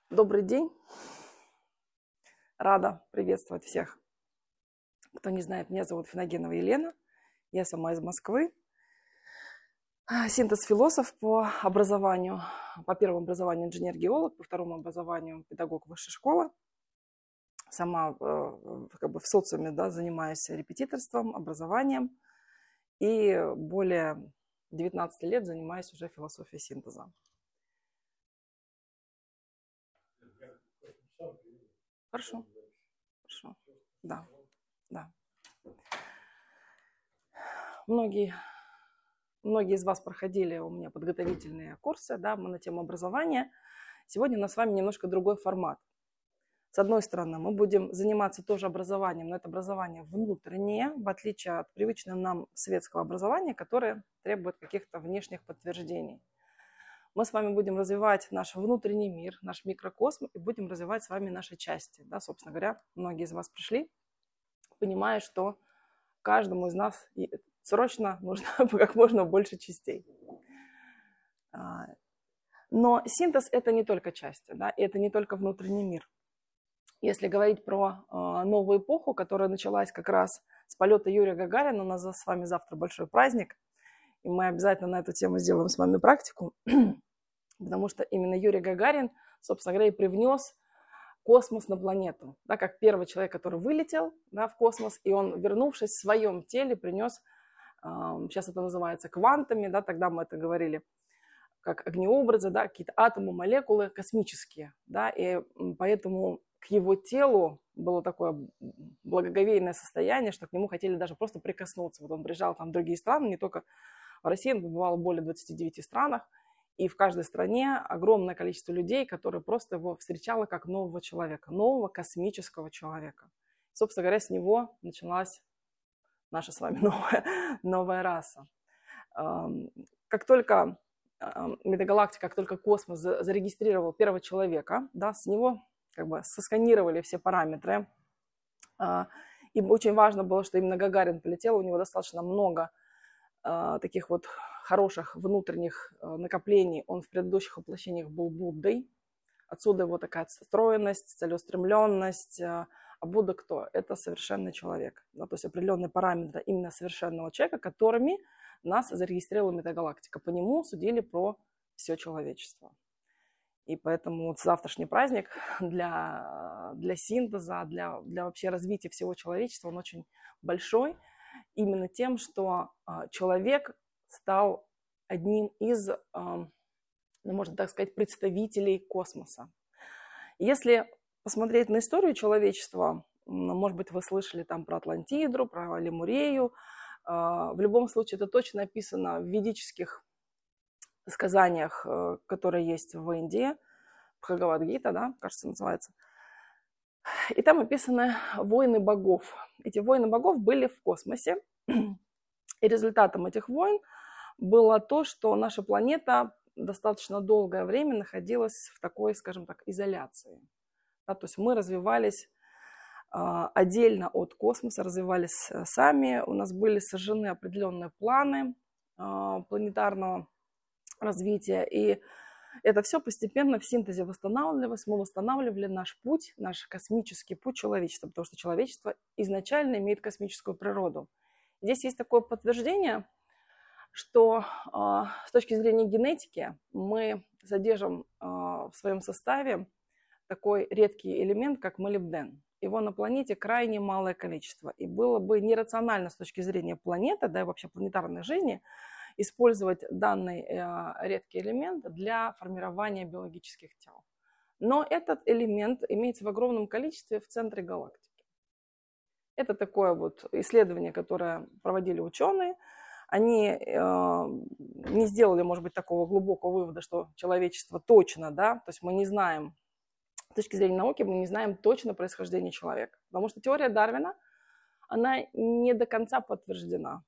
Добрый день. Рада приветствовать всех. Кто не знает, меня зовут Финогенова Елена. Я сама из Москвы. Синтез-философ по образованию. По первому образованию инженер-геолог, по второму образованию педагог высшей школы. Сама в социуме занимаюсь репетиторством, образованием. И более 19 лет занимаюсь уже философией синтеза. Хорошо. Да. Многие из вас проходили у меня подготовительные курсы, мы на тему образования. Сегодня у нас с вами немножко другой формат. С одной стороны, мы будем заниматься тоже образованием, но это образование внутреннее, в отличие от привычного нам светского образования, которое требует каких-то внешних подтверждений. Мы с вами будем развивать наш внутренний мир, наш микрокосм, и будем развивать с вами наши части. Собственно говоря, многие из вас пришли, понимая, что каждому из нас срочно нужно как можно больше частей. Но синтез – это не только части, и это не только внутренний мир. Если говорить про новую эпоху, которая началась как раз с полета Юрия Гагарина, у нас с вами завтра большой праздник, и мы обязательно на эту тему сделаем с вами практику, потому что именно Юрий Гагарин, собственно говоря, и привнес космос на планету, как первый человек, который вылетел в космос, и он, вернувшись в своем теле, принес, сейчас это называется квантами, тогда мы это говорили, как огнеобразы, какие-то атомы, молекулы космические, и поэтому к его телу было такое благоговейное состояние, что к нему хотели даже просто прикоснуться. Вот он приезжал в другие страны, не только в России, он побывал в более 29 странах, и в каждой стране огромное количество людей, которые просто его встречало как нового человека, нового космического человека. Собственно говоря, с него началась наша с вами новая раса. Как только метагалактика, как только космос зарегистрировал первого человека, с него сосканировали все параметры. И очень важно было, что именно Гагарин полетел, у него достаточно много таких вот хороших внутренних накоплений. Он в предыдущих воплощениях был Буддой. Отсюда его такая отстроенность, целеустремленность. А Будда кто? Это совершенный человек. То есть определенные параметры именно совершенного человека, которыми нас зарегистрировала метагалактика. По нему судили про все человечество. И поэтому вот завтрашний праздник для синтеза, для вообще развития всего человечества, он очень большой. Именно тем, что человек стал одним из, можно так сказать, представителей космоса. Если посмотреть на историю человечества, может быть, вы слышали про Атлантиду, про Лемурию, в любом случае это точно описано в ведических сказаниях, которые есть в Индии, Бхагавад-гита, кажется, называется. И там описаны войны богов. Эти войны богов были в космосе. И результатом этих войн было то, что наша планета достаточно долгое время находилась в такой, скажем так, изоляции. То есть мы развивались отдельно от космоса, развивались сами. У нас были сожжены определенные планы планетарного развития. И это все постепенно в синтезе восстанавливалось. Мы восстанавливали наш путь, наш космический путь человечества, потому что человечество изначально имеет космическую природу. Здесь есть такое подтверждение, что с точки зрения генетики мы содержим в своем составе такой редкий элемент, как молибден. Его на планете крайне малое количество. И было бы нерационально с точки зрения планеты, и вообще планетарной жизни, использовать данный редкий элемент для формирования биологических тел. Но этот элемент имеется в огромном количестве в центре галактики. Это такое вот исследование, которое проводили ученые. Они не сделали, может быть, такого глубокого вывода, что человечество точно, то есть мы не знаем, с точки зрения науки, мы не знаем точно происхождение человека. Потому что теория Дарвина, она не до конца подтверждена.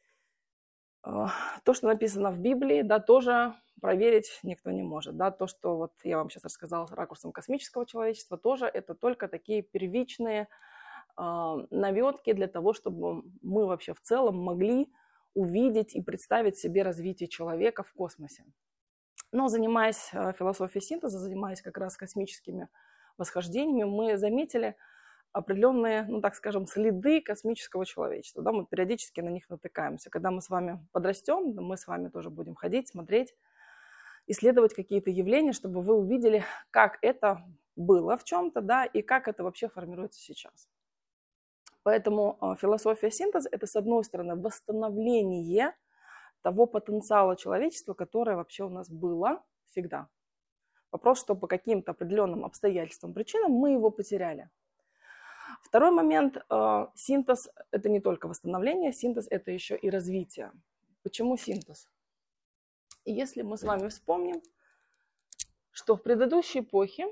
То, что написано в Библии, тоже проверить никто не может. То, что вот я вам сейчас рассказала с ракурсом космического человечества, тоже это только такие первичные навётки для того, чтобы мы вообще в целом могли увидеть и представить себе развитие человека в космосе. Но занимаясь философией синтеза, занимаясь как раз космическими восхождениями, мы заметили определенные, ну так скажем, следы космического человечества. Да, мы периодически на них натыкаемся. Когда мы с вами подрастем, мы с вами тоже будем ходить, смотреть, исследовать какие-то явления, чтобы вы увидели, как это было в чем-то, да, и как это вообще формируется сейчас. Поэтому философия синтеза – это, с одной стороны, восстановление того потенциала человечества, которое вообще у нас было всегда. Вопрос, что по каким-то определенным обстоятельствам, причинам мы его потеряли. Второй момент. Синтез – это не только восстановление, синтез – это еще и развитие. Почему синтез? И если мы с вами вспомним, что в предыдущей эпохе,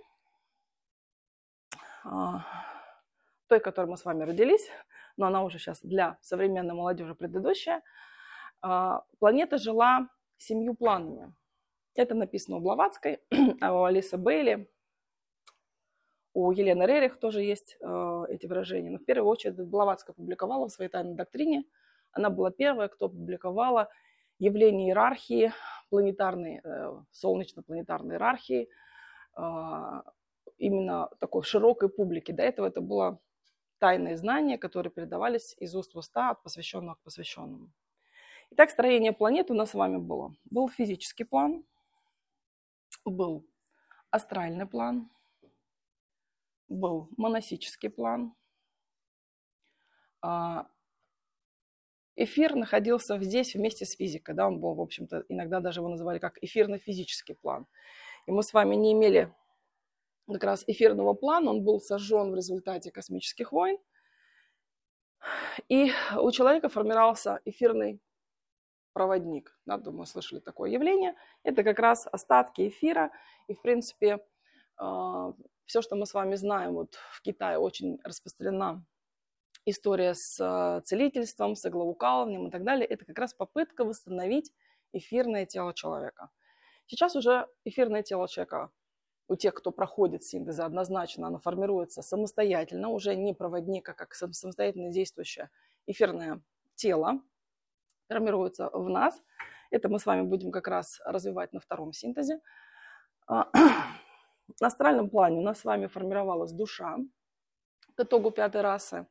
той, в которой мы с вами родились, но она уже сейчас для современной молодежи предыдущая, планета жила 7 планами. Это написано у Блаватской, а у Алисы Бейли, у Елены Рерих тоже есть эти выражения. Но в первую очередь Блаватская публиковала в своей тайной доктрине. Она была первая, кто публиковала явление иерархии, планетарной, солнечно-планетарной иерархии, именно такой широкой публике. До этого это было тайные знания, которые передавались из уст в уста от посвященного к посвященному. Итак, строение планеты у нас с вами было. Был физический план, был астральный план, был монасический план. Эфир находился здесь вместе с физикой. Да, он был, в общем-то, иногда даже его называли как эфирно-физический план. И мы с вами не имели как раз эфирного плана, он был сожжен в результате космических войн. И у человека формировался эфирный проводник. Да, думаю, слышали такое явление. Это как раз остатки эфира. И, в принципе, все, что мы с вами знаем, вот в Китае очень распространена история с целительством, с иглоукалыванием и так далее. Это как раз попытка восстановить эфирное тело человека. Сейчас уже эфирное тело человека у тех, кто проходит синтез, однозначно оно формируется самостоятельно, уже не проводник, а как самостоятельно действующее эфирное тело формируется в нас. Это мы с вами будем как раз развивать на втором синтезе. На астральном плане у нас с вами формировалась душа к итогу 5-й расы.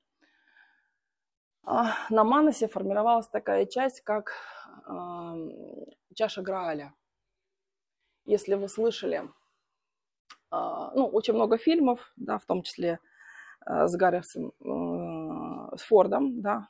На манасе формировалась такая часть, как чаша Грааля. Если вы слышали, очень много фильмов, да, в том числе с Гаррисом, с Фордом, да,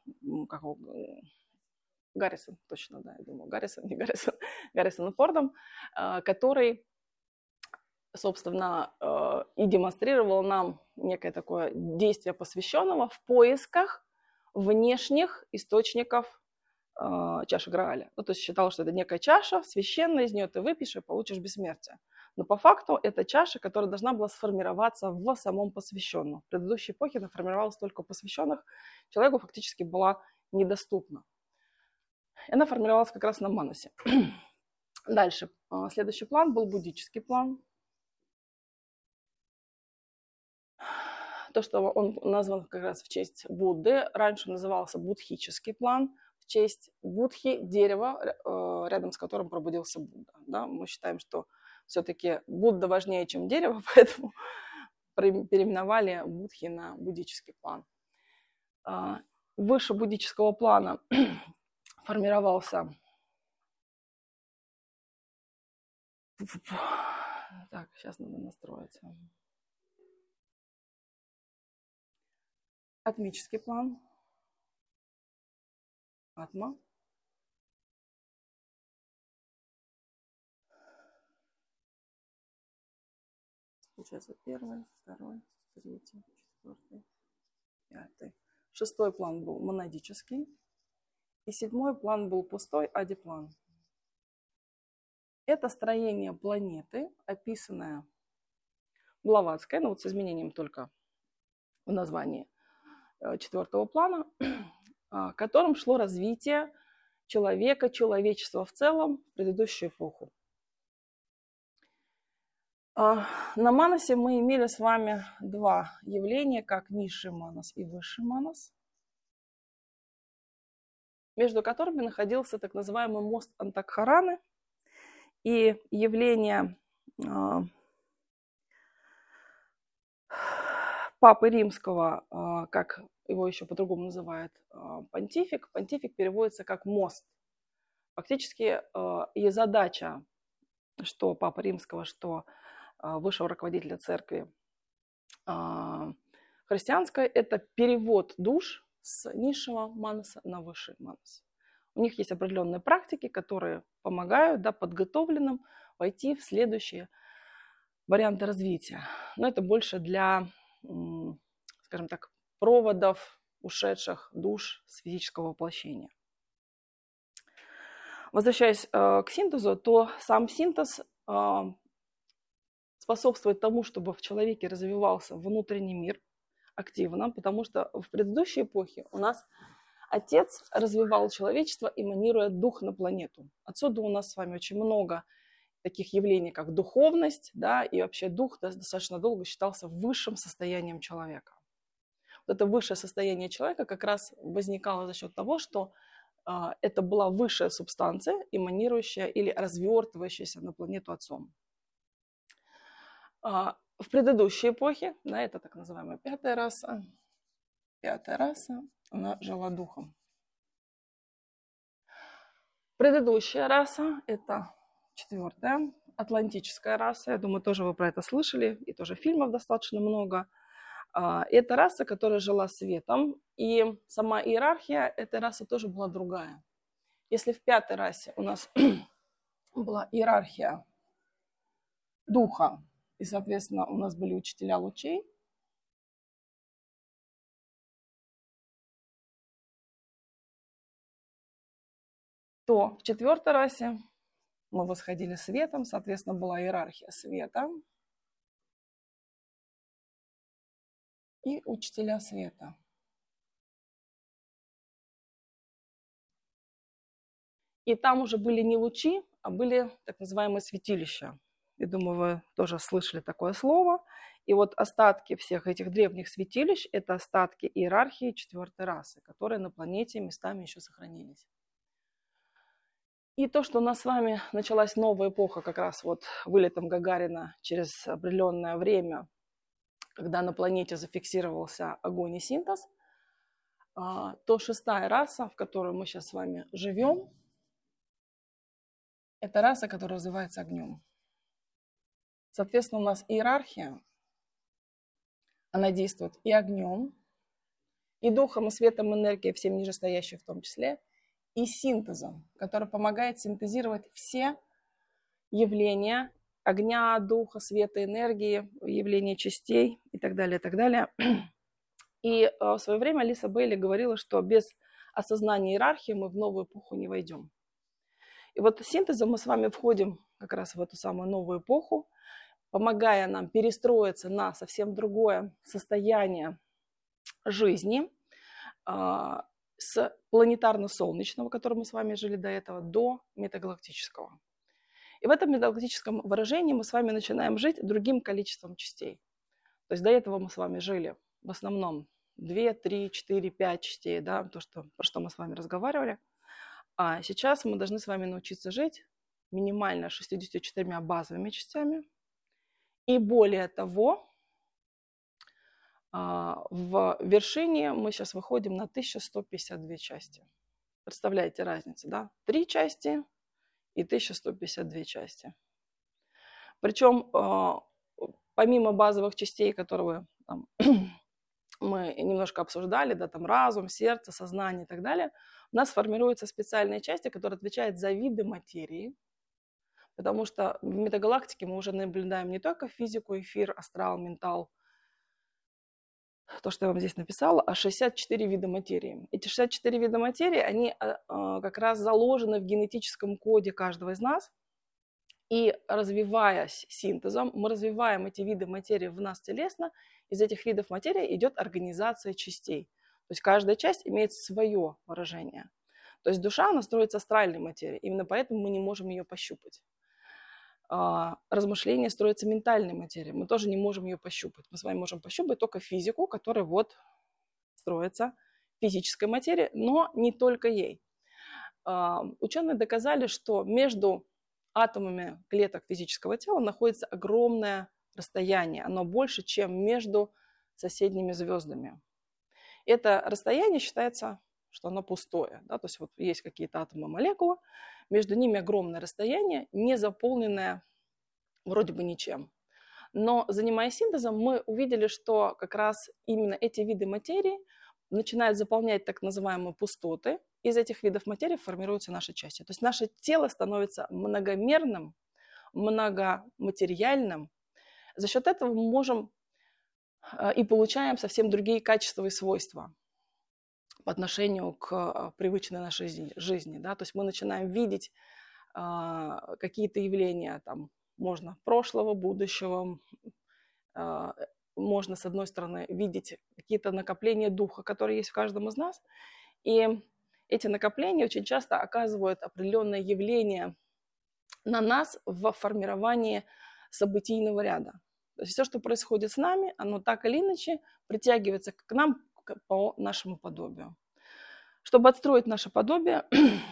Гаррисон, точно, да, я думаю, Гаррисон и Фордом, который, собственно, и демонстрировал нам некое такое действие посвященного в поисках внешних источников чаши Грааля. Ну, то есть считал, что это некая чаша священная, из нее ты выпьешь и получишь бессмертие. Но по факту это чаша, которая должна была сформироваться в самом посвященном. В предыдущей эпохе она формировалась только у посвященных, человеку фактически была недоступна. И она формировалась как раз на манасе. Дальше. Следующий план был буддический план. То, что он назван как раз в честь Будды, раньше назывался будхический план, в честь Будхи, дерева, рядом с которым пробудился Будда. Да? Мы считаем, что все-таки Будда важнее, чем дерево, поэтому переименовали Будхи на буддический план. Выше буддического плана формировался... Так, сейчас надо настроиться. Атмический план. Атма. Получается 1, 2, 3, 4, 5. 6-й план был монадический. И 7-й план был пустой, адиплан. Это строение планеты, описанное Блаватской, но вот с изменением только в названии 4-го плана, которым шло развитие человека, человечества в целом в предыдущую эпоху. На манасе мы имели с вами 2 явления, как низший манас и высший манас, между которыми находился так называемый мост Антакхараны. и явление Папы Римского, как его еще по-другому называют, понтифик. Понтифик переводится как мост. Фактически и задача, что Папы Римского, что высшего руководителя церкви христианской, это перевод душ с низшего манаса на высший манас. У них есть определенные практики, которые помогают подготовленным войти в следующие варианты развития. Но это больше для, скажем так, проводов ушедших душ с физического воплощения. Возвращаясь к синтезу, то сам синтез способствует тому, чтобы в человеке развивался внутренний мир активно, потому что в предыдущей эпохе у нас Отец развивал человечество, эманируя дух на планету. Отсюда у нас с вами очень много таких явлений, как духовность, и вообще дух достаточно долго считался высшим состоянием человека. Вот это высшее состояние человека как раз возникало за счет того, что это была высшая субстанция, эманирующая или развертывающаяся на планету Отцом. В предыдущей эпохе, это так называемая пятая раса, она жила духом. Предыдущая раса – это четвертая, атлантическая раса. Я думаю, тоже вы про это слышали, и тоже фильмов достаточно много. Это раса, которая жила светом, и сама иерархия этой расы тоже была другая. Если в пятой расе у нас была иерархия духа, и, соответственно, у нас были учителя лучей, то в четвертой расе мы восходили светом, соответственно, была иерархия света и учителя света. И там уже были не лучи, а были так называемые святилища. Я думаю, вы тоже слышали такое слово. И вот остатки всех этих древних святилищ – это остатки иерархии четвертой расы, которые на планете местами еще сохранились. И то, что у нас с вами началась новая эпоха, как раз вот вылетом Гагарина через определенное время, когда на планете зафиксировался огонь и синтез, то шестая раса, в которой мы сейчас с вами живем, это раса, которая развивается огнем. Соответственно, у нас иерархия, она действует и огнем, и духом, и светом, энергией, всем нижестоящим в том числе, и синтезом, который помогает синтезировать все явления огня, духа, света, энергии, явления частей и так далее, и так далее. И в свое время Алиса Бейли говорила, что без осознания иерархии мы в новую эпоху не войдем. И вот синтезом мы с вами входим как раз в эту самую новую эпоху, помогая нам перестроиться на совсем другое состояние жизни, с планетарно-солнечного, в котором мы с вами жили до этого, до метагалактического. И в этом метагалактическом выражении мы с вами начинаем жить другим количеством частей. То есть до этого мы с вами жили в основном 2, 3, 4, 5 частей, про что мы с вами разговаривали. А сейчас мы должны с вами научиться жить минимально 64 базовыми частями. И более того, в вершине мы сейчас выходим на 1152 части. Представляете разницу, да? 3 части и 1152 части. Причем помимо базовых частей, которые мы немножко обсуждали, разум, сердце, сознание и так далее, у нас формируются специальные части, которые отвечают за виды материи. Потому что в метагалактике мы уже наблюдаем не только физику, эфир, астрал, ментал, то, что я вам здесь написала, а 64 вида материи. Эти 64 вида материи, они как раз заложены в генетическом коде каждого из нас. И развиваясь синтезом, мы развиваем эти виды материи в нас телесно. Из этих видов материи идет организация частей. То есть каждая часть имеет свое выражение. То есть душа, она строится астральной материей. Именно поэтому мы не можем ее пощупать. Размышление строится ментальной материей. Мы тоже не можем ее пощупать. Мы с вами можем пощупать только физику, которая строится физической материей, но не только ей. Ученые доказали, что между атомами клеток физического тела находится огромное расстояние. Оно больше, чем между соседними звездами. Это расстояние считается, что оно пустое. Да? То есть вот есть какие-то атомы, молекулы, между ними огромное расстояние, не заполненное вроде бы ничем. Но занимаясь синтезом, мы увидели, что как раз именно эти виды материи начинают заполнять так называемые пустоты. Из этих видов материи формируются наши части. То есть наше тело становится многомерным, многоматериальным. За счет этого мы можем и получаем совсем другие качества и свойства по отношению к привычной нашей жизни. Да? То есть мы начинаем видеть какие-то явления, там, можно прошлого, будущего, можно, с одной стороны, видеть какие-то накопления духа, которые есть в каждом из нас, и эти накопления очень часто оказывают определенное явление на нас в формировании событийного ряда. То есть все, что происходит с нами, оно так или иначе притягивается к нам по нашему подобию. Чтобы отстроить наше подобие,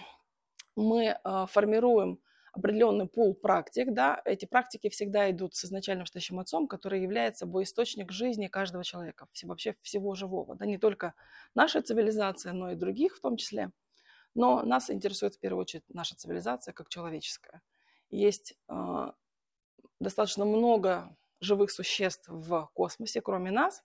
мы формируем определенный пул практик. Да? Эти практики всегда идут с изначальным стоящим отцом, который является собой источник жизни каждого человека, вообще всего живого. Да? Не только наша цивилизация, но и других в том числе. Но нас интересует в первую очередь наша цивилизация как человеческая. Есть достаточно много живых существ в космосе, кроме нас.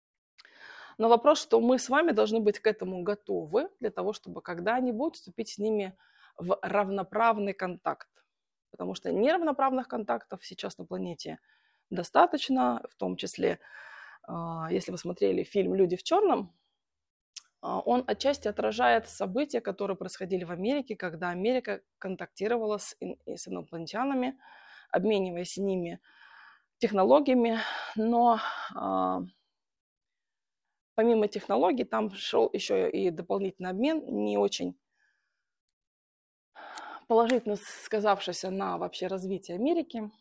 Но вопрос, что мы с вами должны быть к этому готовы для того, чтобы когда-нибудь вступить с ними в равноправный контакт. Потому что неравноправных контактов сейчас на планете достаточно, в том числе, если вы смотрели фильм «Люди в черном», он отчасти отражает события, которые происходили в Америке, когда Америка контактировала с инопланетянами, обмениваясь с ними технологиями, но помимо технологий там шел еще и дополнительный обмен, не очень положительно сказавшийся на вообще развитие Америки.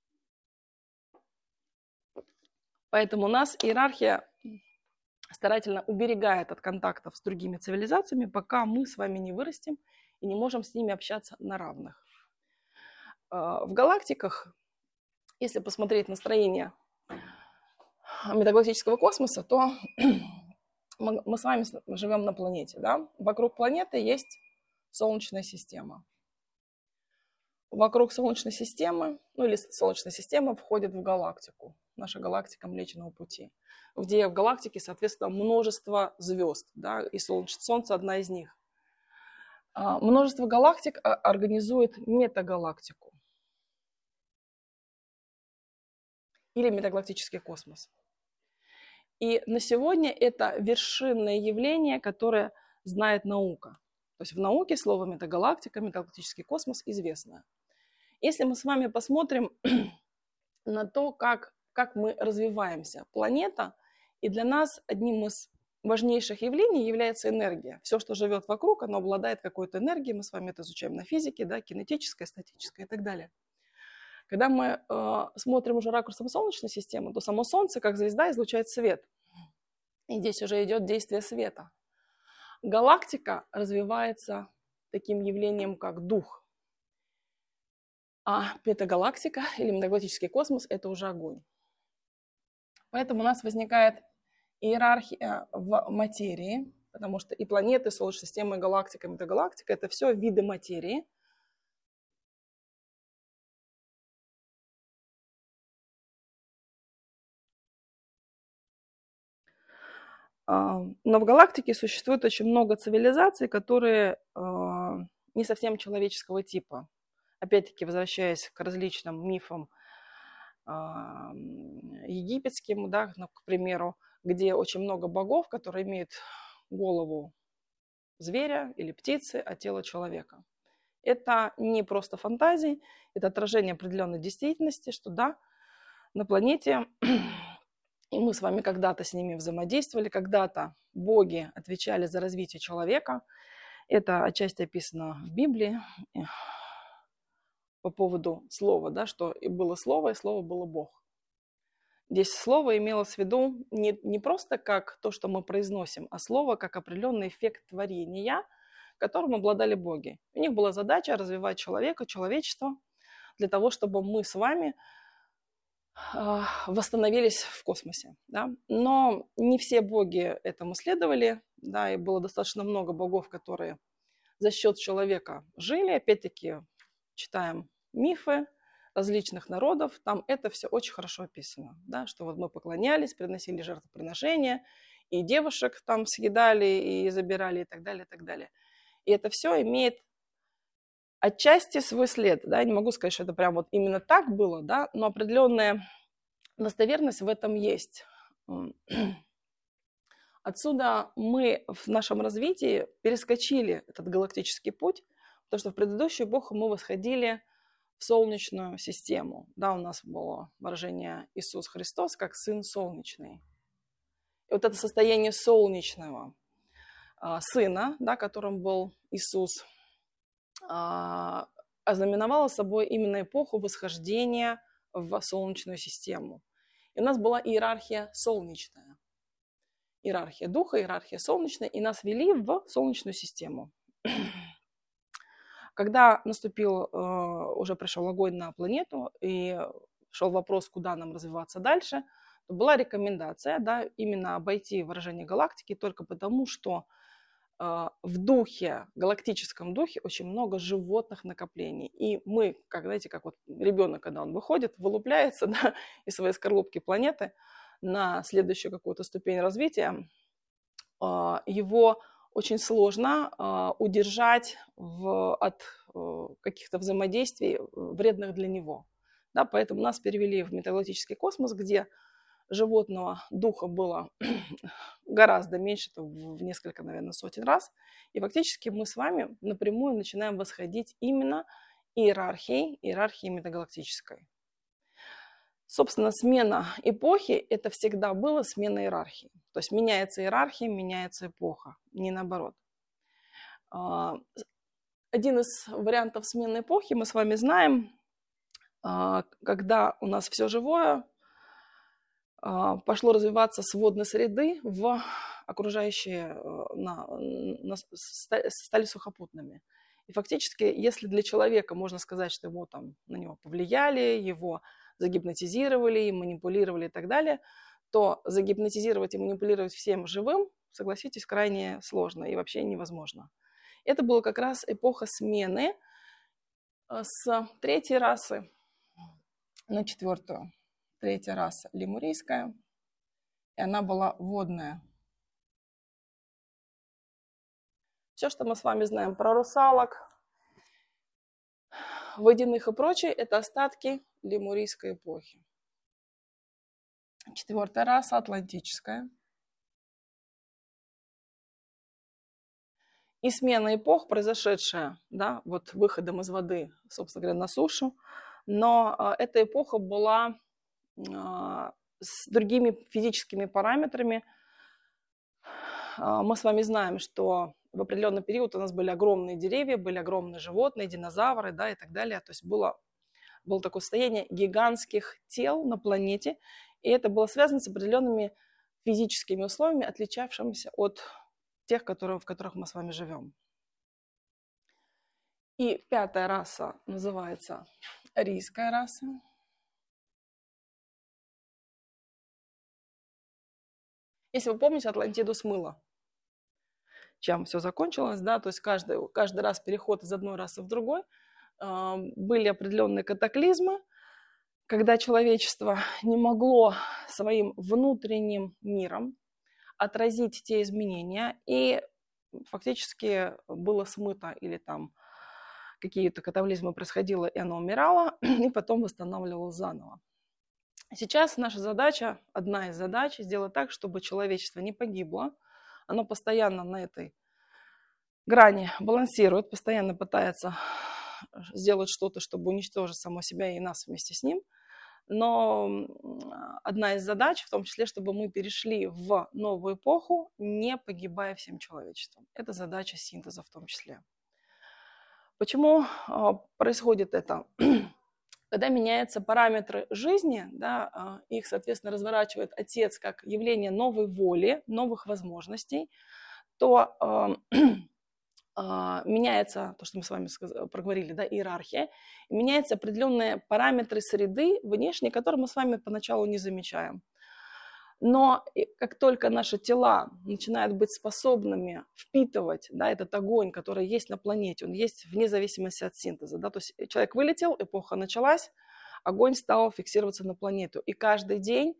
Поэтому нас иерархия старательно уберегает от контактов с другими цивилизациями, пока мы с вами не вырастем и не можем с ними общаться на равных. В галактиках, если посмотреть настроение межгалактического космоса, то мы с вами живем на планете. Да? Вокруг планеты есть Солнечная система. Вокруг Солнечной системы, или Солнечная система входит в галактику. Наша галактика Млечного Пути, где в галактике, соответственно, множество звезд, да, и Солнце одна из них. Множество галактик организует метагалактику или метагалактический космос. И на сегодня это вершинное явление, которое знает наука. То есть в науке слово метагалактика, метагалактический космос известно. Если мы с вами посмотрим на то, как мы развиваемся, планета, и для нас одним из важнейших явлений является энергия. Все, что живет вокруг, оно обладает какой-то энергией, мы с вами это изучаем на физике, да, кинетическая, статическая и так далее. Когда мы смотрим уже ракурсом Солнечной системы, то само Солнце, как звезда, излучает свет. И здесь уже идет действие света. Галактика развивается таким явлением, как дух. А метагалактика или метагалактический космос – это уже огонь. Поэтому у нас возникает иерархия в материи, потому что и планеты, Солнечная система, и галактика, метагалактика – это все виды материи. Но в галактике существует очень много цивилизаций, которые не совсем человеческого типа. Опять-таки, возвращаясь к различным мифам египетским, да, к примеру, где очень много богов, которые имеют голову зверя или птицы, а тело человека. Это не просто фантазии, это отражение определенной действительности, что да, на планете, и мы с вами когда-то с ними взаимодействовали, когда-то боги отвечали за развитие человека. Это отчасти описано в Библии по поводу слова, да, что и было слово, и слово было Бог. Здесь слово имелось в виду не просто как то, что мы произносим, а слово как определенный эффект творения, которым обладали боги. У них была задача развивать человека, человечество, для того, чтобы мы с вами восстановились в космосе. Да? Но не все боги этому следовали, да, и было достаточно много богов, которые за счет человека жили. Опять-таки читаем мифы различных народов, там это все очень хорошо описано, да, что вот мы поклонялись, приносили жертвоприношения, и девушек там съедали, и забирали, и так далее, и так далее. И это все имеет отчасти свой след, да, я не могу сказать, что это прям вот именно так было, да, но определенная достоверность в этом есть. Отсюда мы в нашем развитии перескочили этот галактический путь, потому что в предыдущую эпоху мы восходили в Солнечную систему. Да, у нас было выражение Иисус Христос как Сын Солнечный. И вот это состояние солнечного Сына, да, которым был Иисус, ознаменовало собой именно эпоху восхождения в Солнечную систему. И у нас была иерархия солнечная. Иерархия духа, иерархия солнечная, и нас вели в Солнечную систему. Когда наступил, уже пришел огонь на планету, и шел вопрос, куда нам развиваться дальше, то была рекомендация, да, именно обойти выражение галактики только потому, что в духе, галактическом духе очень много животных накоплений. И мы, как, знаете, как вот ребенок, когда он выходит, вылупляется, да, из своей скорлупки планеты на следующую какую-то ступень развития, его очень сложно удержать от каких-то взаимодействий вредных для него. Да, поэтому нас перевели в метагалактический космос, где животного духа было гораздо меньше, в несколько, наверное, сотен раз. И фактически мы с вами напрямую начинаем восходить именно иерархией метагалактической. Собственно, смена эпохи – это всегда было смена иерархии. То есть меняется иерархия, меняется эпоха, не наоборот. Один из вариантов смены эпохи мы с вами знаем, когда у нас все живое пошло развиваться с водной среды в окружающие, стали сухопутными. И фактически, если для человека можно сказать, что его там, на него повлияли, его загипнотизировали, и манипулировали и так далее, то загипнотизировать и манипулировать всем живым, согласитесь, крайне сложно и вообще невозможно. Это была как раз эпоха смены с третьей расы на четвертую. Третья раса лемурийская, и она была водная. Все, что мы с вами знаем про русалок, водяных и прочее, это остатки лемурийской эпохи. Четвертая раса атлантическая. И смена эпох, произошедшая, да, вот выходом из воды, собственно говоря, на сушу, но эта эпоха была с другими физическими параметрами. Мы с вами знаем, что в определенный период у нас были огромные деревья, были огромные животные, динозавры, да, и так далее. То есть было такое состояние гигантских тел на планете, и это было связано с определенными физическими условиями, отличавшимися от тех, в которых мы с вами живем. И пятая раса называется арийская раса. Если вы помните, Атлантиду смыло. Чем все закончилось, да, то есть каждый раз переход из одной расы в другой, были определенные катаклизмы, когда человечество не могло своим внутренним миром отразить те изменения, и фактически было смыто, или там какие-то катаклизмы происходило, и оно умирало, и потом восстанавливалось заново. Сейчас наша задача, одна из задач, сделать так, чтобы человечество не погибло. Оно постоянно на этой грани балансирует, постоянно пытается сделать что-то, чтобы уничтожить само себя и нас вместе с ним. Но одна из задач, в том числе, чтобы мы перешли в новую эпоху, не погибая всем человечеством. Это задача синтеза в том числе. Почему происходит это? Когда меняются параметры жизни, да, их, соответственно, разворачивает Отец как явление новой воли, новых возможностей, то меняется, то, что мы с вами проговорили, да, иерархия, и меняются определенные параметры среды внешней, которые мы с вами поначалу не замечаем. Но как только наши тела начинают быть способными впитывать, да, этот огонь, который есть на планете, он есть вне зависимости от синтеза. Да, то есть человек вылетел, эпоха началась, огонь стал фиксироваться на планету. И каждый день,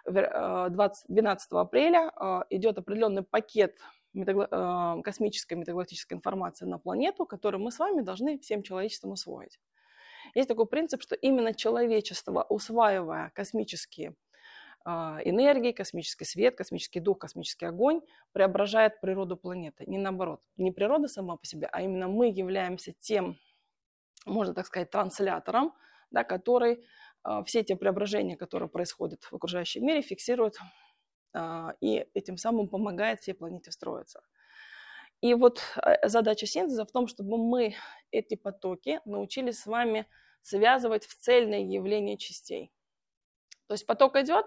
12 апреля, идет определенный пакет космической метагалактической информации на планету, которую мы с вами должны всем человечеством усвоить. Есть такой принцип, что именно человечество, усваивая космические энергии, космический свет, космический дух, космический огонь, преображает природу планеты. Не наоборот. Не природа сама по себе, а именно мы являемся тем, можно так сказать, транслятором, да, который все эти преображения, которые происходят в окружающем мире, фиксирует и этим самым помогает всей планете встроиться. И вот задача синтеза в том, чтобы мы эти потоки научились с вами связывать в цельное явление частей. То есть поток идет,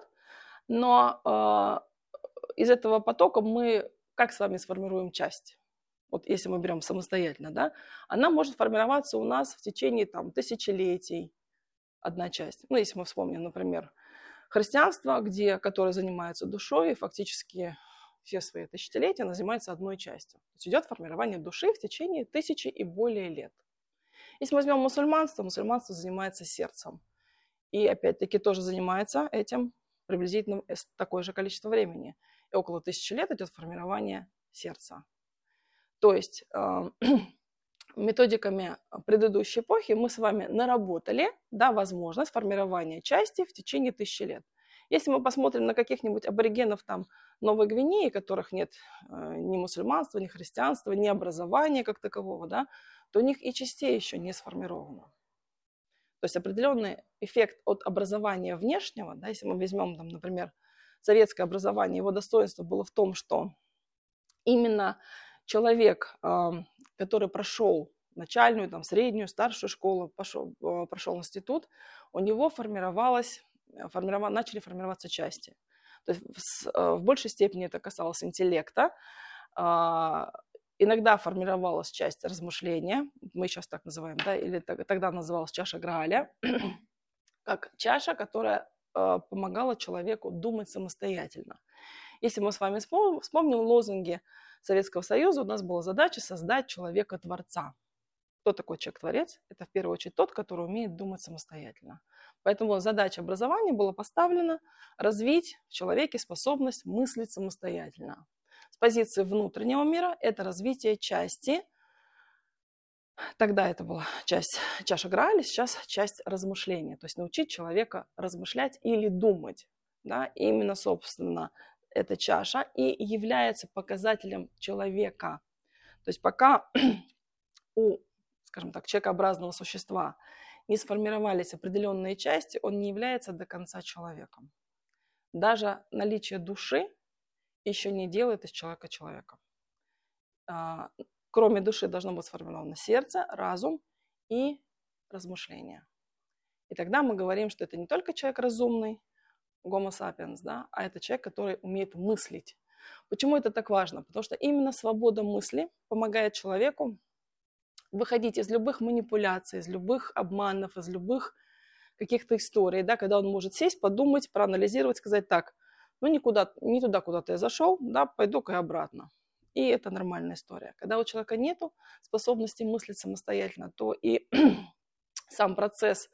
но из этого потока мы как с вами сформируем часть? Вот если мы берем самостоятельно, да, она может формироваться у нас в течение там, тысячелетий, одна часть. Ну, если мы вспомним, например, христианство, которое занимается душой, и фактически все свои тысячелетия оно занимается одной частью. То есть идет формирование души в течение 1000 и более лет. Если мы возьмем мусульманство, мусульманство занимается сердцем. И опять-таки тоже занимается этим приблизительно такое же количество времени. И около 1000 лет идет формирование сердца. То есть методиками предыдущей эпохи мы с вами наработали, да, возможность формирования части в течение 1000 лет. Если мы посмотрим на каких-нибудь аборигенов там, Новой Гвинеи, у которых нет ни мусульманства, ни христианства, ни образования как такового, да, то у них и частей еще не сформировано. То есть определенный эффект от образования внешнего, да, если мы возьмем, там, например, советское образование, его достоинство было в том, что именно человек, который прошел начальную, там, среднюю, старшую школу, прошел институт, у него начали формироваться части. То есть в большей степени это касалось интеллекта. Иногда формировалась часть размышления, мы сейчас так называем, да, или тогда называлась чаша Грааля, как чаша, которая помогала человеку думать самостоятельно. Если мы с вами вспомним лозунги Советского Союза, у нас была задача создать человека-творца. Кто такой человек-творец? Это в первую очередь тот, который умеет думать самостоятельно. Поэтому задача образования была поставлена развить в человеке способность мыслить самостоятельно. С позиции внутреннего мира это развитие части. Тогда это была чаша Грааля, сейчас часть размышления. То есть научить человека размышлять или думать. Да? И именно, собственно, эта чаша и является показателем человека. То есть пока у, скажем так, человекообразного существа не сформировались определенные части, он не является до конца человеком. Даже наличие души еще не делает из человека человека. Кроме души должно быть сформировано сердце, разум и размышление. И тогда мы говорим, что это не только человек разумный, Homo sapiens, да, а это человек, который умеет мыслить. Почему это так важно? Потому что именно свобода мысли помогает человеку выходить из любых манипуляций, из любых обманов, из любых каких-то историй, да, когда он может сесть, подумать, проанализировать, сказать так, ну не туда, куда-то я зашел, да, пойду-ка я обратно. И это нормальная история. Когда у человека нет способности мыслить самостоятельно, то и сам процесс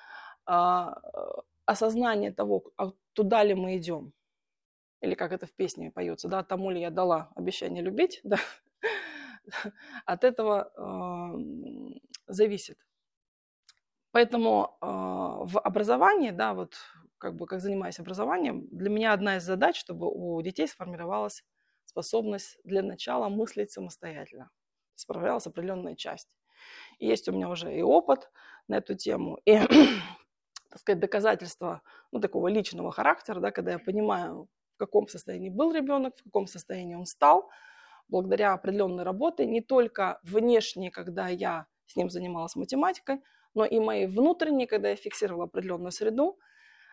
осознания того, туда ли мы идем, или как это в песне поется, да, тому ли я дала обещание любить, да, от этого зависит. Поэтому в образовании, да, вот как занимаюсь образованием, для меня одна из задач, чтобы у детей сформировалась способность для начала мыслить самостоятельно, сформировалась определенная часть. И есть у меня уже и опыт на эту тему, и, так сказать, доказательства такого личного характера, да, когда я понимаю, в каком состоянии был ребенок, в каком состоянии он стал, благодаря определенной работе, не только внешней, когда я с ним занималась математикой, но и моей внутренней, когда я фиксировала определенную среду,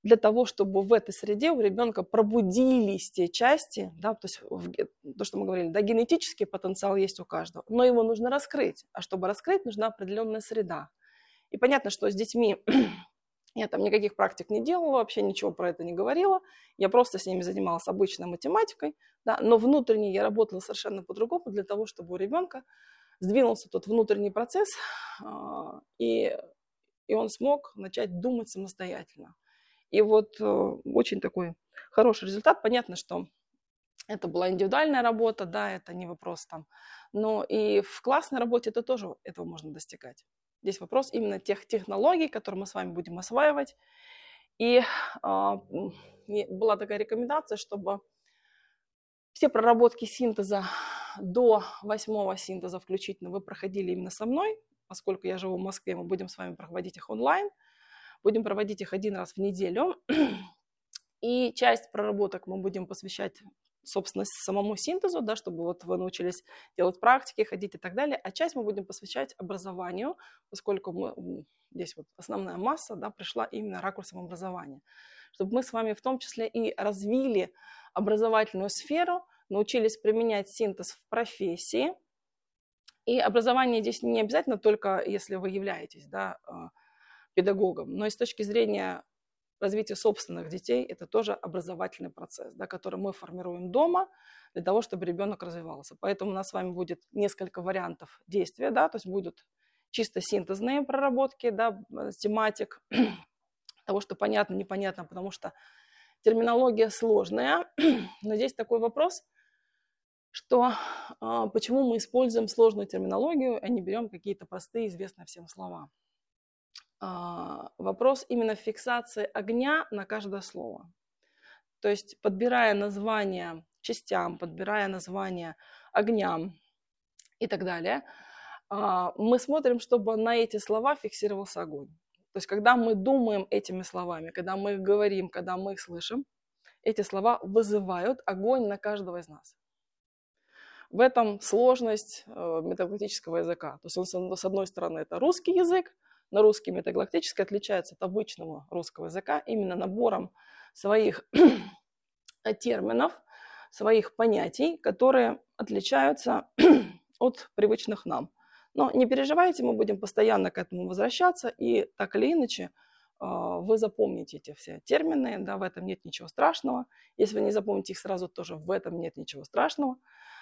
для того, чтобы в этой среде у ребенка пробудились те части, да, то есть то, что мы говорили, да, генетический потенциал есть у каждого, но его нужно раскрыть. А чтобы раскрыть, нужна определенная среда. И понятно, что с детьми я там никаких практик не делала, вообще ничего про это не говорила. Я просто с ними занималась обычной математикой, да, но внутренне я работала совершенно по-другому для того, чтобы у ребенка сдвинулся тот внутренний процесс, и он смог начать думать самостоятельно. И вот очень такой хороший результат. Понятно, что это была индивидуальная работа, да, это не вопрос там. Но и в классной работе это тоже этого можно достигать. Здесь вопрос именно тех технологий, которые мы с вами будем осваивать. И была такая рекомендация, чтобы все проработки синтеза до 8-го синтеза включительно вы проходили именно со мной. Поскольку я живу в Москве, мы будем с вами проводить их онлайн. Будем проводить их 1 раз в неделю. И часть проработок мы будем посвящать, собственно, самому синтезу, да, чтобы вот вы научились делать практики, ходить и так далее. А часть мы будем посвящать образованию, поскольку здесь вот основная масса, да, пришла именно ракурсом образования. Чтобы мы с вами в том числе и развили образовательную сферу, научились применять синтез в профессии. И образование здесь не обязательно только, если вы являетесь, да, педагогом, но и с точки зрения развития собственных детей это тоже образовательный процесс, да, который мы формируем дома для того, чтобы ребенок развивался. Поэтому у нас с вами будет несколько вариантов действия, да, то есть будут чисто синтезные проработки, да, тематик, того, что понятно, непонятно, потому что терминология сложная. Но здесь такой вопрос, что почему мы используем сложную терминологию, а не берем какие-то простые, известные всем слова. Вопрос именно фиксации огня на каждое слово. То есть подбирая названия частям, подбирая названия огням и так далее, мы смотрим, чтобы на эти слова фиксировался огонь. То есть когда мы думаем этими словами, когда мы их говорим, когда мы их слышим, эти слова вызывают огонь на каждого из нас. В этом сложность метагалактического языка. То есть он, с одной стороны, это русский язык, но русский метагалактический отличается от обычного русского языка именно набором своих терминов, своих понятий, которые отличаются от привычных нам. Но не переживайте, мы будем постоянно к этому возвращаться, и так или иначе вы запомните эти все термины, да, в этом нет ничего страшного. Если вы не запомните их сразу, тоже в этом нет ничего страшного.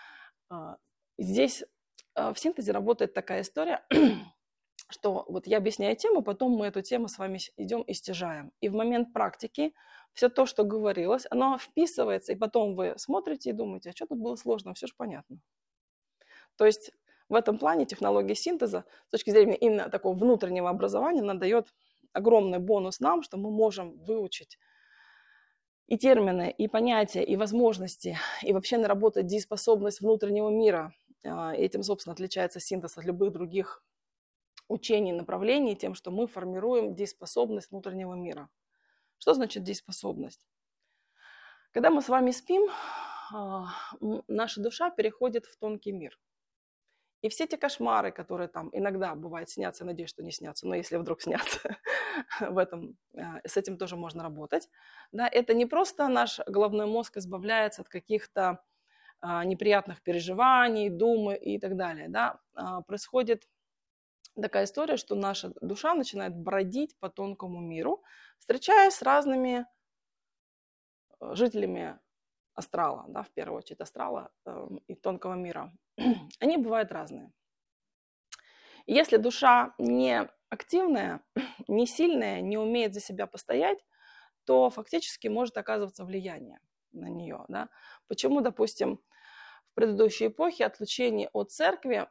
Здесь в синтезе работает такая история, что вот я объясняю тему, потом мы эту тему с вами идем и стяжаем. И в момент практики все то, что говорилось, оно вписывается, и потом вы смотрите и думаете, а что тут было сложно, все же понятно. То есть в этом плане технология синтеза с точки зрения именно такого внутреннего образования она дает огромный бонус нам, что мы можем выучить и термины, и понятия, и возможности, и вообще наработать дееспособность внутреннего мира. И этим, собственно, отличается синтез от любых других учений, направлений, тем, что мы формируем дееспособность внутреннего мира. Что значит дееспособность? Когда мы с вами спим, наша душа переходит в тонкий мир. И все те кошмары, которые там иногда бывает снятся, надеюсь, что не снятся, но если вдруг снятся, с этим тоже можно работать. Да, это не просто наш головной мозг избавляется от каких-то неприятных переживаний, думы и так далее. Да. Происходит такая история, что наша душа начинает бродить по тонкому миру, встречаясь с разными жителями астрала, да, в первую очередь астрала и тонкого мира. Они бывают разные. Если душа не активная, не сильная, не умеет за себя постоять, то фактически может оказываться влияние на нее. Да? Почему, допустим, в предыдущей эпохе отлучение от церкви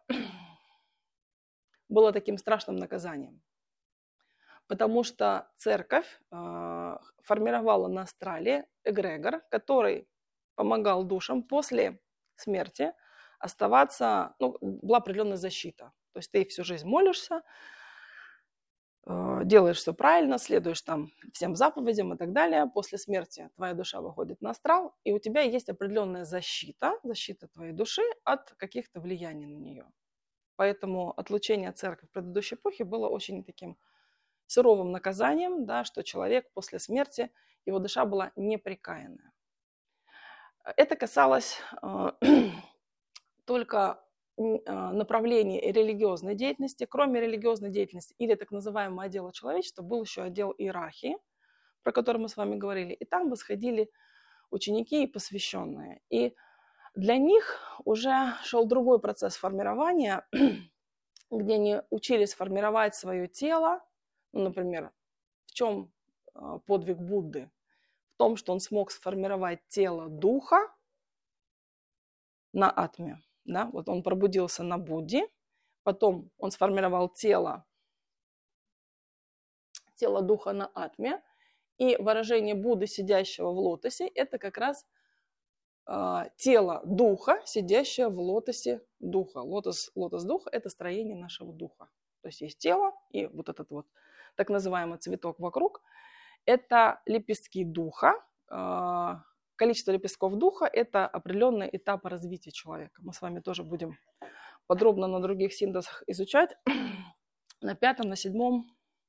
было таким страшным наказанием? Потому что церковь формировала на астрале эгрегор, который помогал душам после смерти оставаться, была определенная защита. То есть ты всю жизнь молишься, делаешь все правильно, следуешь там всем заповедям и так далее. После смерти твоя душа выходит на астрал, и у тебя есть определенная защита твоей души от каких-то влияний на нее. Поэтому отлучение от церкви в предыдущей эпохе было очень таким суровым наказанием, да, что человек после смерти, его душа была непрекаянная. Это касалось только направлений религиозной деятельности. Кроме религиозной деятельности или так называемого отдела человечества, был еще отдел иерархии, про который мы с вами говорили. И там восходили ученики и посвященные. И для них уже шел другой процесс формирования, где они учились формировать свое тело. Ну, например, в чем подвиг Будды? В том, что он смог сформировать тело духа на атме. Да? Вот он пробудился на Будде, потом он сформировал тело духа на атме, и выражение Будды, сидящего в лотосе, это как раз тело духа, сидящее в лотосе духа. Лотос духа – это строение нашего духа. То есть есть тело, и вот этот вот так называемый цветок вокруг – это лепестки духа. Количество лепестков духа – это определенные этапы развития человека. Мы с вами тоже будем подробно на других синтезах изучать. На 5-м, на 7-м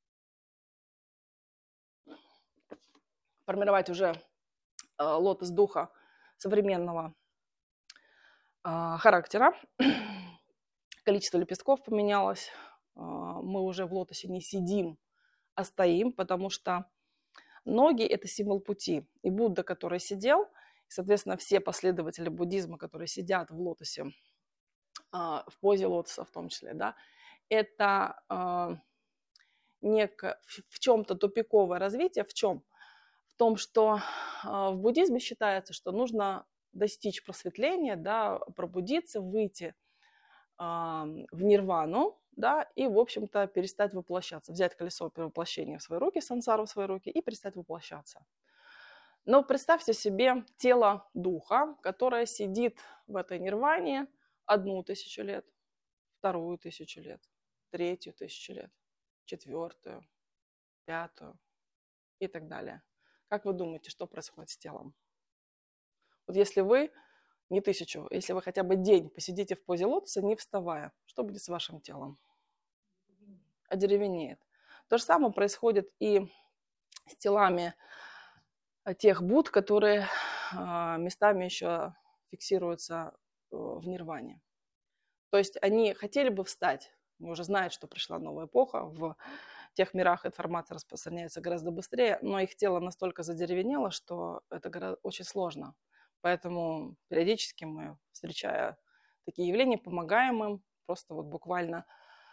формировать уже лотос духа современного характера. Количество лепестков поменялось. Мы уже в лотосе не сидим, а стоим, потому что ноги – это символ пути. И Будда, который сидел, соответственно, все последователи буддизма, которые сидят в лотосе, в позе лотоса в том числе, да, это некое в чем-то тупиковое развитие. В чем? В том, что в буддизме считается, что нужно достичь просветления, да, пробудиться, выйти в нирвану, да, и, в общем-то, перестать воплощаться, взять колесо перевоплощения в свои руки, сансару в свои руки и перестать воплощаться. Но представьте себе тело духа, которое сидит в этой нирване 1000 лет, 2000 лет, 3000 лет, 4000, 5000 и так далее. Как вы думаете, что происходит с телом? Вот если вы не 1000, если вы хотя бы день посидите в позе лотоса, не вставая, что будет с вашим телом? Одеревенеет. То же самое происходит и с телами тех Будд, которые местами еще фиксируются в нирване. То есть они хотели бы встать, они уже знают, что пришла новая эпоха, в тех мирах информация распространяется гораздо быстрее, но их тело настолько задеревенело, что это очень сложно. Поэтому периодически мы, встречая такие явления, помогаем им, просто вот буквально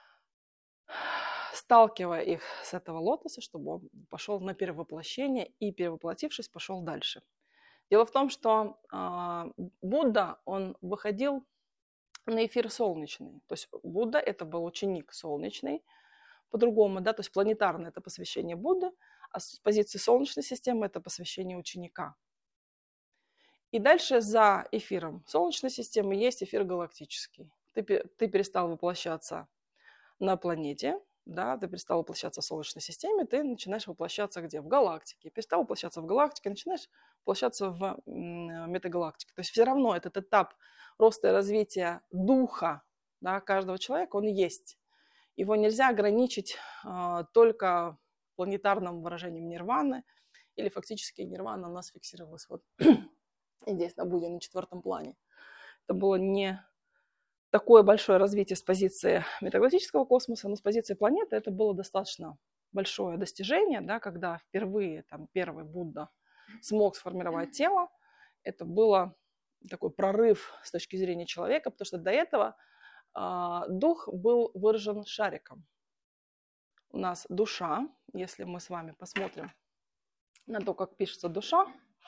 сталкивая их с этого лотоса, чтобы он пошел на перевоплощение и, перевоплотившись, пошел дальше. Дело в том, что Будда, он выходил на эфир солнечный. То есть Будда – это был ученик солнечный, по-другому, да, то есть планетарное – это посвящение Будды, а с позиции Солнечной системы – это посвящение ученика. И дальше за эфиром Солнечной системы есть эфир галактический. Ты перестал воплощаться на планете, да, ты перестал воплощаться в Солнечной системе, ты начинаешь воплощаться где? В галактике. Перестал воплощаться в галактике, начинаешь воплощаться в метагалактике. То есть все равно этот этап роста и развития духа, да, каждого человека, он есть. Его нельзя ограничить только планетарным выражением нирваны, или фактически нирвана у нас фиксировалась вот здесь на Будде, на 4-м плане. Это было не такое большое развитие с позиции метагалактического космоса, но с позиции планеты это было достаточно большое достижение, да, когда впервые первый Будда смог сформировать тело. Это было такой прорыв с точки зрения человека, потому что до этого дух был выражен шариком. У нас душа, если мы с вами посмотрим на то, как пишется душа.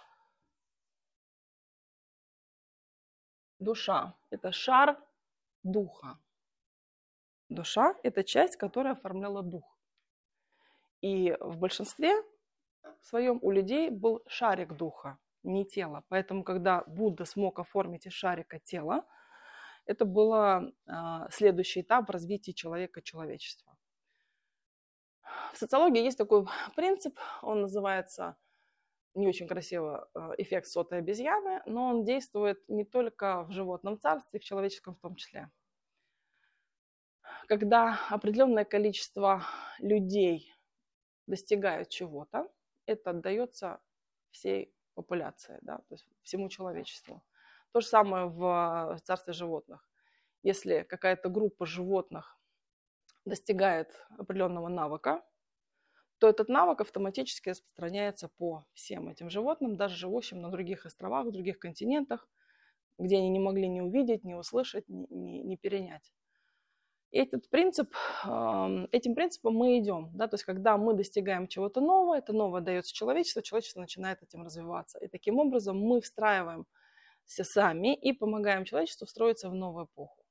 Душа – это шар духа. Душа – это часть, которая оформляла дух. И в большинстве своем у людей был шарик духа, не тело. Поэтому, когда Будда смог оформить из шарика тело, это был следующий этап в развитии человека-человечества. В социологии есть такой принцип, он называется не очень красиво эффект сотой обезьяны, но он действует не только в животном царстве, в человеческом в том числе. Когда определенное количество людей достигают чего-то, это отдается всей популяции, да, то есть всему человечеству. То же самое в царстве животных. Если какая-то группа животных достигает определенного навыка, то этот навык автоматически распространяется по всем этим животным, даже живущим на других островах, в других континентах, где они не могли ни увидеть, ни услышать, ни перенять. И этим принципом мы идем. Да? То есть когда мы достигаем чего-то нового, это новое дается человечеству, человечество начинает этим развиваться. И таким образом мы встраиваемся сами и помогаем человечеству встроиться в новую эпоху.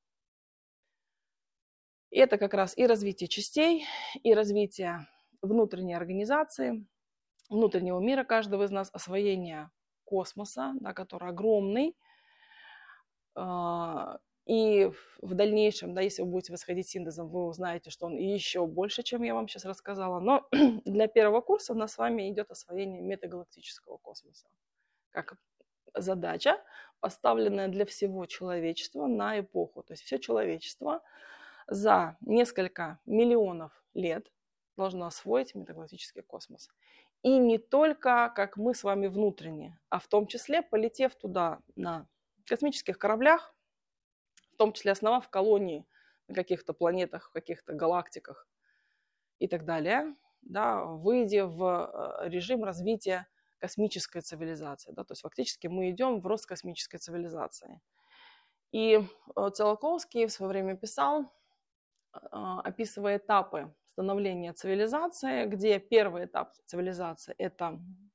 И это как раз и развитие частей, и развитие внутренней организации, внутреннего мира каждого из нас, освоение космоса, да, который огромный. И в дальнейшем, да, если вы будете восходить синтезом, вы узнаете, что он еще больше, чем я вам сейчас рассказала. Но для первого курса у нас с вами идет освоение метагалактического космоса как задача, поставленная для всего человечества на эпоху. То есть все человечество за несколько миллионов лет должно освоить метагалактический космос. И не только, как мы с вами внутренне, а в том числе полетев туда на космических кораблях, в том числе основав колонии на каких-то планетах, в каких-то галактиках и так далее, да, выйдя в режим развития космической цивилизации. Да, то есть фактически мы идем в рост космической цивилизации. И Циолковский в свое время писал, описывая этапы становления цивилизации, где первый этап цивилизации – это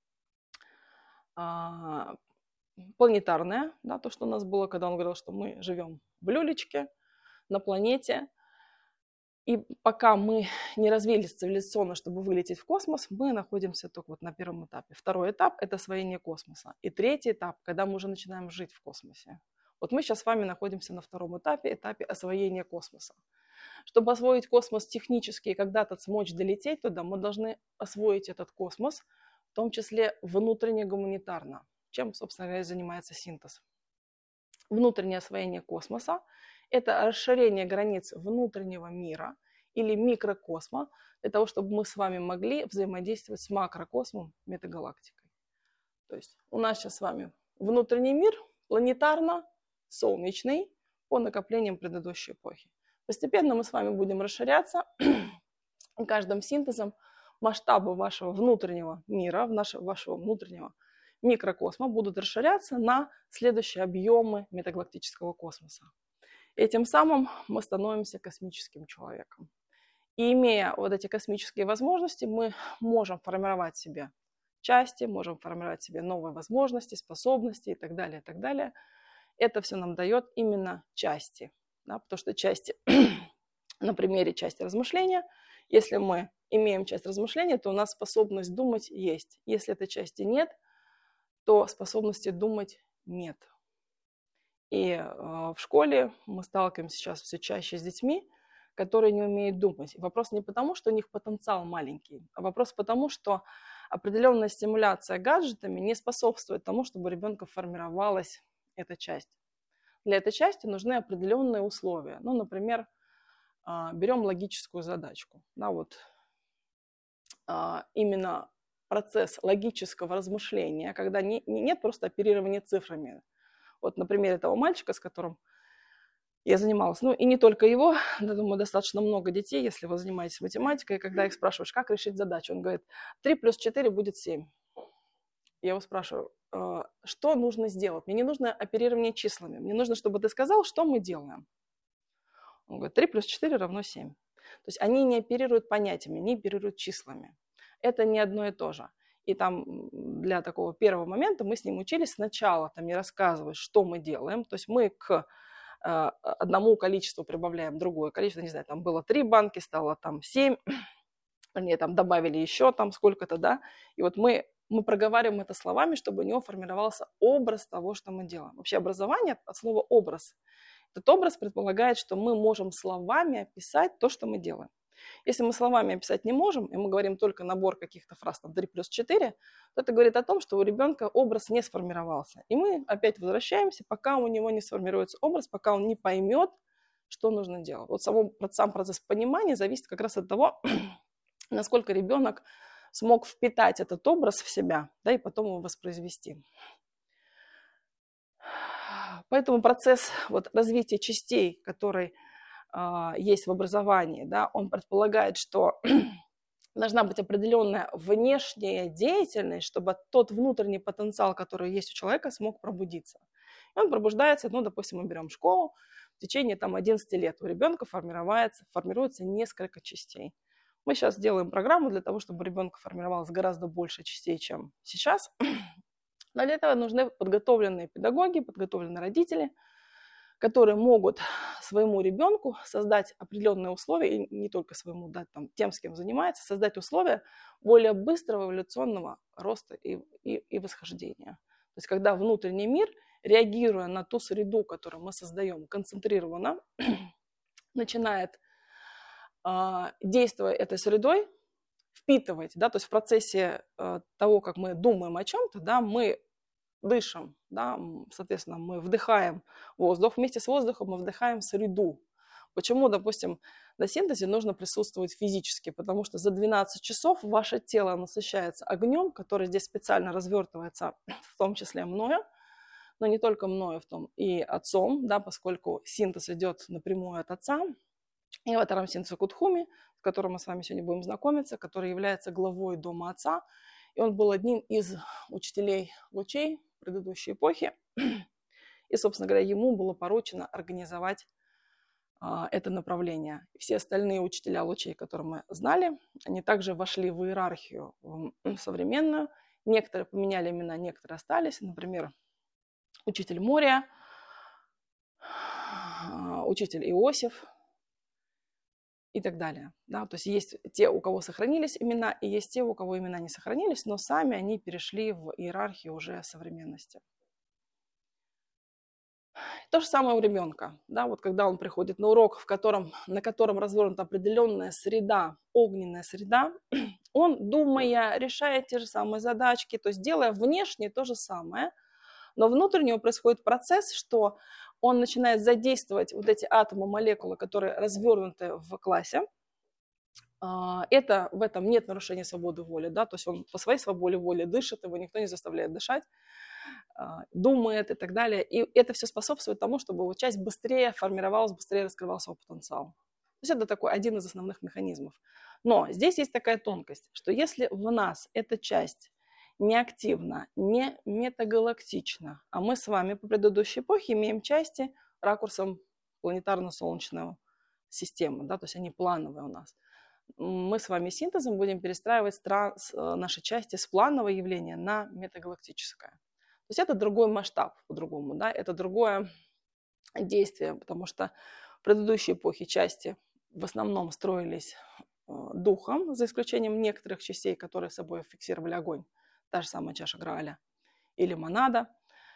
планетарная, да, то, что у нас было, когда он говорил, что мы живем в люлечке на планете. И пока мы не развились цивилизационно, чтобы вылететь в космос, мы находимся только вот на первом этапе. Второй этап – это освоение космоса. И третий этап, когда мы уже начинаем жить в космосе. Вот мы сейчас с вами находимся на втором этапе освоения космоса. Чтобы освоить космос технически и когда-то смочь долететь туда, мы должны освоить этот космос, в том числе внутренне гуманитарно. Чем, собственно говоря, занимается синтез. Внутреннее освоение космоса – это расширение границ внутреннего мира или микрокосма для того, чтобы мы с вами могли взаимодействовать с макрокосмом, метагалактикой. То есть у нас сейчас с вами внутренний мир планетарно-солнечный по накоплениям предыдущей эпохи. Постепенно мы с вами будем расширяться каждым синтезом масштабы вашего внутреннего мира, вашего внутреннего микрокосма будут расширяться на следующие объемы метагалактического космоса. И тем самым мы становимся космическим человеком. И имея вот эти космические возможности, мы можем формировать себе части, можем формировать себе новые возможности, способности и так далее, и так далее. Это все нам дает именно части. Да, потому что части, на примере части размышления, если мы имеем часть размышления, то у нас способность думать есть. Если этой части нет, то способности думать нет. И в школе мы сталкиваемся сейчас все чаще с детьми, которые не умеют думать. И вопрос не потому, что у них потенциал маленький, а вопрос потому, что определенная стимуляция гаджетами не способствует тому, чтобы у ребенка формировалась эта часть. Для этой части нужны определенные условия. Ну, например, берем логическую задачку. Да, вот, именно процесс логического размышления, когда нет просто оперирования цифрами. Вот на примере того мальчика, с которым я занималась, ну и не только его, я думаю, достаточно много детей, если вы занимаетесь математикой, когда их спрашиваешь, как решить задачу, он говорит, 3 плюс 4 будет 7. Я его спрашиваю, что нужно сделать? Мне не нужно оперирование числами, мне нужно, чтобы ты сказал, что мы делаем. Он говорит, 3 плюс 4 равно 7. То есть они не оперируют понятиями, они оперируют числами. Это не одно и то же. И там для такого первого момента мы с ним учились сначала там, не рассказывать, что мы делаем. То есть мы к одному количеству прибавляем другое количество. Не знаю, там было 3 банки, стало там 7. Мне там добавили еще там сколько-то, да. И вот мы проговариваем это словами, чтобы у него формировался образ того, что мы делаем. Вообще образование от слова «образ». Этот образ предполагает, что мы можем словами описать то, что мы делаем. Если мы словами описать не можем, и мы говорим только набор каких-то фраз, там 3 плюс 4, то это говорит о том, что у ребенка образ не сформировался. И мы опять возвращаемся, пока у него не сформируется образ, пока он не поймет, что нужно делать. Вот сам процесс понимания зависит как раз от того, насколько ребенок смог впитать этот образ в себя, да, и потом его воспроизвести. Поэтому процесс вот развития частей, который есть в образовании, да, он предполагает, что должна быть определенная внешняя деятельность, чтобы тот внутренний потенциал, который есть у человека, смог пробудиться. И он пробуждается, ну, допустим, мы берем школу, в течение там 11 лет у ребенка формируется несколько частей. Мы сейчас делаем программу для того, чтобы у ребенка формировалось гораздо больше частей, чем сейчас. Но для этого нужны подготовленные педагоги, подготовленные родители, которые могут своему ребенку создать определенные условия, и не только своему, да, там, тем, с кем занимается, создать условия более быстрого эволюционного роста и восхождения. То есть когда внутренний мир, реагируя на ту среду, которую мы создаем, концентрированно, начинает, действуя этой средой, впитывать, да, то есть в процессе того, как мы думаем о чем-то, да, мы дышим, да, соответственно, мы вдыхаем воздух, вместе с воздухом мы вдыхаем среду. Почему, допустим, на синтезе нужно присутствовать физически? Потому что за 12 часов ваше тело насыщается огнем, который здесь специально развертывается, в том числе мною, но не только мною, в том и отцом, да, поскольку синтез идет напрямую от отца, и аватаром синтеза Кудхуми, с которым мы с вами сегодня будем знакомиться, который является главой дома отца, и он был одним из учителей лучей предыдущей эпохи. И, собственно говоря, ему было поручено организовать это направление. Все остальные учителя лучей, которые мы знали, они также вошли в иерархию современную. Некоторые поменяли имена, некоторые остались. Например, учитель Мория, учитель Иосиф и так далее. Да? То есть есть те, у кого сохранились имена, и есть те, у кого имена не сохранились, но сами они перешли в иерархию уже современности. То же самое у ребенка. Да? Вот когда он приходит на урок, на котором развернута определенная среда, огненная среда, он, думая, решает те же самые задачки, то есть делая внешне то же самое, но внутренне происходит процесс, что он начинает задействовать вот эти атомы, молекулы, которые развернуты в классе. В этом нет нарушения свободы воли, да, то есть он по своей свободе воли дышит, его никто не заставляет дышать, думает и так далее. И это все способствует тому, чтобы его часть быстрее формировалась, быстрее раскрывался его потенциал. То есть это такой один из основных механизмов. Но здесь есть такая тонкость, что если в нас эта часть не активна, не метагалактична, а мы с вами по предыдущей эпохе имеем части ракурсом планетарно-солнечной системы, да, то есть они плановые у нас. Мы с вами синтезом будем перестраивать наши части с планового явления на метагалактическое. То есть это другой масштаб по-другому, да, это другое действие, потому что в предыдущей эпохе части в основном строились духом, за исключением некоторых частей, которые собой фиксировали огонь. Та же самая чаша Грааля или монада,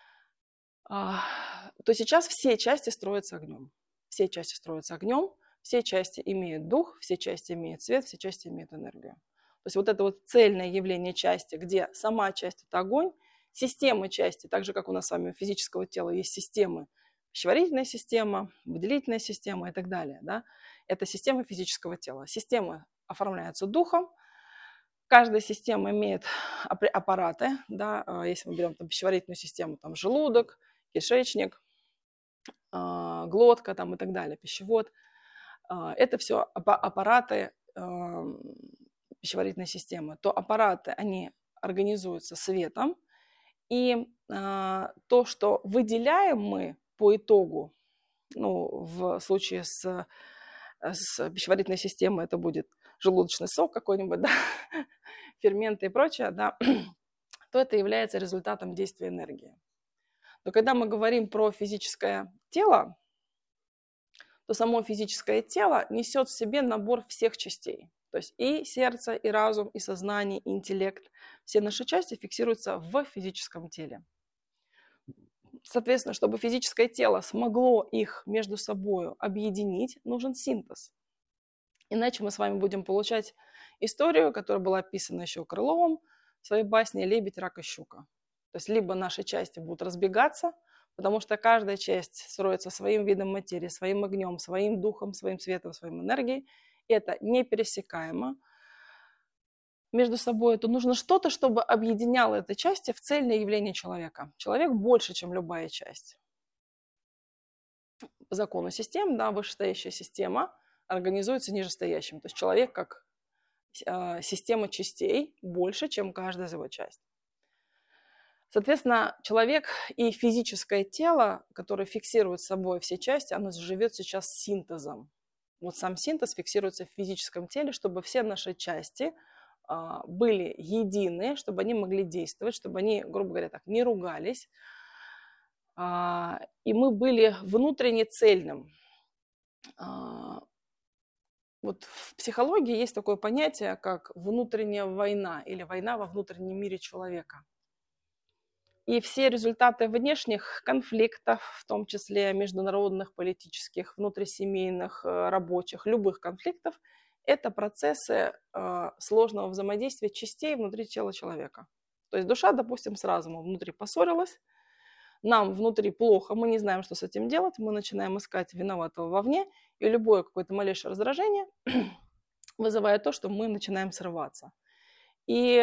то сейчас все части строятся огнем. Все части строятся огнем, все части имеют дух, все части имеют цвет, все части имеют энергию. То есть вот это вот цельное явление части, где сама часть – это огонь, системы части, так же, как у нас с вами у физического тела есть системы, пищеварительная система, выделительная система и так далее. Да? Это система физического тела. Системы оформляются духом. Каждая система имеет аппараты, да, если мы берем там, пищеварительную систему, там желудок, кишечник, глотка там, и так далее, пищевод. Это все аппараты пищеварительной системы. То аппараты, они организуются светом, и то, что выделяем мы по итогу, ну, в случае с пищеварительной системой это будет желудочный сок какой-нибудь, да, ферменты и прочее, да, то это является результатом действия энергии. Но когда мы говорим про физическое тело, то само физическое тело несет в себе набор всех частей. То есть и сердце, и разум, и сознание, и интеллект. Все наши части фиксируются в физическом теле. Соответственно, чтобы физическое тело смогло их между собой объединить, нужен синтез. Иначе мы с вами будем получать историю, которая была описана еще Крыловым в своей басне «Лебедь, рак и щука». То есть либо наши части будут разбегаться, потому что каждая часть строится своим видом материи, своим огнем, своим духом, своим светом, своей энергией. И это непересекаемо. между собой, то нужно что-то, чтобы объединяло эти части в цельное явление человека. Человек больше, чем любая часть. По закону систем, да, вышестоящая система организуется нижестоящим. То есть человек как система частей больше, чем каждая из его частей. Соответственно, человек и физическое тело, которое фиксирует собой все части, оно живет сейчас синтезом. Вот сам синтез фиксируется в физическом теле, чтобы все наши части были едины, чтобы они могли действовать, чтобы они, грубо говоря, так, не ругались. И мы были внутренне цельным. Вот в психологии есть такое понятие, как внутренняя война или война во внутреннем мире человека. И все результаты внешних конфликтов, в том числе международных, политических, внутрисемейных, рабочих, любых конфликтов, это процессы сложного взаимодействия частей внутри тела человека. То есть душа, допустим, с разумом внутри поссорилась, нам внутри плохо, мы не знаем, что с этим делать, мы начинаем искать виноватого вовне, и любое какое-то малейшее раздражение вызывает то, что мы начинаем срываться. И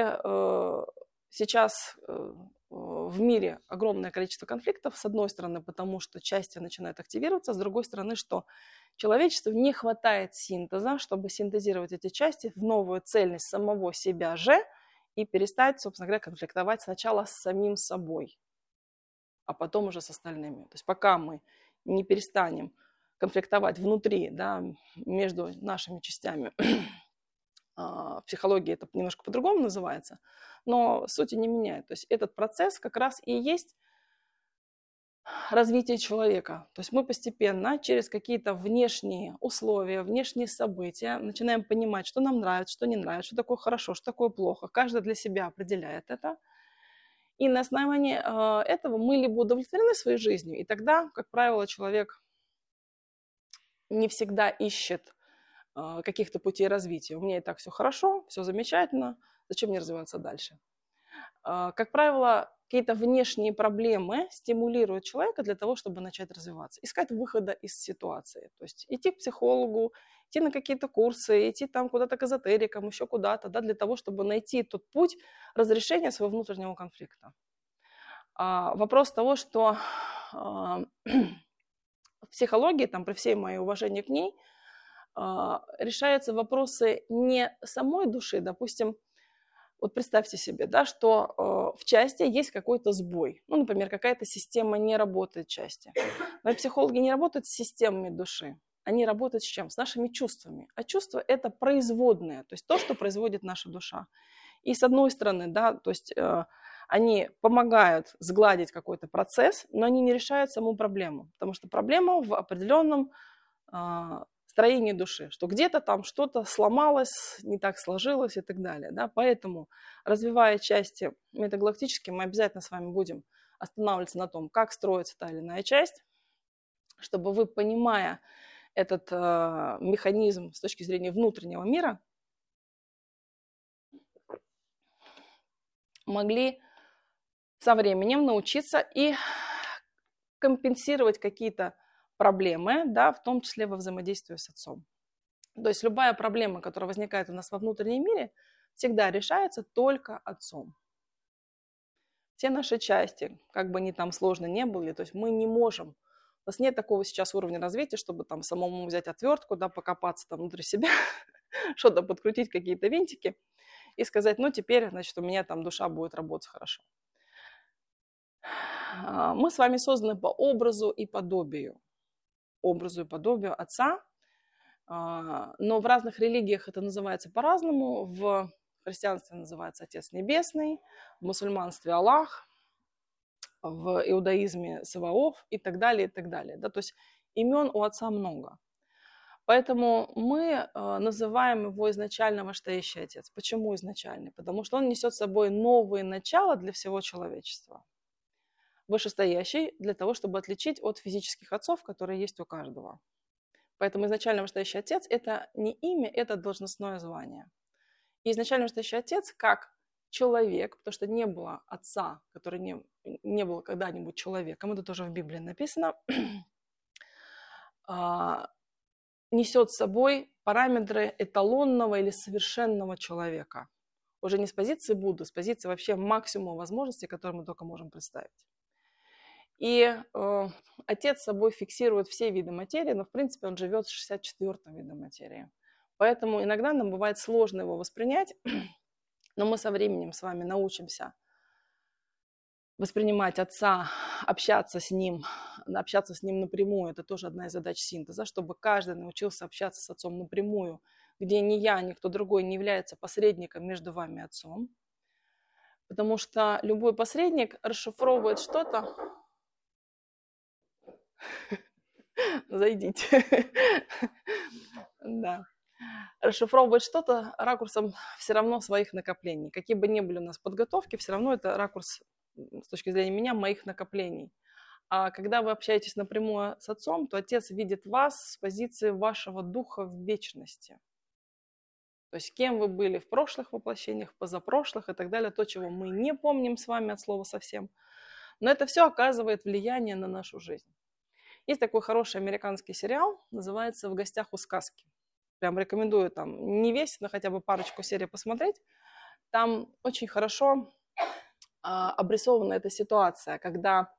сейчас в мире огромное количество конфликтов, с одной стороны, потому что части начинают активироваться, с другой стороны, что человечеству не хватает синтеза, чтобы синтезировать эти части в новую цельность самого себя же и перестать, собственно говоря, конфликтовать сначала с самим собой, а потом уже с остальными. То есть пока мы не перестанем конфликтовать внутри, да, между нашими частями, в психологии это немножко по-другому называется, но сути не меняет. То есть этот процесс как раз и есть развитие человека. То есть мы постепенно через какие-то внешние условия, внешние события начинаем понимать, что нам нравится, что не нравится, что такое хорошо, что такое плохо. Каждый для себя определяет это. И на основании этого мы либо удовлетворены своей жизнью, и тогда, как правило, человек не всегда ищет каких-то путей развития. У меня и так все хорошо, все замечательно, зачем мне развиваться дальше? Как правило, какие-то внешние проблемы стимулируют человека для того, чтобы начать развиваться, искать выхода из ситуации. То есть идти к психологу, идти на какие-то курсы, идти там куда-то к эзотерикам, еще куда-то, да, для того, чтобы найти тот путь разрешения своего внутреннего конфликта. Вопрос того, что в психологии, там, при всей моей уважении к ней, решаются вопросы не самой души, допустим, вот представьте себе, да, что в части есть какой-то сбой. Ну, например, какая-то система не работает в части. Но психологи не работают с системами души. Они работают с чем? С нашими чувствами. А чувства – это производное, то есть то, что производит наша душа. И с одной стороны, да, то есть они помогают сгладить какой-то процесс, но они не решают саму проблему. Потому что проблема в определенном строении души, что где-то там что-то сломалось, не так сложилось и так далее. Да? Поэтому, развивая части метагалактические, мы обязательно с вами будем останавливаться на том, как строится та или иная часть, чтобы вы, понимая этот механизм с точки зрения внутреннего мира, могли со временем научиться и компенсировать какие-то проблемы, да, в том числе во взаимодействии с отцом. То есть любая проблема, которая возникает у нас во внутреннем мире, всегда решается только отцом. Все наши части, как бы они там сложно не были, то есть мы не можем, у нас нет такого сейчас уровня развития, чтобы там самому взять отвертку, да, покопаться там внутри себя, что-то подкрутить, какие-то винтики и сказать, ну теперь, значит, у меня там душа будет работать хорошо. Мы с вами созданы по образу и подобию Отца, но в разных религиях это называется по-разному. В христианстве называется Отец Небесный, в мусульманстве Аллах, в иудаизме Саваоф и так далее, и так далее. Да? То есть имен у Отца много. Поэтому мы называем его изначально Вышестоящий Отец. Почему изначальный? Потому что он несет с собой новые начала для всего человечества. Вышестоящий для того, чтобы отличить от физических отцов, которые есть у каждого. Поэтому изначально Вышестоящий Отец – это не имя, это должностное звание. И изначально Вышестоящий Отец как человек, потому что не было отца, который не был когда-нибудь человеком, это тоже в Библии написано, несет с собой параметры эталонного или совершенного человека. Уже не с позиции Будды, с позиции вообще максимума возможностей, которые мы только можем представить. И Отец с собой фиксирует все виды материи, но в принципе он живет в 64-м виде материи. Поэтому иногда нам бывает сложно его воспринять, но мы со временем с вами научимся воспринимать Отца, общаться с Ним напрямую. Это тоже одна из задач синтеза, чтобы каждый научился общаться с Отцом напрямую, где ни я, ни кто другой не является посредником между вами и Отцом. Потому что любой посредник расшифровывает что-то. Зайдите. Да. Расшифровывать что-то ракурсом все равно своих накоплений. Какие бы ни были у нас подготовки, все равно это ракурс, с точки зрения меня, моих накоплений. А когда вы общаетесь напрямую с Отцом, то Отец видит вас с позиции вашего духа в вечности. То есть кем вы были в прошлых воплощениях, позапрошлых и так далее, то, чего мы не помним с вами от слова совсем. Но это все оказывает влияние на нашу жизнь. Есть такой хороший американский сериал, называется «В гостях у сказки». Прям рекомендую там не весь, но хотя бы парочку серий посмотреть. Там очень хорошо обрисована эта ситуация, когда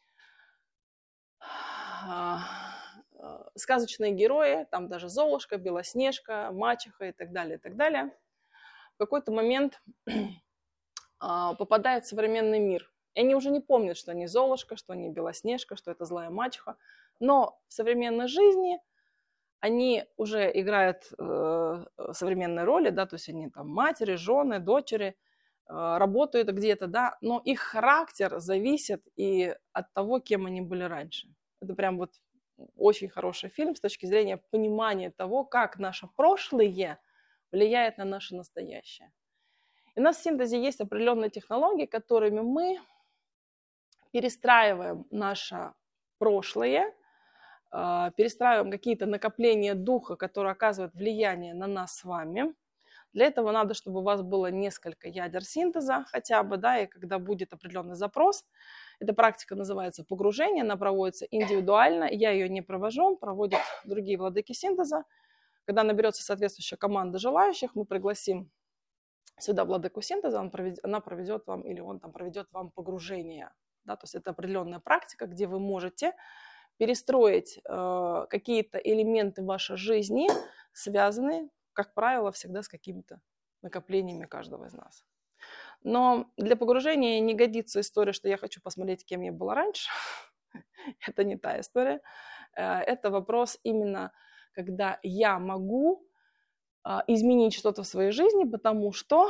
сказочные герои, там даже Золушка, Белоснежка, Мачеха и так далее, в какой-то момент попадают в современный мир. И они уже не помнят, что они Золушка, что они Белоснежка, что это злая мачеха. Но в современной жизни они уже играют современные роли, да, то есть они там матери, жены, дочери, работают где-то, да, но их характер зависит и от того, кем они были раньше. Это прям вот очень хороший фильм с точки зрения понимания того, как наше прошлое влияет на наше настоящее. И у нас в синтезе есть определенные технологии, которыми мы перестраиваем наше прошлое, перестраиваем какие-то накопления духа, которые оказывают влияние на нас с вами. Для этого надо, чтобы у вас было несколько ядер синтеза хотя бы, да, и когда будет определенный запрос. Эта практика называется погружение, она проводится индивидуально, я ее не провожу, проводят другие владыки синтеза. Когда наберется соответствующая команда желающих, мы пригласим сюда владыку синтеза, она проведет вам, или он там проведет вам погружение. Да, то есть это определенная практика, где вы можете перестроить какие-то элементы вашей жизни, связанные, как правило, всегда с какими-то накоплениями каждого из нас. Но для погружения не годится история, что я хочу посмотреть, кем я была раньше. Это не та история. Это вопрос именно, когда я могу изменить что-то в своей жизни, потому что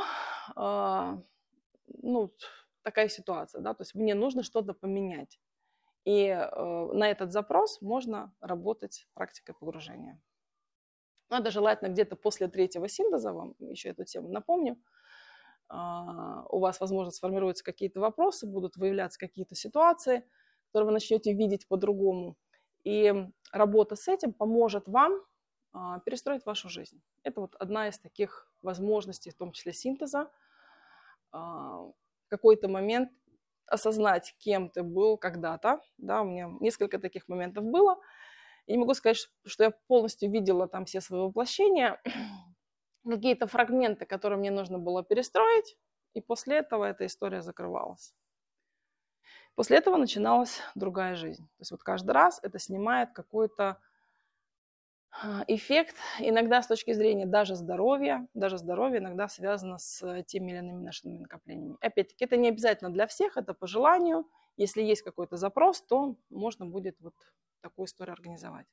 такая ситуация, да, то есть мне нужно что-то поменять. И на этот запрос можно работать практикой погружения. Надо желательно где-то после 3-го синтеза, вам еще эту тему напомню, у вас, возможно, сформируются какие-то вопросы, будут выявляться какие-то ситуации, которые вы начнете видеть по-другому. И работа с этим поможет вам перестроить вашу жизнь. Это вот одна из таких возможностей, в том числе синтеза. В какой-то момент осознать, кем ты был когда-то. Да, у меня несколько таких моментов было. И не могу сказать, что я полностью видела там все свои воплощения. Какие-то фрагменты, которые мне нужно было перестроить. И после этого эта история закрывалась. После этого начиналась другая жизнь. То есть вот каждый раз это снимает какой-то эффект, иногда с точки зрения даже здоровья иногда связано с теми или иными нашими накоплениями. Опять-таки, это не обязательно для всех, это по желанию. Если есть какой-то запрос, то можно будет вот такую историю организовать.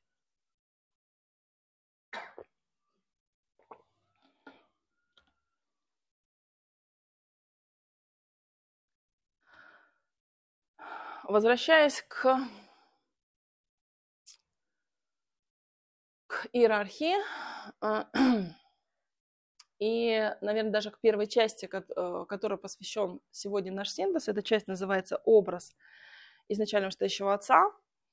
Возвращаясь к иерархии, и, наверное, даже к первой части, которой посвящен сегодня наш синтез, эта часть называется «Образ изначально настоящего Отца».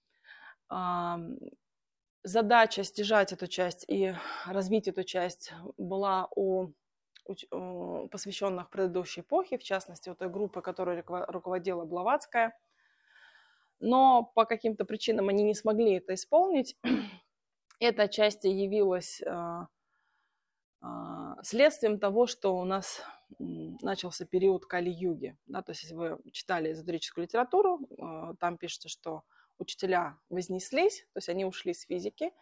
Задача стяжать эту часть и развить эту часть была у посвященных предыдущей эпохе, в частности, у той группы, которой руководила Блаватская. Но по каким-то причинам они не смогли это исполнить. Эта часть явилась следствием того, что у нас начался период Кали-юги. Да, то есть если вы читали эзотерическую литературу, там пишется, что учителя вознеслись, то есть они ушли с физики.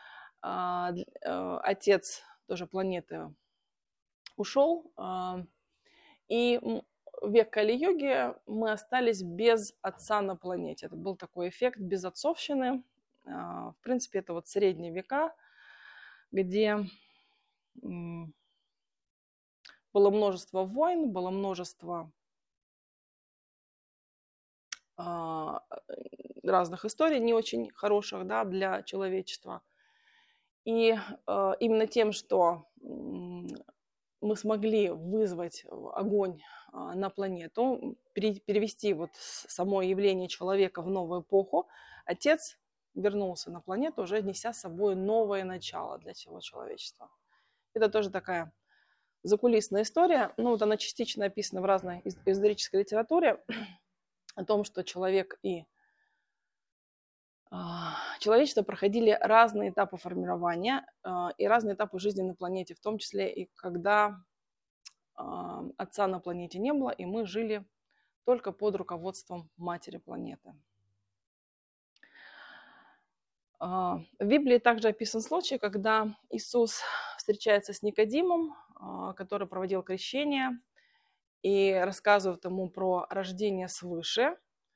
Отец тоже планеты ушел. И в век Кали-юги мы остались без отца на планете. Это был такой эффект безотцовщины. В принципе, это вот средние века, где было множество войн, было множество разных историй, не очень хороших, да, для человечества. И именно тем, что мы смогли вызвать огонь на планету, перевести вот само явление человека в новую эпоху, отец вернулся на планету, уже неся с собой новое начало для всего человечества. Это тоже такая закулисная история. Ну, вот она частично описана в разной эзотерической литературе о том, что человек и человечество проходили разные этапы формирования и разные этапы жизни на планете, в том числе и когда отца на планете не было, и мы жили только под руководством матери планеты. В Библии также описан случай, когда Иисус встречается с Никодимом, который проводил крещение, и рассказывает ему про рождение свыше.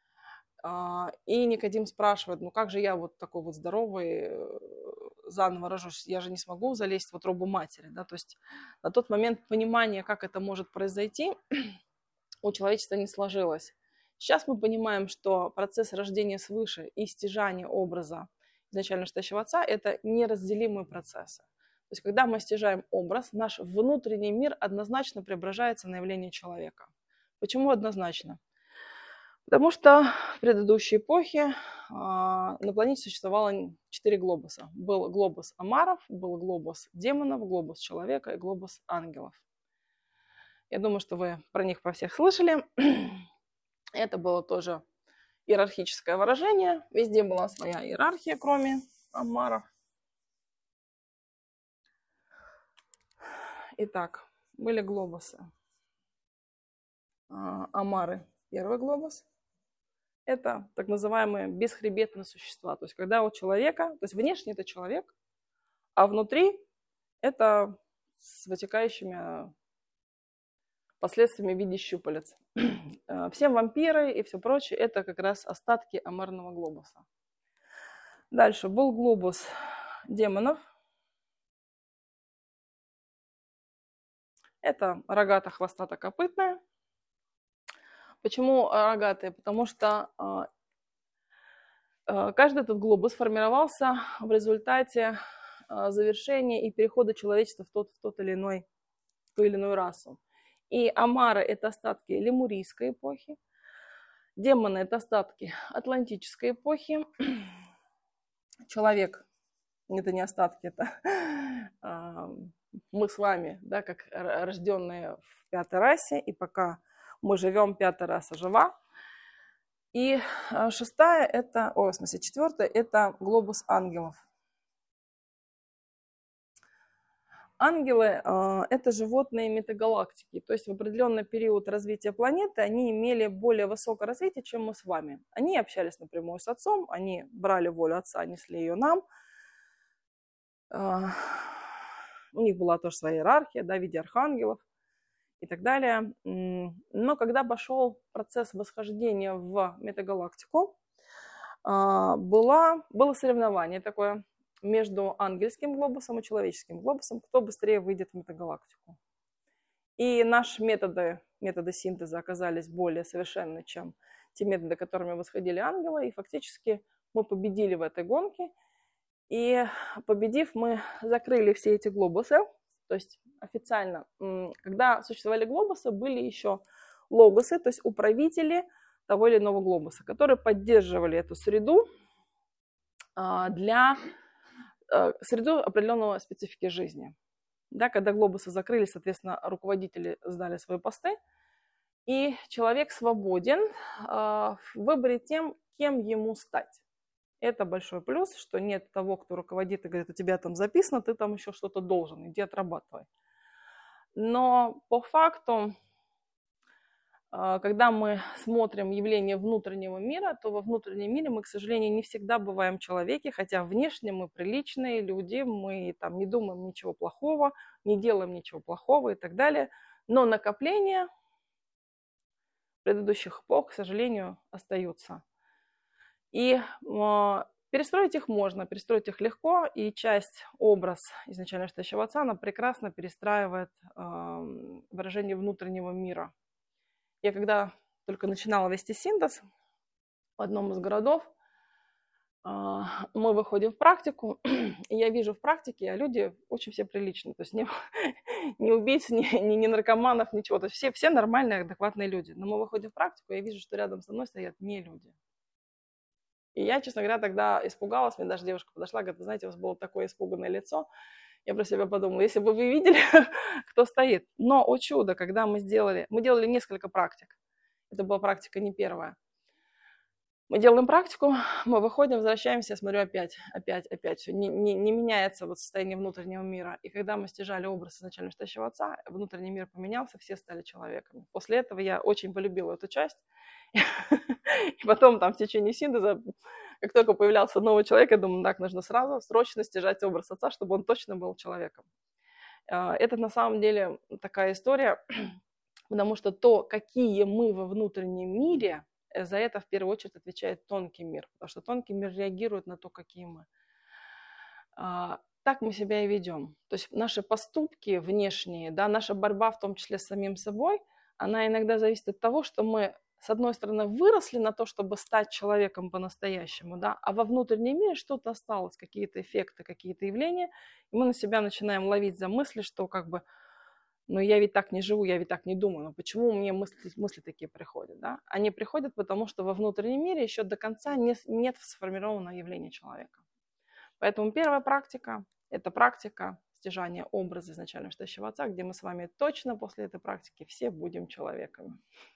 И Никодим спрашивает, ну как же я вот такой вот здоровый заново рожусь, я же не смогу залезть в утробу матери. Да? То есть на тот момент понимание, как это может произойти, у человечества не сложилось. Сейчас мы понимаем, что процесс рождения свыше и стяжания образа изначально стоящего отца – это неразделимые процессы. То есть когда мы стяжаем образ, наш внутренний мир однозначно преображается на явление человека. Почему однозначно? Потому что в предыдущей эпохе на планете существовало 4 глобуса. Был глобус амаров, был глобус демонов, глобус человека и глобус ангелов. Я думаю, что вы про них про всех слышали. Это было тоже иерархическое выражение. Везде была своя иерархия, кроме амаров. Итак, были глобусы. Амары – первый глобус. Это так называемые бесхребетные существа. То есть когда у человека, то есть внешне это человек, а внутри это с вытекающими последствиями в виде щупалец. Все вампиры и все прочее – это как раз остатки амарного глобуса. Дальше был глобус демонов. Это рогато-хвостато-копытная. Почему рогатые? Потому что каждый этот глобус формировался в результате завершения и перехода человечества в ту или иную расу. И амары – это остатки лемурийской эпохи, демоны – это остатки атлантической эпохи, человек – это не остатки, это мы с вами, да, как рожденные в пятой расе, и пока мы живем, пятая раса жива. И шестая – это, четвертая – это глобус ангелов. Ангелы – это животные метагалактики, то есть в определенный период развития планеты они имели более высокое развитие, чем мы с вами. Они общались напрямую с отцом, они брали волю отца, несли ее нам. У них была тоже своя иерархия, да, в виде архангелов и так далее. Но когда пошел процесс восхождения в метагалактику, было соревнование такое между ангельским глобусом и человеческим глобусом, кто быстрее выйдет в метагалактику. И наши методы синтеза оказались более совершенны, чем те методы, которыми восходили ангелы. И фактически мы победили в этой гонке. И победив, мы закрыли все эти глобусы. То есть официально, когда существовали глобусы, были еще логосы, то есть управители того или иного глобуса, которые поддерживали эту среду среду определенного специфики жизни. Да, когда глобусы закрылись, соответственно, руководители сдали свои посты, и человек свободен в выборе тем, кем ему стать. Это большой плюс, что нет того, кто руководит и говорит, у тебя там записано, ты там еще что-то должен, иди отрабатывай. Но по факту, когда мы смотрим явление внутреннего мира, то во внутреннем мире мы, к сожалению, не всегда бываем человеки, хотя внешне мы приличные люди, мы там не думаем ничего плохого, не делаем ничего плохого и так далее. Но накопления предыдущих эпох, к сожалению, остаются. И перестроить их можно, перестроить их легко, и образ изначально стоящего отца, она прекрасно перестраивает выражение внутреннего мира. Я когда только начинала вести синтез в одном из городов, мы выходим в практику, и я вижу в практике, а люди очень все приличные, то есть не убийц, не наркоманов, ничего, то есть все нормальные, адекватные люди. Но мы выходим в практику, и я вижу, что рядом со мной стоят не люди. И я, честно говоря, тогда испугалась, мне даже девушка подошла, говорит, вы знаете, у вас было такое испуганное лицо. Я про себя подумала, если бы вы видели, кто стоит. Но, о чудо, когда мы делали несколько практик. Это была практика не первая. Мы делаем практику, мы выходим, возвращаемся, я смотрю, опять все. Не меняется вот состояние внутреннего мира. И когда мы стяжали образ изначально стоящего отца, внутренний мир поменялся, все стали человеками. После этого я очень полюбила эту часть. И потом там в течение синтеза, как только появлялся новый человек, я думаю, так, нужно сразу, срочно стяжать образ отца, чтобы он точно был человеком. Это на самом деле такая история, потому что то, какие мы во внутреннем мире, за это в первую очередь отвечает тонкий мир, потому что тонкий мир реагирует на то, какие мы. Так мы себя и ведем. То есть наши поступки внешние, да, наша борьба в том числе с самим собой, она иногда зависит от того, что мы, с одной стороны, выросли на то, чтобы стать человеком по-настоящему, да, а во внутреннем мире что-то осталось, какие-то эффекты, какие-то явления, и мы на себя начинаем ловить за мысли, что как бы, ну я ведь так не живу, я ведь так не думаю, но почему мне мысли такие приходят, да? Они приходят, потому что во внутреннем мире еще до конца нет сформированного явления человека. Поэтому первая практика – это практика стяжания образа изначально стоящего отца, где мы с вами точно после этой практики все будем человеками.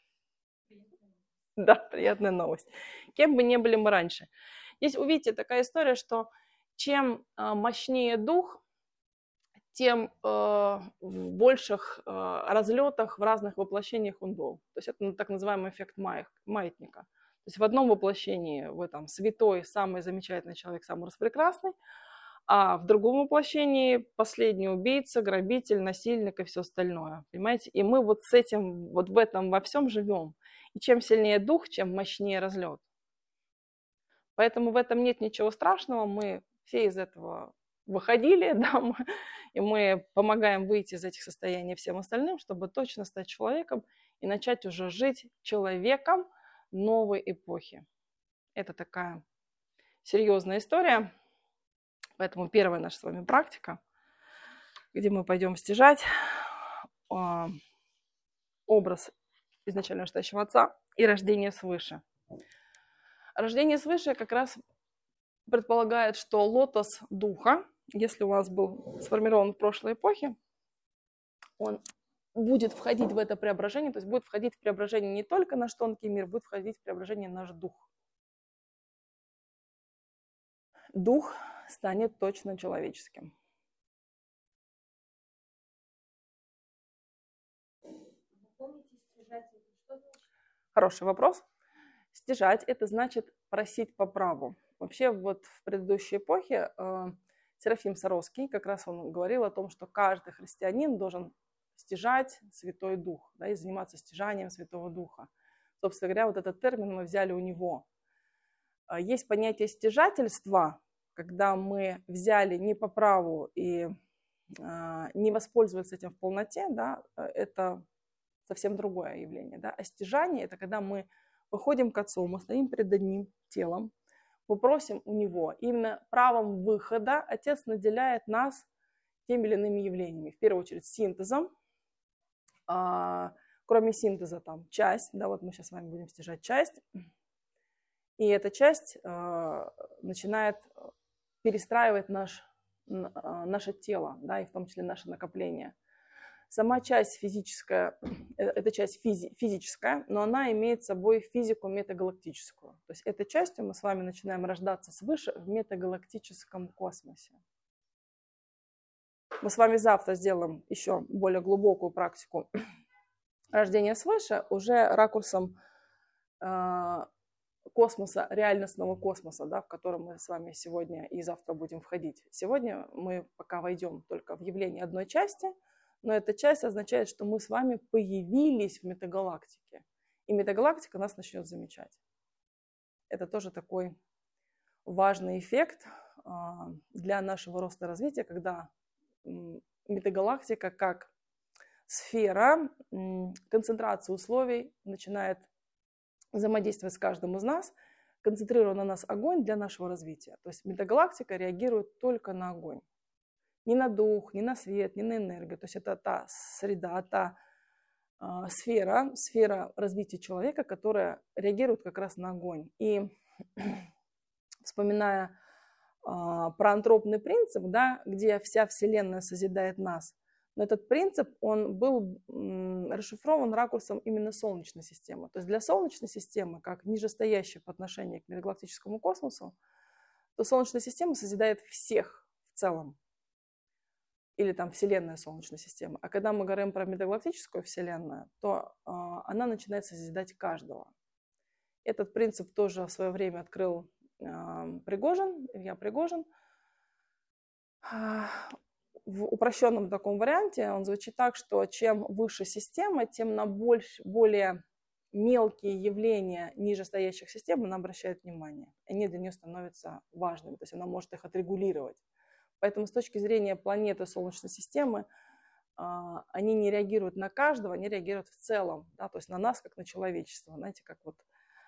Да, приятная новость. Кем бы ни были мы раньше. Здесь, увидите, такая история, что чем мощнее дух, тем в больших разлетах, в разных воплощениях он был. То есть это так называемый эффект маятника. То есть в одном воплощении вы там святой, самый замечательный человек, самый распрекрасный, а в другом воплощении последний убийца, грабитель, насильник и все остальное. Понимаете? И мы вот с этим, вот в этом во всем живем. И чем сильнее дух, чем мощнее разлет. Поэтому в этом нет ничего страшного. Мы все из этого выходили, да, и мы помогаем выйти из этих состояний всем остальным, чтобы точно стать человеком и начать уже жить человеком новой эпохи. Это такая серьезная история. Поэтому первая наша с вами практика, где мы пойдем стяжать образ изначально стоящего отца и рождение свыше. Рождение свыше как раз предполагает, что лотос духа, если у вас был сформирован в прошлой эпохе, он будет входить в это преображение, то есть будет входить в преображение не только наш тонкий мир, будет входить в преображение наш дух. Дух станет точно человеческим. Хороший вопрос. Стяжать – это значит просить по праву. Вообще вот в предыдущей эпохе Серафим Саровский, как раз он говорил о том, что каждый христианин должен стяжать Святой Дух, да, и заниматься стяжанием Святого Духа. Собственно говоря, вот этот термин мы взяли у него. Есть понятие стяжательства, когда мы взяли не по праву и не воспользоваться этим в полноте, да, это совсем другое явление. Да. А стяжание – это когда мы выходим к Отцу, мы стоим перед одним телом, мы просим у Него. Именно правом выхода Отец наделяет нас теми или иными явлениями. В первую очередь синтезом. Кроме синтеза там часть, да, вот мы сейчас с вами будем стяжать часть. И эта часть начинает перестраивать наше тело, да, и в том числе наше накопление. Сама часть физическая, это часть физическая, но она имеет собой физику метагалактическую. То есть этой частью мы с вами начинаем рождаться свыше в метагалактическом космосе. Мы с вами завтра сделаем еще более глубокую практику рождения свыше, уже ракурсом космоса, реальностного космоса, да, в котором мы с вами сегодня и завтра будем входить. Сегодня мы пока войдем только в явление одной части, но эта часть означает, что мы с вами появились в метагалактике, и метагалактика нас начнет замечать. Это тоже такой важный эффект для нашего роста и развития, когда метагалактика как сфера концентрации условий начинает взаимодействовать с каждым из нас, концентрируя на нас огонь для нашего развития. То есть метагалактика реагирует только на огонь. Ни на дух, ни на свет, ни на энергию. То есть это та среда, та сфера развития человека, которая реагирует как раз на огонь. И вспоминая про антропный принцип, да, где вся Вселенная созидает нас, но этот принцип, он был расшифрован ракурсом именно Солнечной системы. То есть для Солнечной системы, как нижестоящей по отношению к межгалактическому космосу, то Солнечная система созидает всех в целом. Или там Вселенная Солнечная система. А когда мы говорим про межгалактическую Вселенную, то она начинает созидать каждого. Этот принцип тоже в свое время открыл Илья Пригожин. В упрощенном таком варианте он звучит так, что чем выше система, тем на более мелкие явления нижестоящих систем она обращает внимание. Они для нее становятся важными, то есть она может их отрегулировать. Поэтому с точки зрения планеты Солнечной системы, они не реагируют на каждого, они реагируют в целом, да, то есть на нас, как на человечество. Знаете, как вот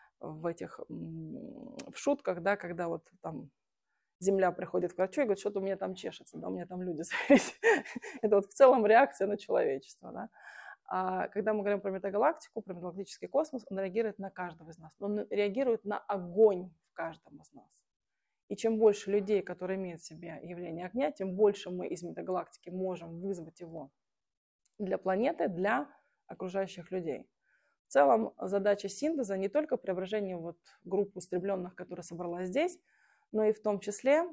в шутках, да, когда вот там Земля приходит к врачу и говорит, что-то у меня там чешется, да, у меня там люди завелись. Это вот в целом реакция на человечество. Да. А когда мы говорим про метагалактику, про метагалактический космос, он реагирует на каждого из нас. Он реагирует на огонь в каждом из нас. И чем больше людей, которые имеют в себе явление огня, тем больше мы из метагалактики можем вызвать его для планеты, для окружающих людей. В целом задача синтеза не только преображение вот группы устремленных, которая собралась здесь, но и в том числе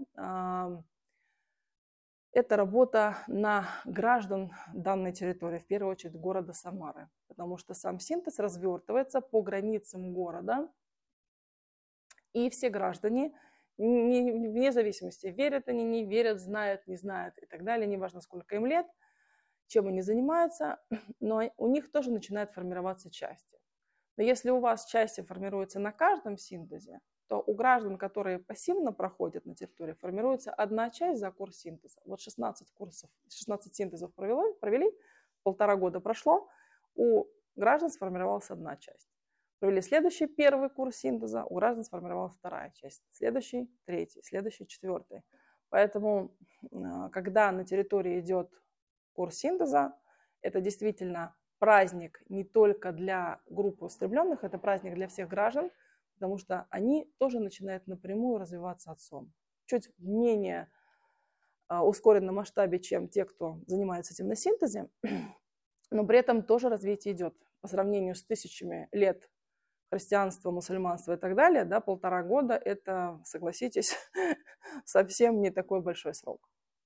это работа на граждан данной территории, в первую очередь города Самары, потому что сам синтез развертывается по границам города, и все граждане, вне зависимости, верят они, не верят, знают, не знают и так далее, неважно, сколько им лет, чем они занимаются, но у них тоже начинают формироваться части. Но если у вас части формируются на каждом синтезе, то у граждан, которые пассивно проходят на территории, формируется одна часть за курс синтеза. Вот 16 синтезов провели, 1,5 года прошло, у граждан сформировалась одна часть. Провели следующий первый курс синтеза, у граждан сформировалась вторая часть, следующий третий, следующий четвертый. Поэтому, когда на территории идет курс синтеза, это действительно праздник не только для группы устремленных, это праздник для всех граждан, потому что они тоже начинают напрямую развиваться отцом. Чуть в менее ускоренном масштабе, чем те, кто занимается этим на синтезе, но при этом тоже развитие идет. По сравнению с тысячами лет христианства, мусульманства и так далее, да, 1,5 года – это, согласитесь, совсем не такой большой срок.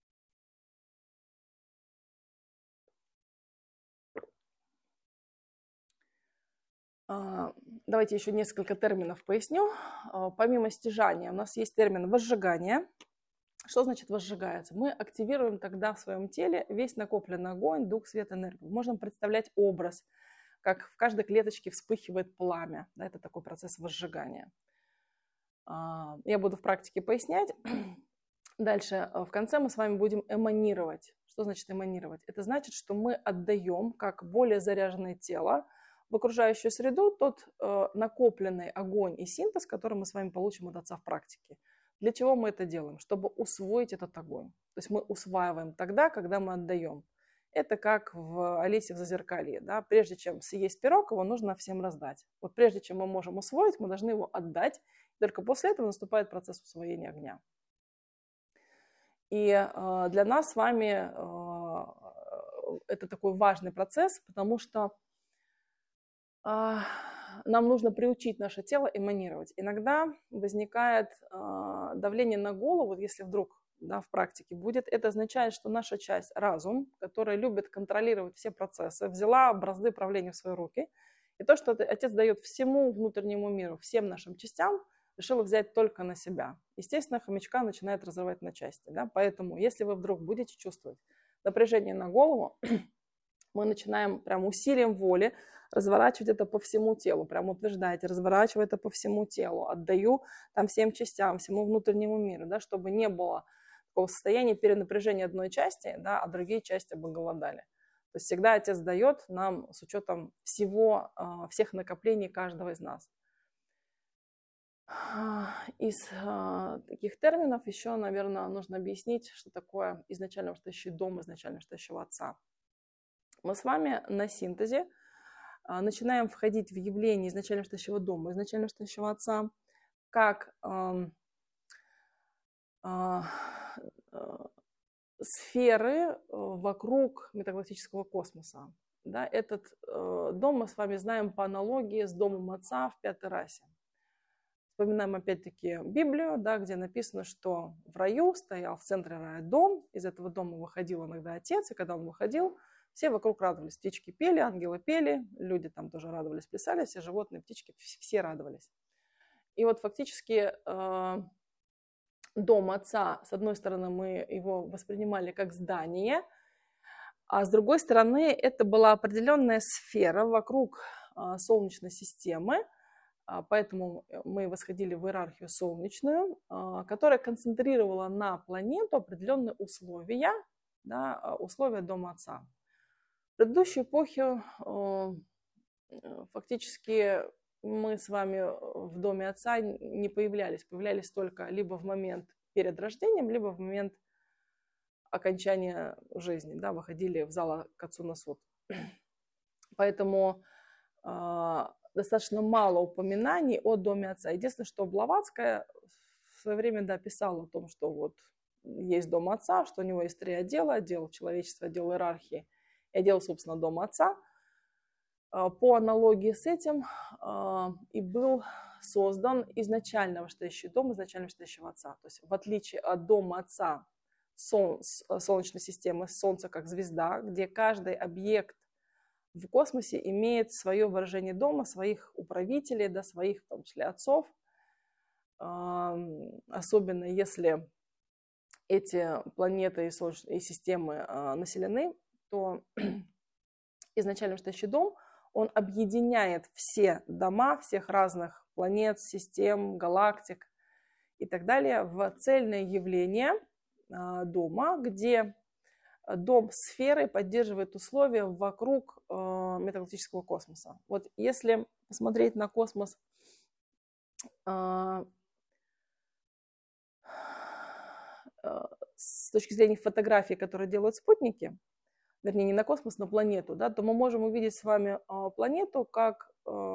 Давайте еще несколько терминов поясню. Помимо стяжания у нас есть термин возжигание. Что значит возжигается? Мы активируем тогда в своем теле весь накопленный огонь, дух, свет, энергию. Можно представлять образ, как в каждой клеточке вспыхивает пламя. Да, это такой процесс возжигания. Я буду в практике пояснять. Дальше, в конце мы с вами будем эманировать. Что значит эманировать? Это значит, что мы отдаем, как более заряженное тело, в окружающую среду тот накопленный огонь и синтез, который мы с вами получим от Отца в практике. Для чего мы это делаем? Чтобы усвоить этот огонь. То есть мы усваиваем тогда, когда мы отдаем. Это как в Алисе в Зазеркалье. Да? Прежде чем съесть пирог, его нужно всем раздать. Вот прежде чем мы можем усвоить, мы должны его отдать. Только после этого наступает процесс усвоения огня. И для нас с вами это такой важный процесс, потому что нам нужно приучить наше тело эманировать. Иногда возникает давление на голову, если вдруг, да, в практике будет. Это означает, что наша часть, разум, которая любит контролировать все процессы, взяла бразды правления в свои руки. И то, что Отец дает всему внутреннему миру, всем нашим частям, решила взять только на себя. Естественно, хомячка начинает разрывать на части. Да? Поэтому, если вы вдруг будете чувствовать напряжение на голову, мы начинаем прям усилием воли разворачивать это по всему телу, прям утверждаете, разворачиваю это по всему телу, отдаю там всем частям, всему внутреннему миру, да, чтобы не было такого состояния перенапряжения одной части, да, а другие части бы голодали. То есть всегда Отец дает нам с учетом всего, всех накоплений каждого из нас. Из таких терминов еще, наверное, нужно объяснить, что такое изначально вырастающий дом, изначально вырастающего Отца. Мы с вами на синтезе начинаем входить в явление изначально вырастающего дома, изначально вырастающего Отца, как сферы вокруг метагалактического космоса. Да, этот дом мы с вами знаем по аналогии с домом Отца в пятой расе. Вспоминаем опять-таки Библию, да, где написано, что в раю стоял в центре рая дом, из этого дома выходил иногда Отец, и когда он выходил, все вокруг радовались. Птички пели, ангелы пели, люди там тоже радовались, плясали, все животные, птички, все радовались. И вот фактически дом Отца, с одной стороны, мы его воспринимали как здание, а с другой стороны, это была определенная сфера вокруг Солнечной системы, поэтому мы восходили в иерархию солнечную, которая концентрировала на планету определенные условия, да, условия дома Отца. В предыдущей эпохе фактически мы с вами в доме Отца не появлялись. Появлялись только либо в момент перед рождением, либо в момент окончания жизни. Да, выходили в зал к Отцу на суд. Поэтому достаточно мало упоминаний о доме Отца. Единственное, что Блаватская в свое время, да, писала о том, что вот есть дом Отца, что у него есть 3 отдела: отдел человечества, отдел иерархии и отдел, собственно, дома Отца. По аналогии с этим и был создан изначально вырастающий дом, изначально вырастающего Отца. То есть в отличие от дома Отца Солнечной системы, Солнце как звезда, где каждый объект в космосе имеет свое выражение дома, своих управителей, да, своих, в том числе, отцов. Особенно если эти планеты и системы населены, то изначально вырастающий дом, он объединяет все дома всех разных планет, систем, галактик и так далее в цельное явление дома, где дом сферы поддерживает условия вокруг метагалактического космоса. Вот если посмотреть на космос с точки зрения фотографий, которые делают спутники, вернее, не на космос, на планету, да, то мы можем увидеть с вами планету как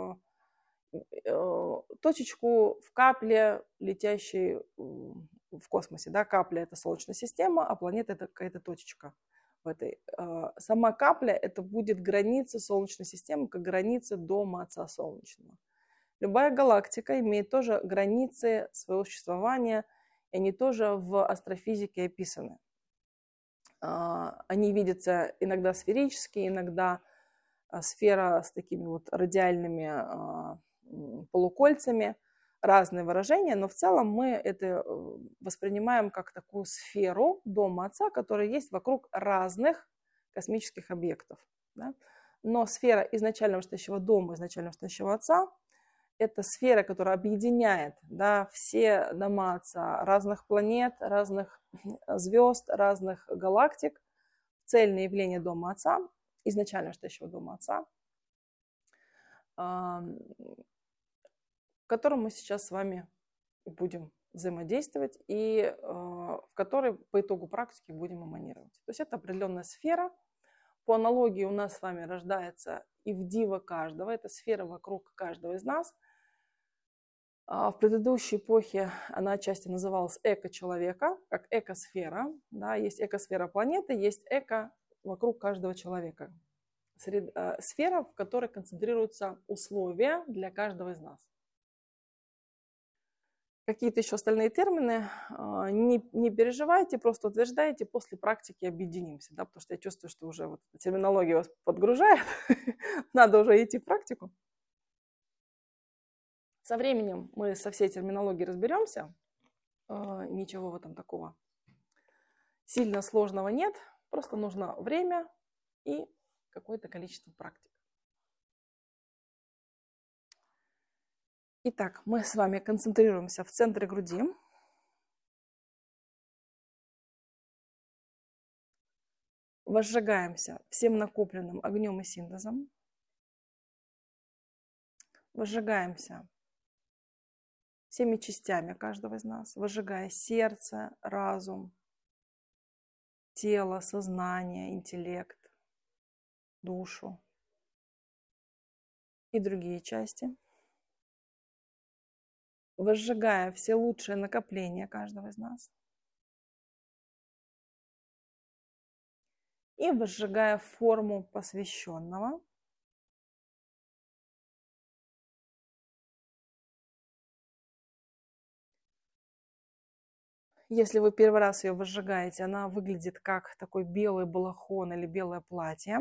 точечку в капле, летящей в космосе. Да? Капля – это Солнечная система, а планета – это какая-то точечка в этой. Сама капля – это будет граница Солнечной системы, как граница дома Отца Солнечного. Любая галактика имеет тоже границы своего существования, и они тоже в астрофизике описаны. Они видятся иногда сферически, иногда сфера с такими вот радиальными полукольцами, разные выражения, но в целом мы это воспринимаем как такую сферу дома Отца, которая есть вокруг разных космических объектов. Да? Но сфера изначально вырастающего дома, изначально вырастающего Отца – это сфера, которая объединяет, да, все дома Отца, разных планет, разных звезд, разных галактик, цельное явление дома Отца, изначально вырастающего дома Отца, в котором мы сейчас с вами будем взаимодействовать и в которой по итогу практики будем эманировать. То есть это определенная сфера. По аналогии у нас с вами рождается ивдива каждого, это сфера вокруг каждого из нас. В предыдущей эпохе она отчасти называлась эко-человека, как экосфера. Да, есть экосфера планеты, есть вокруг каждого человека. Сфера, в которой концентрируются условия для каждого из нас. Какие-то еще остальные термины, не переживайте, просто утверждайте, после практики объединимся, да, потому что я чувствую, что уже вот терминология вас подгружает, надо уже идти в практику. Со временем мы со всей терминологией разберемся, ничего в этом такого сильно сложного нет, просто нужно время и какое-то количество практик. Итак, мы с вами концентрируемся в центре груди. Возжигаемся всем накопленным огнем и синтезом. Возжигаемся всеми частями каждого из нас, возжигая сердце, разум, тело, сознание, интеллект, душу и другие части. Возжигая все лучшие накопления каждого из нас. И возжигая форму посвященного. Если вы первый раз ее возжигаете, она выглядит как такой белый балахон или белое платье.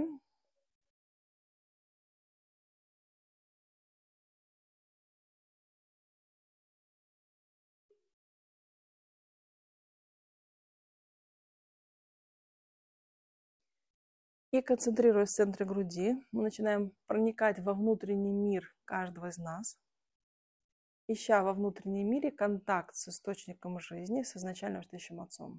И концентрируясь в центре груди, мы начинаем проникать во внутренний мир каждого из нас, ища во внутреннем мире контакт с источником жизни, с изначально стоящим Отцом.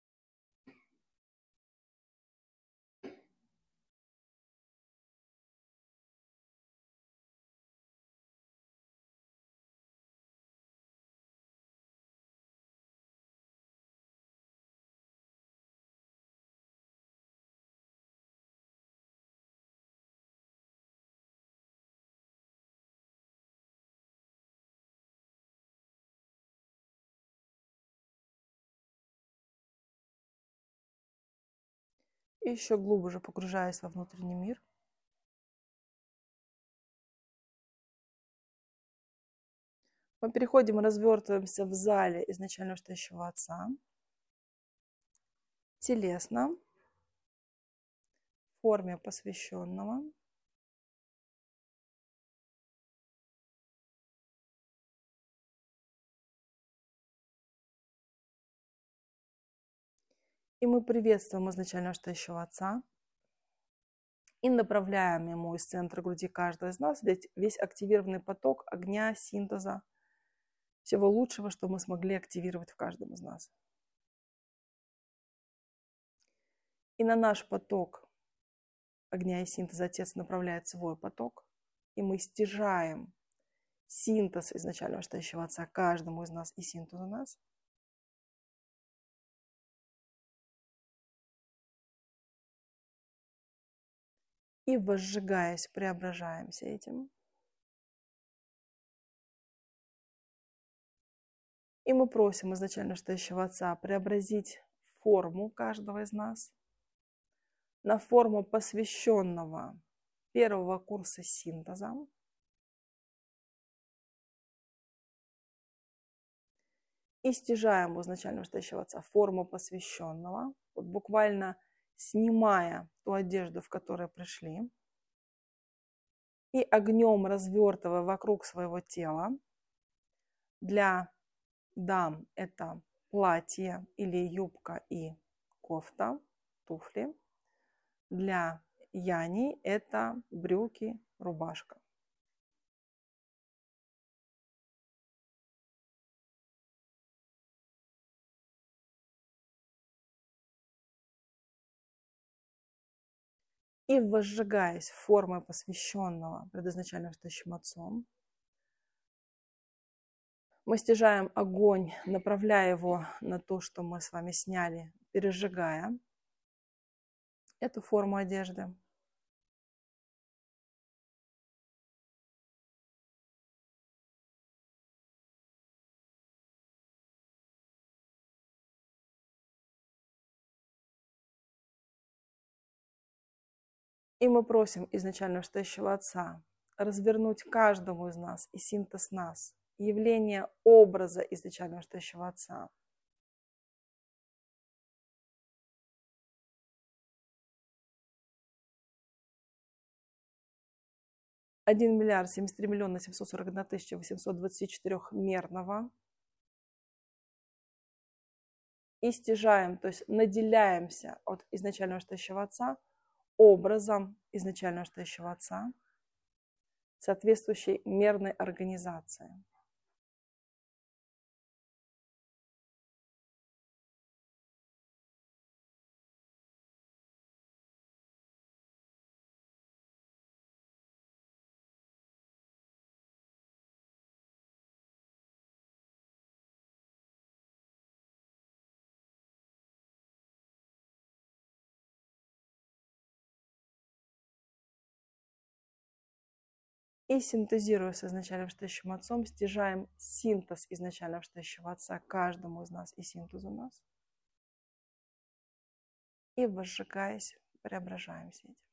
И еще глубже погружаясь во внутренний мир. Мы переходим и развертываемся в зале изначально стоящего Отца. Телесно, в форме посвященного. И мы приветствуем изначально стоящего Отца и направляем ему из центра груди каждого из нас весь активированный поток огня, синтеза, всего лучшего, что мы смогли активировать в каждом из нас. И на наш поток огня и синтеза Отец направляет свой поток, и мы стяжаем синтез изначально стоящего Отца каждому из нас и синтез у нас. И возжигаясь, преображаемся этим. И мы просим изначально стоящего Отца преобразить форму каждого из нас на форму посвященного первого курса синтеза. И стяжаем у изначально стоящего Отца форму посвященного, вот буквально снимая ту одежду, в которой пришли, и огнем развертывая вокруг своего тела. Для дам это платье или юбка и кофта, туфли. Для Яни это брюки, рубашка. И возжигаясь формой посвященного предизначально стоящим Отцом, мы стяжаем огонь, направляя его на то, что мы с вами сняли, пережигая эту форму одежды. И мы просим изначально вышестоящего Отца развернуть каждому из нас и синтез нас, явление образа изначально вышестоящего Отца. Один миллиард 73 миллиона 741 тысяча 824 мерного. И стяжаем, то есть наделяемся от изначально вышестоящего Отца образом изначально вышестоящего Отца, соответствующей мерной организации. И синтезируя с изначально вышестоящим Отцом, стяжаем синтез изначально вышестоящего Отца каждому из нас и синтезу нас. И возжигаясь, преображаемся этим.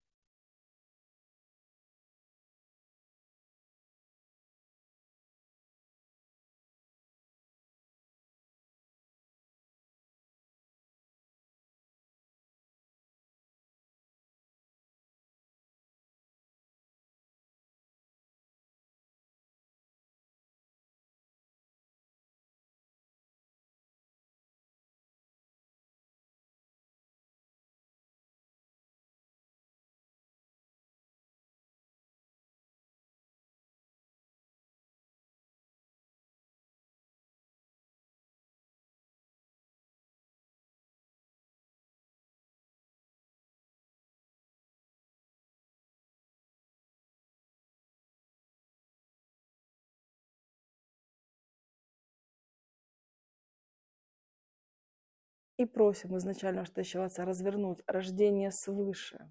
И просим изначально вышестоящего Отца развернуть рождение свыше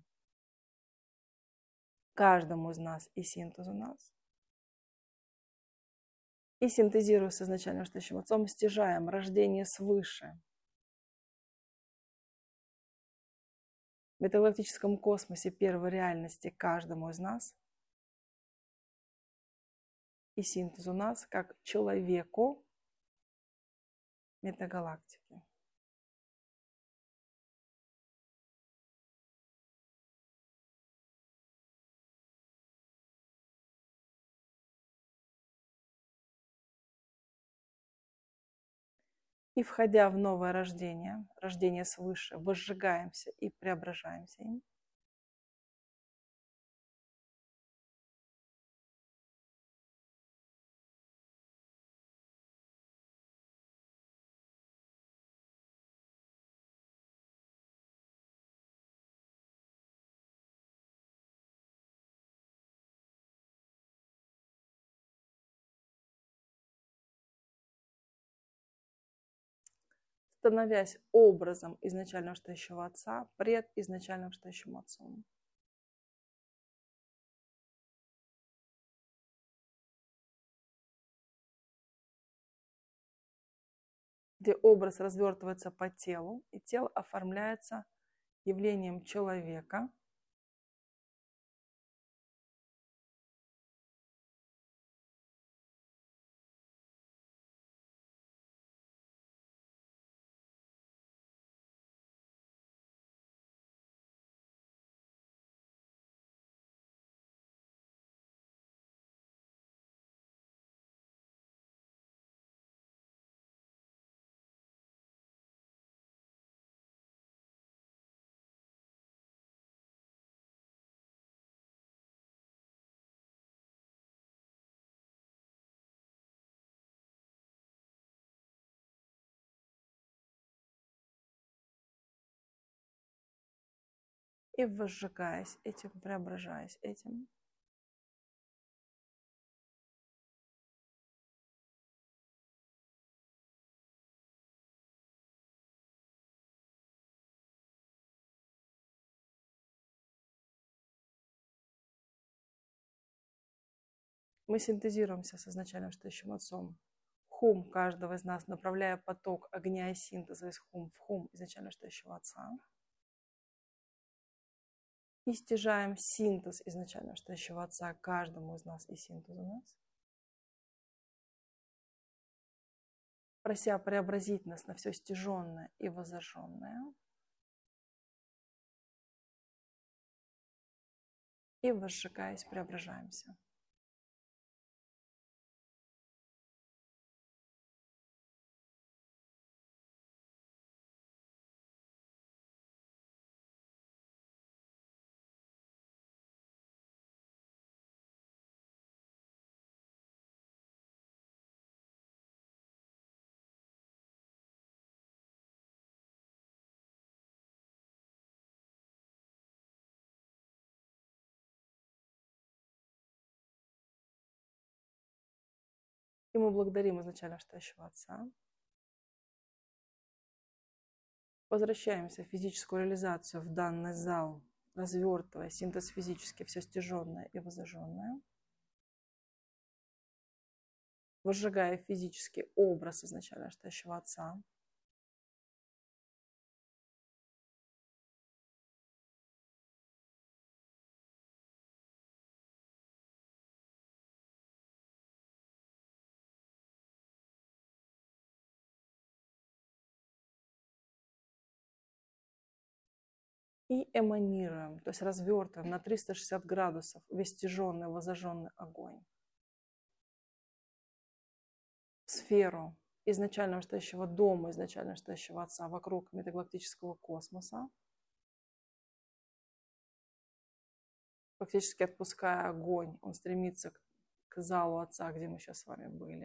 каждому из нас и синтезу нас. И синтезируя с изначально вышестоящим Отцом, стяжаем рождение свыше в метагалактическом космосе первой реальности каждому из нас и синтезу нас как человеку метагалактики. И входя в новое рождение, рождение свыше, возжигаемся и преображаемся им. Становясь образом изначально вышестоящего Отца пред изначально вышестоящим Отцом. Где образ развертывается по телу, и тело оформляется явлением человека, и возжигаясь этим, преображаясь этим. Мы синтезируемся с изначально вышестоящим Отцом. Хум каждого из нас, направляя поток огня и синтеза из хум в хум изначально вышестоящего Отца. И стяжаем синтез изначально стоящего Отца каждому из нас и синтез у нас. Прося преобразить нас на все стяженное и воззажженное. И, возжигаясь, преображаемся. И мы благодарим изначально стоящего Отца. Возвращаемся в физическую реализацию, в данный зал, развертывая синтез физически, все стяженное и воззажженное. Возжигая физический образ изначально стоящего Отца. И эманируем, то есть развертываем на 360 градусов весь стяженный, воззажженный огонь. Сферу изначально стоящего дома, изначально стоящего Отца вокруг метагалактического космоса. Фактически отпуская огонь, он стремится к залу Отца, где мы сейчас с вами были.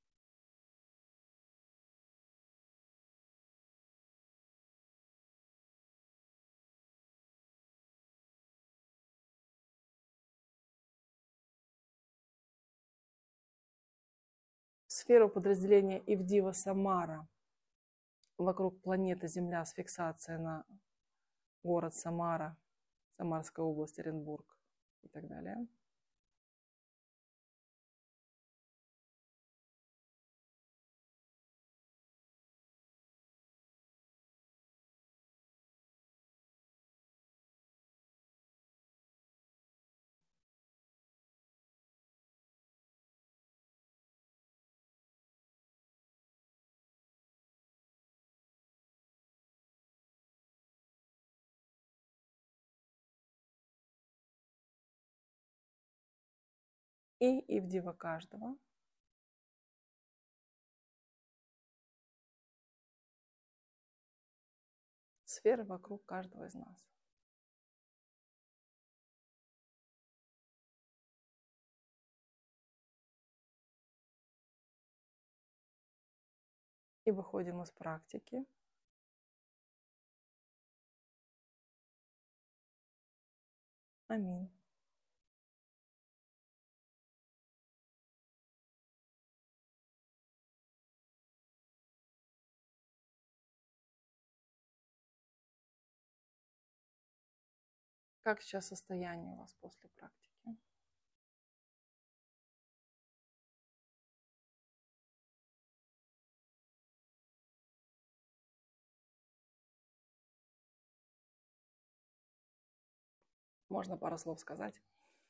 Сферу подразделения Ивдива Самара вокруг планеты Земля с фиксацией на город Самара, Самарская область, Оренбург и так далее. И Ивдива каждого. Сферы вокруг каждого из нас. И выходим из практики. Аминь. Как сейчас состояние у вас после практики? Можно пару слов сказать?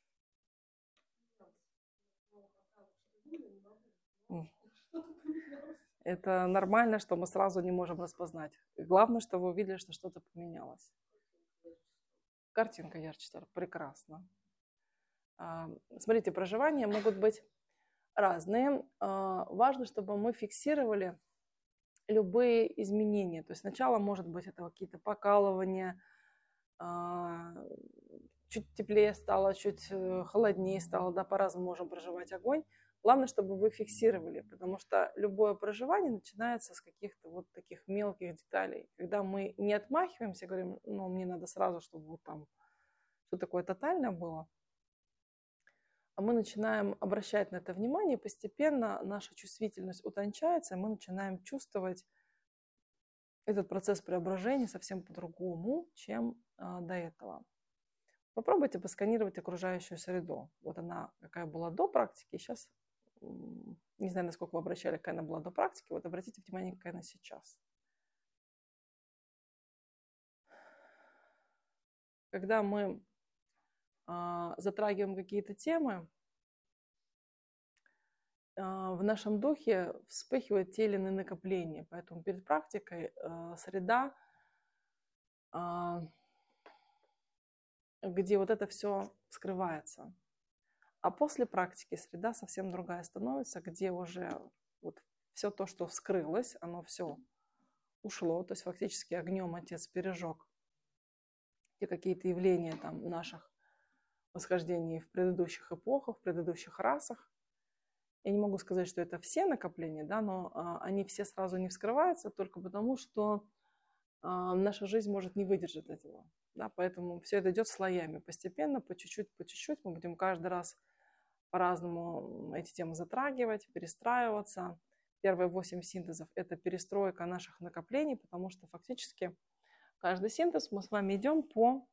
Это нормально, что мы сразу не можем распознать. И главное, что вы увидели, что что-то поменялось. Картинка ярче стала. Прекрасно. Смотрите, проживания могут быть разные. Важно, чтобы мы фиксировали любые изменения. То есть сначала, может быть, это какие-то покалывания, чуть теплее стало, чуть холоднее стало, да, по-разному можем проживать огонь. Главное, чтобы вы фиксировали, потому что любое проживание начинается с каких-то вот таких мелких деталей. Когда мы не отмахиваемся, говорим, ну, мне надо сразу, чтобы вот там что такое тотальное было, а мы начинаем обращать на это внимание, и постепенно наша чувствительность утончается, и мы начинаем чувствовать этот процесс преображения совсем по-другому, чем до этого. Попробуйте посканировать окружающую среду. Вот она какая была до практики, сейчас, не знаю, насколько вы обращали, какая она была до практики, вот обратите внимание, какая она сейчас. когда мы затрагиваем какие-то темы, в нашем духе вспыхивают те или иные накопления. Поэтому перед практикой среда, где вот это все скрывается. А после практики среда совсем другая становится, где уже вот все то, что вскрылось, оно все ушло. То есть фактически огнем Отец пережег те какие-то явления там наших восхождений в предыдущих эпохах, в предыдущих расах. Я не могу сказать, что это все накопления, да, но они все сразу не вскрываются только потому, что наша жизнь может не выдержать этого. Да, поэтому все это идет слоями, постепенно, по чуть-чуть мы будем каждый раз по-разному эти темы затрагивать, перестраиваться. Первые 8 синтезов – это перестройка наших накоплений, потому что фактически каждый синтез мы с вами идем по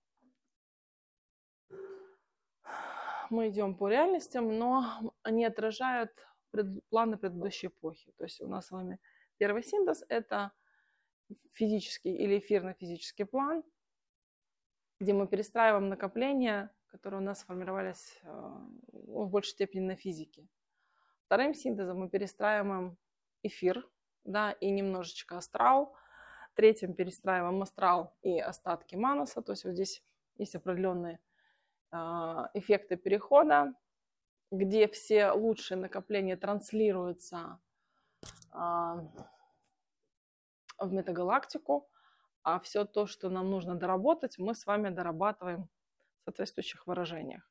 реальностям, но они отражают планы предыдущей эпохи. То есть у нас с вами первый синтез – это физический или эфирно-физический план, где мы перестраиваем накопления, которые у нас сформировались в большей степени на физике. Вторым синтезом мы перестраиваем эфир, да, и немножечко астрал. Третьим перестраиваем астрал и остатки манаса. То есть вот здесь есть определенные эффекты перехода, где все лучшие накопления транслируются в метагалактику, а все то, что нам нужно доработать, мы с вами дорабатываем в соответствующих выражениях.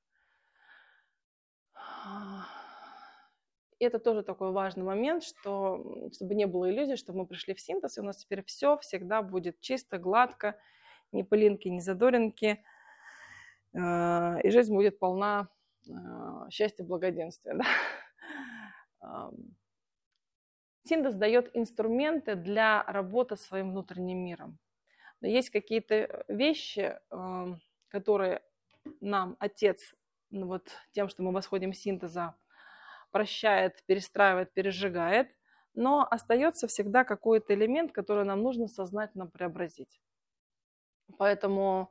И это тоже такой важный момент, что, чтобы не было иллюзий, что мы пришли в синтез, и у нас теперь все всегда будет чисто, гладко, ни пылинки, ни задоринки, и жизнь будет полна счастья, благоденствия. Да? Синтез дает инструменты для работы со своим внутренним миром. Но есть какие-то вещи, которые нам Отец, вот тем, что мы восходим с синтеза, прощает, перестраивает, пережигает, но остается всегда какой-то элемент, который нам нужно сознательно преобразить. Поэтому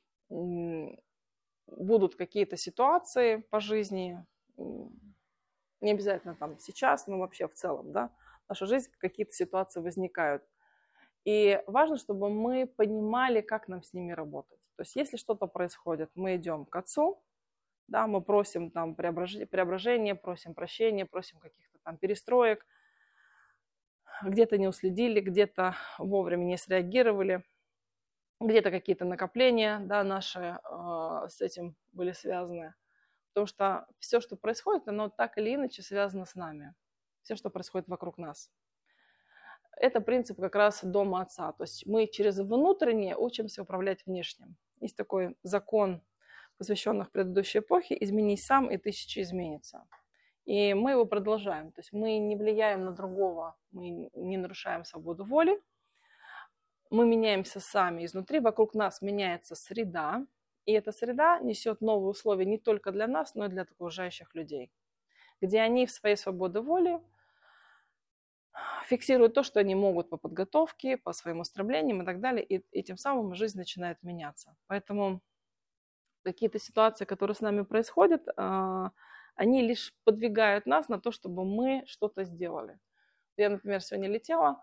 будут какие-то ситуации по жизни, не обязательно там сейчас, но вообще в целом, да, в нашу жизнь какие-то ситуации возникают. И важно, чтобы мы понимали, как нам с ними работать. То есть если что-то происходит, мы идем к Отцу, да, мы просим там преображения, просим прощения, просим каких-то там перестроек, где-то не уследили, где-то вовремя не среагировали, где-то какие-то накопления, да, наши с этим были связаны. Потому что все, что происходит, оно так или иначе связано с нами. Все, что происходит вокруг нас. Это принцип как раз дома Отца. То есть мы через внутреннее учимся управлять внешним. Есть такой закон, посвященных предыдущей эпохе: «Изменись сам, и тысяча изменится». И мы его продолжаем. То есть мы не влияем на другого, мы не нарушаем свободу воли. Мы меняемся сами изнутри, вокруг нас меняется среда. И эта среда несет новые условия не только для нас, но и для окружающих людей, где они в своей свободе воли фиксируют то, что они могут по подготовке, по своим устремлениям и так далее, и тем самым жизнь начинает меняться. Поэтому какие-то ситуации, которые с нами происходят, они лишь подвигают нас на то, чтобы мы что-то сделали. Я, например, сегодня летела,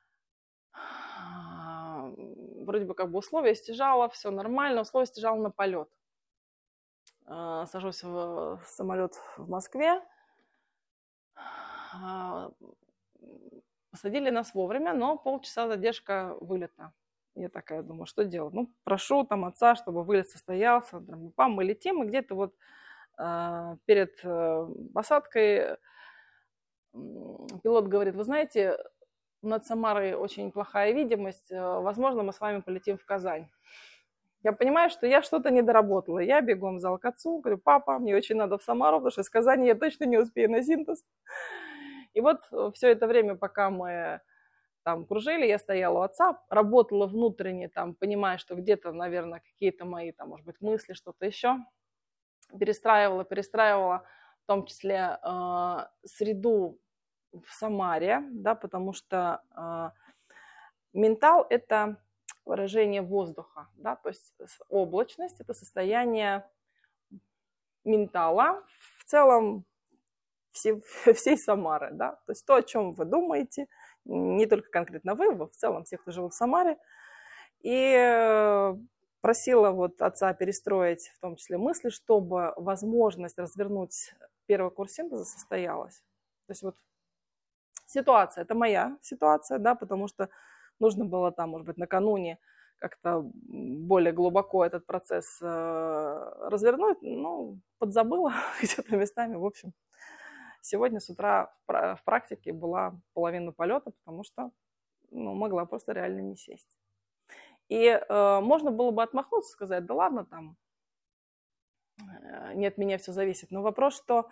вроде бы как бы условия стяжала, все нормально, условия стяжала на полет. Сажусь в самолет в Москве, посадили нас вовремя, но полчаса задержка вылета. Я такая думаю, что делать? Ну, прошу там Отца, чтобы вылет состоялся. Мы летим, и где-то вот перед посадкой пилот говорит: вы знаете, над Самарой очень плохая видимость, возможно, мы с вами полетим в Казань. Я понимаю, что я что-то не доработала. Я бегом в зал к Отцу, говорю: папа, мне очень надо в Самару, потому что из Казани я точно не успею на синтез. И вот все это время, пока мы там кружили, я стояла у Отца, работала внутренне, там, понимая, что где-то, наверное, какие-то мои, там, может быть, мысли, что-то еще. Перестраивала, в том числе среду в Самаре, да, потому что ментал – это выражение воздуха, да, то есть облачность – это состояние ментала в целом всей Самары, да, то есть то, о чем вы думаете, не только конкретно вы в целом все, кто живут в Самаре, и просила вот отца перестроить в том числе мысли, чтобы возможность развернуть первый курс синтеза состоялась. То есть вот ситуация, это моя ситуация, да, потому что нужно было там, может быть, накануне как-то более глубоко этот процесс развернуть, ну, подзабыла где-то местами, в общем. Сегодня с утра в практике была половина полета, потому что могла просто реально не сесть. И можно было бы отмахнуться, сказать, да ладно, там, не от меня все зависит. Но вопрос, что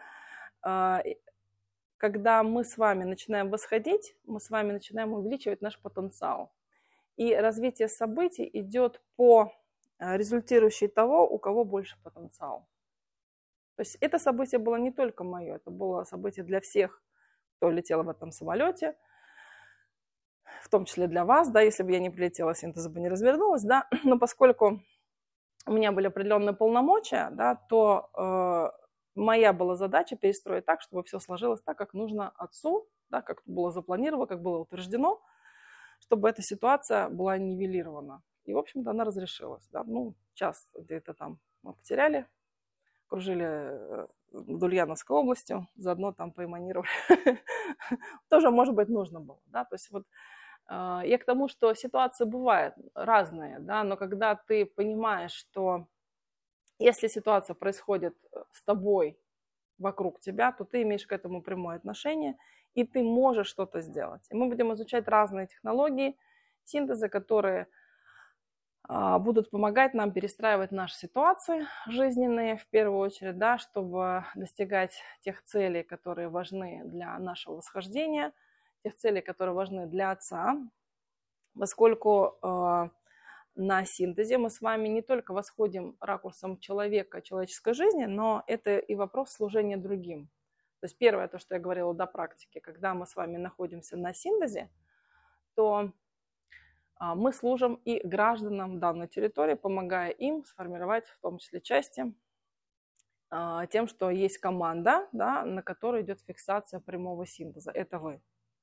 когда мы с вами начинаем восходить, мы с вами начинаем увеличивать наш потенциал. И развитие событий идет по результирующей того, у кого больше потенциал. То есть это событие было не только мое, это было событие для всех, кто летел в этом самолете, в том числе для вас, да, если бы я не прилетела, синтеза бы не развернулась, да, но поскольку у меня были определенные полномочия, да, то моя была задача перестроить так, чтобы все сложилось так, как нужно отцу, да, как было запланировано, как было утверждено, чтобы эта ситуация была нивелирована. И, в общем-то, она разрешилась. Да. Ну, час где-то там мы потеряли, кружили в Ульяновской области, заодно там поэманировали. Тоже, может быть, нужно было. Да. То есть вот я к тому, что ситуации бывают разные, да, но когда ты понимаешь, что если ситуация происходит с тобой, вокруг тебя, то ты имеешь к этому прямое отношение, и ты можешь что-то сделать. И мы будем изучать разные технологии синтеза, которые будут помогать нам перестраивать наши ситуации жизненные, в первую очередь, да, чтобы достигать тех целей, которые важны для нашего восхождения, тех целей, которые важны для Отца, поскольку на синтезе мы с вами не только восходим ракурсом человека, человеческой жизни, но это и вопрос служения другим. То есть первое, то, что я говорила до практики, когда мы с вами находимся на синтезе, то мы служим и гражданам данной территории, помогая им сформировать в том числе части тем, что есть команда, да, на которой идет фиксация прямого синтеза. Это вы.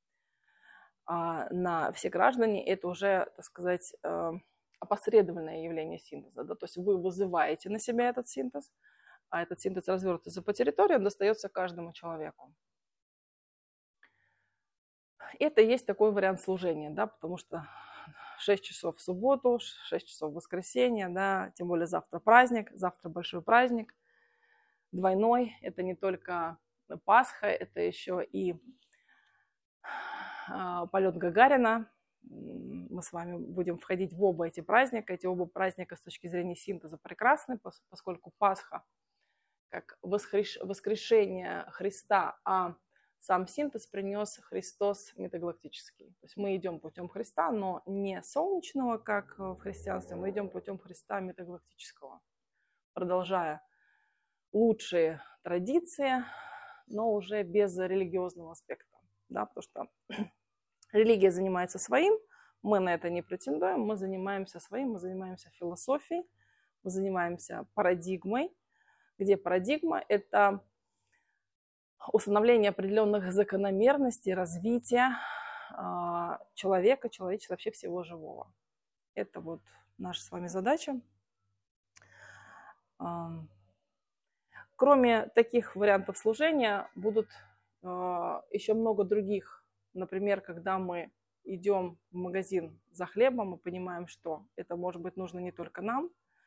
На все граждане это уже, так сказать, опосредованное явление синтеза. Да? То есть вы вызываете на себя этот синтез, а этот синтез развернутый по территории, он достается каждому человеку. Это и есть такой вариант служения, да, потому что 6 часов в субботу, 6 часов в воскресенье, да, тем более завтра праздник, завтра большой праздник, двойной. Это не только Пасха, это еще и полет Гагарина. Мы с вами будем входить в оба эти праздника. Эти оба праздника с точки зрения синтеза прекрасны, поскольку Пасха как воскрешение Христа, а сам синтез принес Христос метагалактический. То есть мы идем путем Христа, но не солнечного, как в христианстве, мы идем путем Христа метагалактического, продолжая лучшие традиции, но уже без религиозного аспекта. Да, потому что религия занимается своим, мы на это не претендуем, мы занимаемся своим, мы занимаемся философией, мы занимаемся парадигмой, где парадигма – это установление определенных закономерностей развития человека, человечества, вообще всего живого. Это вот наша с вами задача. Кроме таких вариантов служения будут еще много других. Например, когда мы идем в магазин за хлебом, мы понимаем, что это может быть нужно не только нам.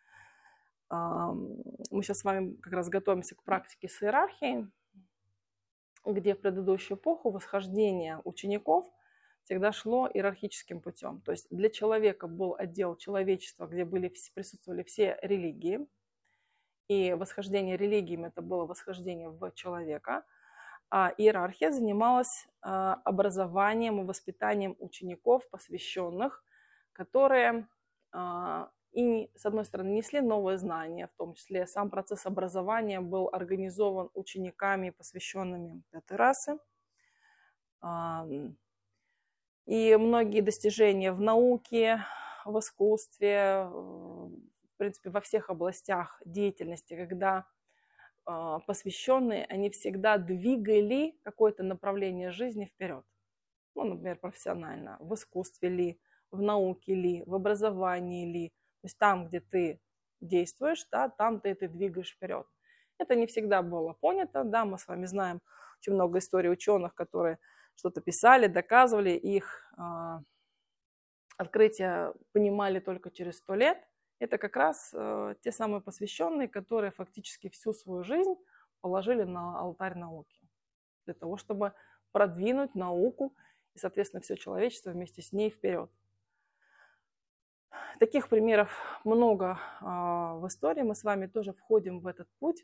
Мы сейчас с вами как раз готовимся к практике с иерархией, где в предыдущую эпоху восхождение учеников всегда шло иерархическим путем. То есть для человека был отдел человечества, где присутствовали все религии. И восхождение религиями – это было восхождение в человека. А иерархия занималась образованием и воспитанием учеников, посвященных, которые и, с одной стороны, несли новые знания, в том числе сам процесс образования был организован учениками, посвященными этой расы. И многие достижения в науке, в искусстве, в принципе, во всех областях деятельности, когда посвященные, они всегда двигали какое-то направление жизни вперед. Ну, например, профессионально, в искусстве ли, в науке ли, в образовании ли. То есть там, где ты действуешь, да, там ты двигаешь вперед. Это не всегда было понято, да, мы с вами знаем очень много историй ученых, которые что-то писали, доказывали, их открытия понимали только через 100 лет. Это как раз те самые посвященные, которые фактически всю свою жизнь положили на алтарь науки. Для того, чтобы продвинуть науку и, соответственно, все человечество вместе с ней вперед. Таких примеров много в истории. Мы с вами тоже входим в этот путь,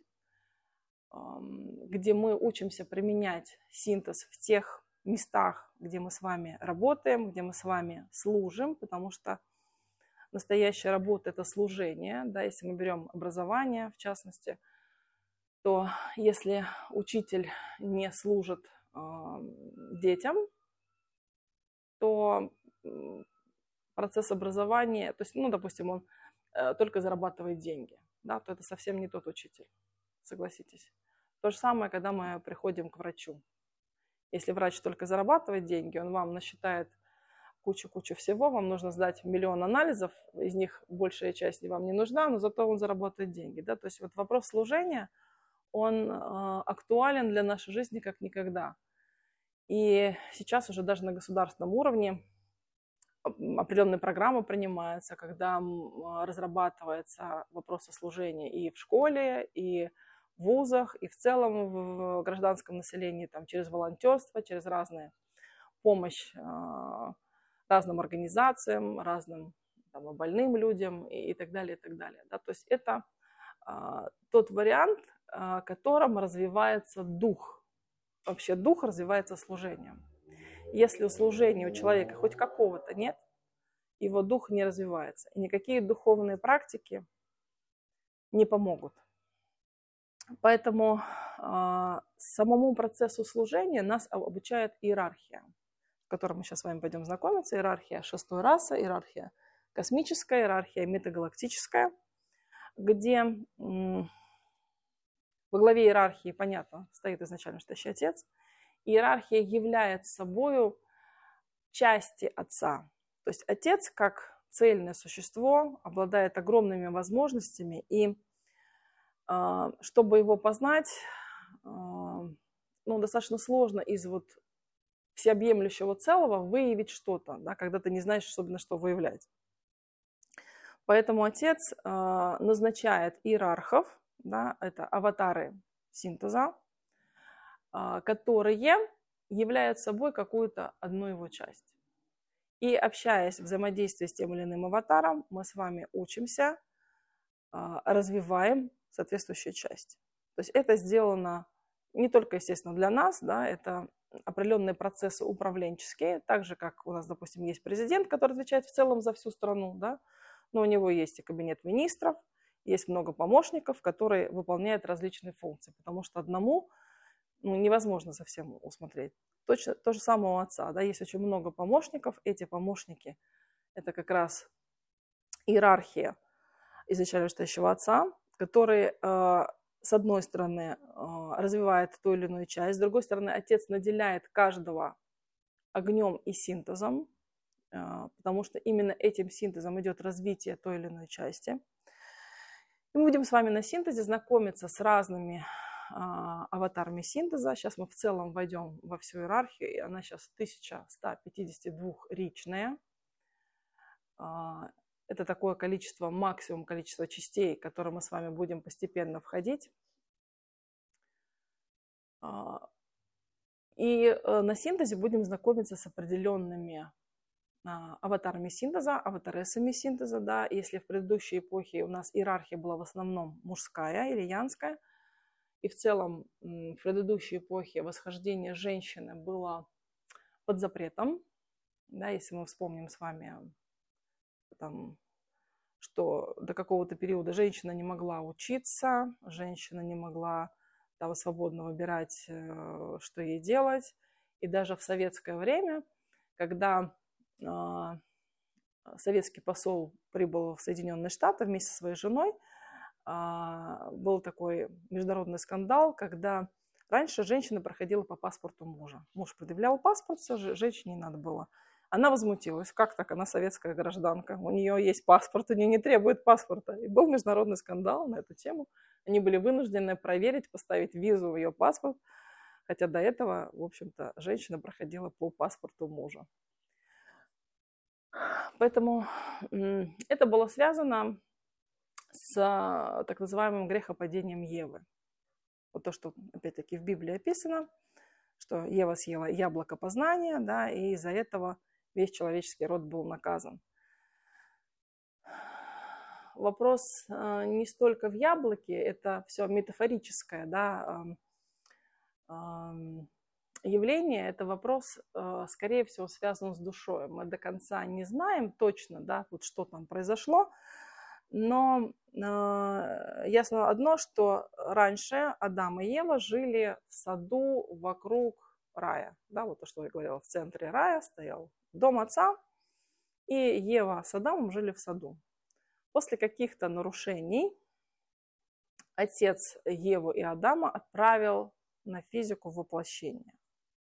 где мы учимся применять синтез в тех местах, где мы с вами работаем, где мы с вами служим, потому что настоящая работа – это служение. Да, если мы берем образование, в частности, то если учитель не служит детям, то процесс образования, то есть, ну, допустим, он только зарабатывает деньги, да, то это совсем не тот учитель, согласитесь. То же самое, когда мы приходим к врачу. Если врач только зарабатывает деньги, он вам насчитает кучу-кучу всего, вам нужно сдать миллион анализов, из них большая часть вам не нужна, но зато он заработает деньги. Да? То есть вот вопрос служения, он актуален для нашей жизни как никогда. И сейчас уже даже на государственном уровне определенные программы принимаются, когда разрабатывается вопрос служения и в школе, и в вузах, и в целом в гражданском населении, там, через волонтерство, через разную помощь разным организациям, разным там, больным людям и так далее, и так далее. Да? То есть это тот вариант, которым развивается дух. Вообще дух развивается служением. Если у служения у человека хоть какого-то нет, его дух не развивается. И никакие духовные практики не помогут. Поэтому самому процессу служения нас обучает иерархия, с которой мы сейчас с вами пойдем знакомиться. Иерархия 6-й расы, иерархия космическая, иерархия метагалактическая, где во главе иерархии, понятно, стоит изначально настоящий Отец. Иерархия является собой части Отца. То есть Отец, как цельное существо, обладает огромными возможностями, и чтобы его познать, достаточно сложно из всеобъемлющего целого выявить что-то, да, когда ты не знаешь, особенно что выявлять. Поэтому Отец назначает иерархов, да, это аватары синтеза, которые являются собой какую-то одну его часть. И общаясь, взаимодействуя с тем или иным аватаром, мы с вами учимся, развиваем соответствующую часть. То есть это сделано не только, естественно, для нас, да, это определенные процессы управленческие, так же, как у нас, допустим, есть президент, который отвечает в целом за всю страну, да, но у него есть и кабинет министров, есть много помощников, которые выполняют различные функции, потому что одному невозможно совсем усмотреть. Точно то же самое у Отца, да, есть очень много помощников, эти помощники – это как раз иерархия изначально настоящего Отца, который, с одной стороны, развивает ту или иную часть, с другой стороны, Отец наделяет каждого огнем и синтезом, потому что именно этим синтезом идет развитие той или иной части. И мы будем с вами на синтезе знакомиться с разными аватарами синтеза. Сейчас мы в целом войдем во всю иерархию, и она сейчас 1152-ричная. Это такое количество, максимум количество частей, в которые мы с вами будем постепенно входить. И на синтезе будем знакомиться с определенными аватарами синтеза, аватаресами синтеза. Да. Если в предыдущей эпохе у нас иерархия была в основном мужская или янская, и в целом в предыдущей эпохе восхождение женщины было под запретом, да, если мы вспомним с вами, что до какого-то периода женщина не могла учиться, женщина не могла свободно выбирать, что ей делать. И даже в советское время, когда советский посол прибыл в Соединенные Штаты вместе со своей женой. Был такой международный скандал, когда раньше женщина проходила по паспорту мужа. Муж предъявлял паспорт, все же женщине не надо было. Она возмутилась. Как так? Она советская гражданка. У нее есть паспорт, у нее не требует паспорта. И был международный скандал на эту тему. Они были вынуждены проверить, поставить визу в ее паспорт. Хотя до этого, в общем-то, женщина проходила по паспорту мужа. Поэтому это было связано с так называемым грехопадением Евы. Вот то, что, опять-таки, в Библии описано, что Ева съела яблоко познания, да, и из-за этого весь человеческий род был наказан. Вопрос не столько в яблоке, это все метафорическое, да, явление, это вопрос, скорее всего, связан с душой. Мы до конца не знаем точно, да, вот что там произошло, но ясно одно, что раньше Адам и Ева жили в саду вокруг рая. Да, вот то, что я говорила, в центре рая стоял дом отца, и Ева с Адамом жили в саду. После каких-то нарушений отец Еву и Адама отправил на физику воплощения.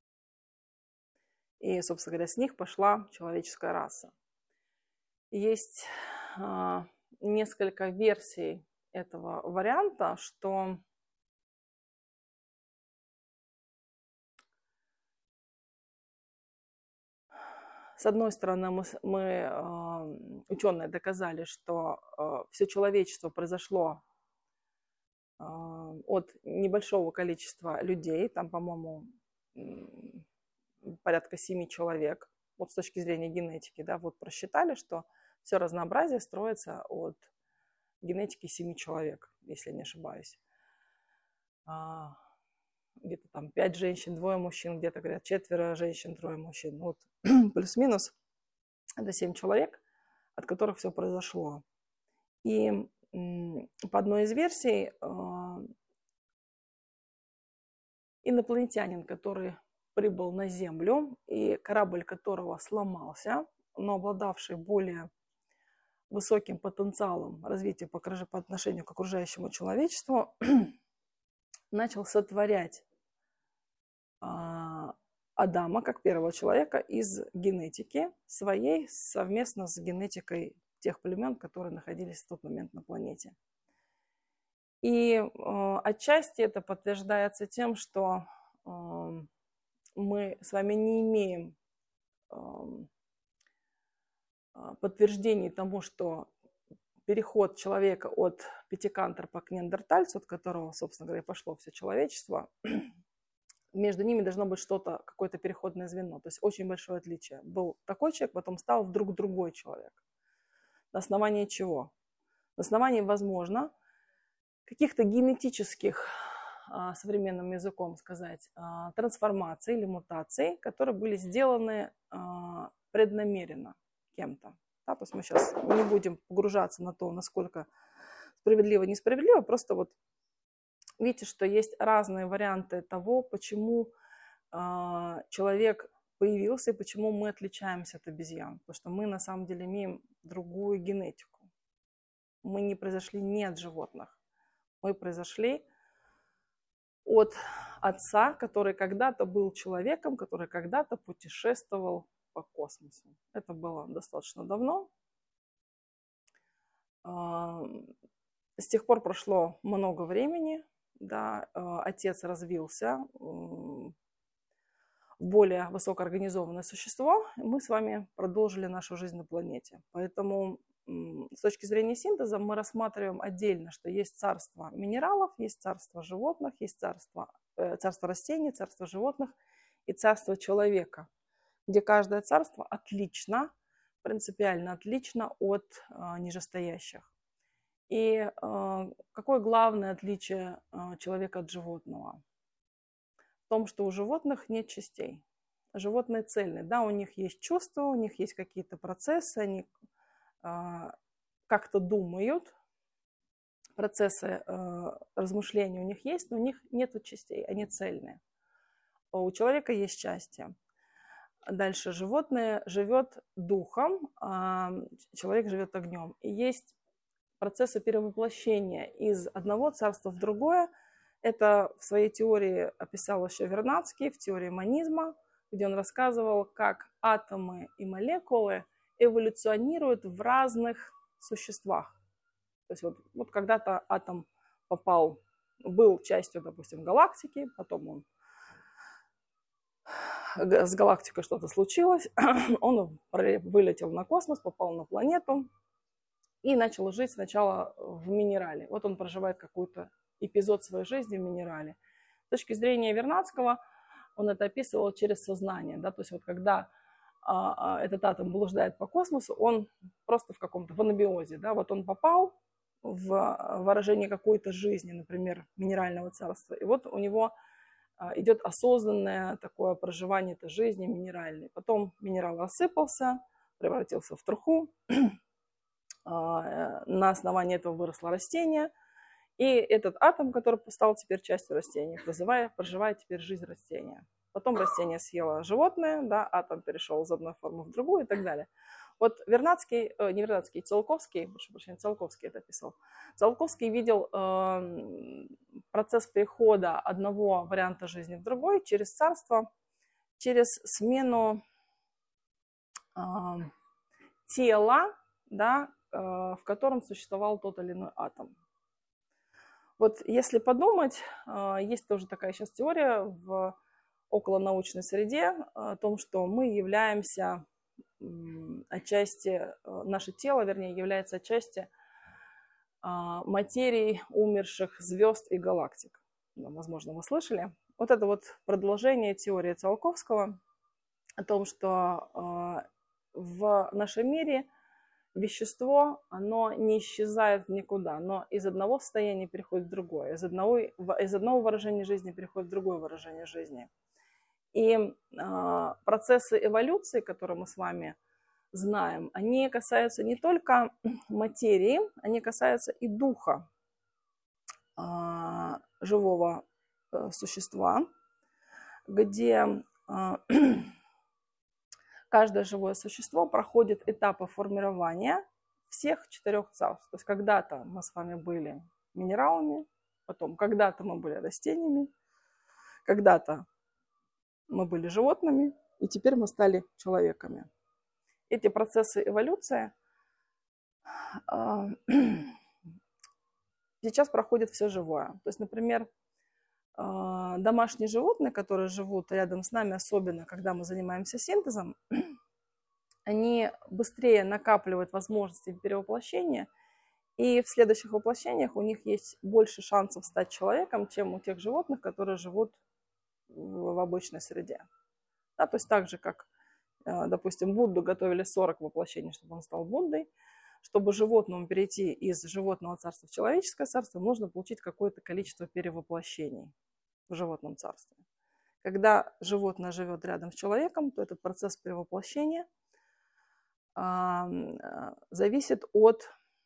И, собственно говоря, с них пошла человеческая раса. Есть несколько версий этого варианта, что с одной стороны мы ученые доказали, что все человечество произошло от небольшого количества людей, там, по-моему, порядка 7 человек, вот с точки зрения генетики, да, вот просчитали, что все разнообразие строится от генетики 7 человек, если я не ошибаюсь. Где-то там 5 женщин, 2 мужчин, где-то говорят 4 женщин, 3 мужчин. Вот плюс-минус это 7 человек, от которых все произошло. И по одной из версий инопланетянин, который прибыл на Землю, и корабль которого сломался, но обладавший более высоким потенциалом развития по отношению к окружающему человечеству, начал сотворять Адама как первого человека из генетики своей совместно с генетикой тех племен, которые находились в тот момент на планете. И отчасти это подтверждается тем, что мы с вами не имеем подтверждений тому, что переход человека от пятикантропа к неандертальцу, от которого, собственно говоря, пошло все человечество, между ними должно быть что-то, какое-то переходное звено. То есть очень большое отличие. Был такой человек, потом стал вдруг другой человек. На основании чего? На основании, возможно, каких-то генетических, современным языком сказать, трансформаций или мутаций, которые были сделаны преднамеренно кем-то. Да, то есть мы сейчас не будем погружаться на то, насколько справедливо, несправедливо, просто вот видите, что есть разные варианты того, почему человек появился и почему мы отличаемся от обезьян. Потому что мы на самом деле имеем другую генетику. Мы не произошли не от животных. Мы произошли от отца, который когда-то был человеком, который когда-то путешествовал по космосу. Это было достаточно давно. С тех пор прошло много времени. Да, отец развился в более высокоорганизованное существо, и мы с вами продолжили нашу жизнь на планете. Поэтому с точки зрения синтеза мы рассматриваем отдельно, что есть царство минералов, есть царство животных, есть царство растений, царство животных и царство человека, где каждое царство отлично, принципиально отлично от нижестоящих. И какое главное отличие человека от животного? В том, что у животных нет частей. Животные цельные. Да, у них есть чувства, у них есть какие-то процессы, они как-то думают, процессы размышления у них есть, но у них нет частей, они цельные. У человека есть части. Дальше животное живет духом, а человек живет огнем. И есть процессы перевоплощения из одного царства в другое. Это в своей теории описал еще Вернадский, в теории монизма, где он рассказывал, как атомы и молекулы эволюционируют в разных существах. То есть вот когда-то атом был частью, допустим, галактики, потом он с галактикой что-то случилось, он вылетел на космос, попал на планету и начал жить сначала в минерале. Вот он проживает какой-то эпизод своей жизни в минерале. С точки зрения Вернадского, он это описывал через сознание. Да? То есть вот когда этот атом блуждает по космосу, он просто в каком-то в анабиозе. Да? Вот он попал в выражение какой-то жизни, например, минерального царства. И вот у него идет осознанное такое проживание этой жизни минеральной. Потом минерал рассыпался, превратился в труху. На основании этого выросло растение. И этот атом, который стал теперь частью растения, проживает теперь жизнь растения. Потом растение съело животное, да, атом перешел из одной формы в другую и так далее. Вот Вернадский, не Вернадский, Циолковский, прошу прощения, Циолковский это писал. Циолковский видел процесс перехода одного варианта жизни в другой через царство, через смену тела, да, в котором существовал тот или иной атом. Вот если подумать, есть тоже такая сейчас теория в околонаучной среде о том, что мы являемся отчасти, наше тело, вернее, является отчасти материей умерших звезд и галактик. Возможно, вы слышали. Вот это вот продолжение теории Циолковского о том, что в нашем мире вещество, оно не исчезает никуда, но из одного состояния переходит в другое, из одного выражения жизни переходит в другое выражение жизни. И процессы эволюции, которые мы с вами знаем, они касаются не только материи, они касаются и духа живого существа, где каждое живое существо проходит этапы формирования всех 4 царств. То есть когда-то мы с вами были минералами, потом когда-то мы были растениями, когда-то мы были животными, и теперь мы стали человеками. Эти процессы эволюции сейчас проходит все живое. То есть, например, домашние животные, которые живут рядом с нами, особенно когда мы занимаемся синтезом, они быстрее накапливают возможности перевоплощения, и в следующих воплощениях у них есть больше шансов стать человеком, чем у тех животных, которые живут в обычной среде. Да, то есть так же, как, допустим, Будду готовили 40 воплощений, чтобы он стал Буддой. Чтобы животному перейти из животного царства в человеческое царство, нужно получить какое-то количество перевоплощений в животном царстве. Когда животное живет рядом с человеком, то этот процесс перевоплощения зависит от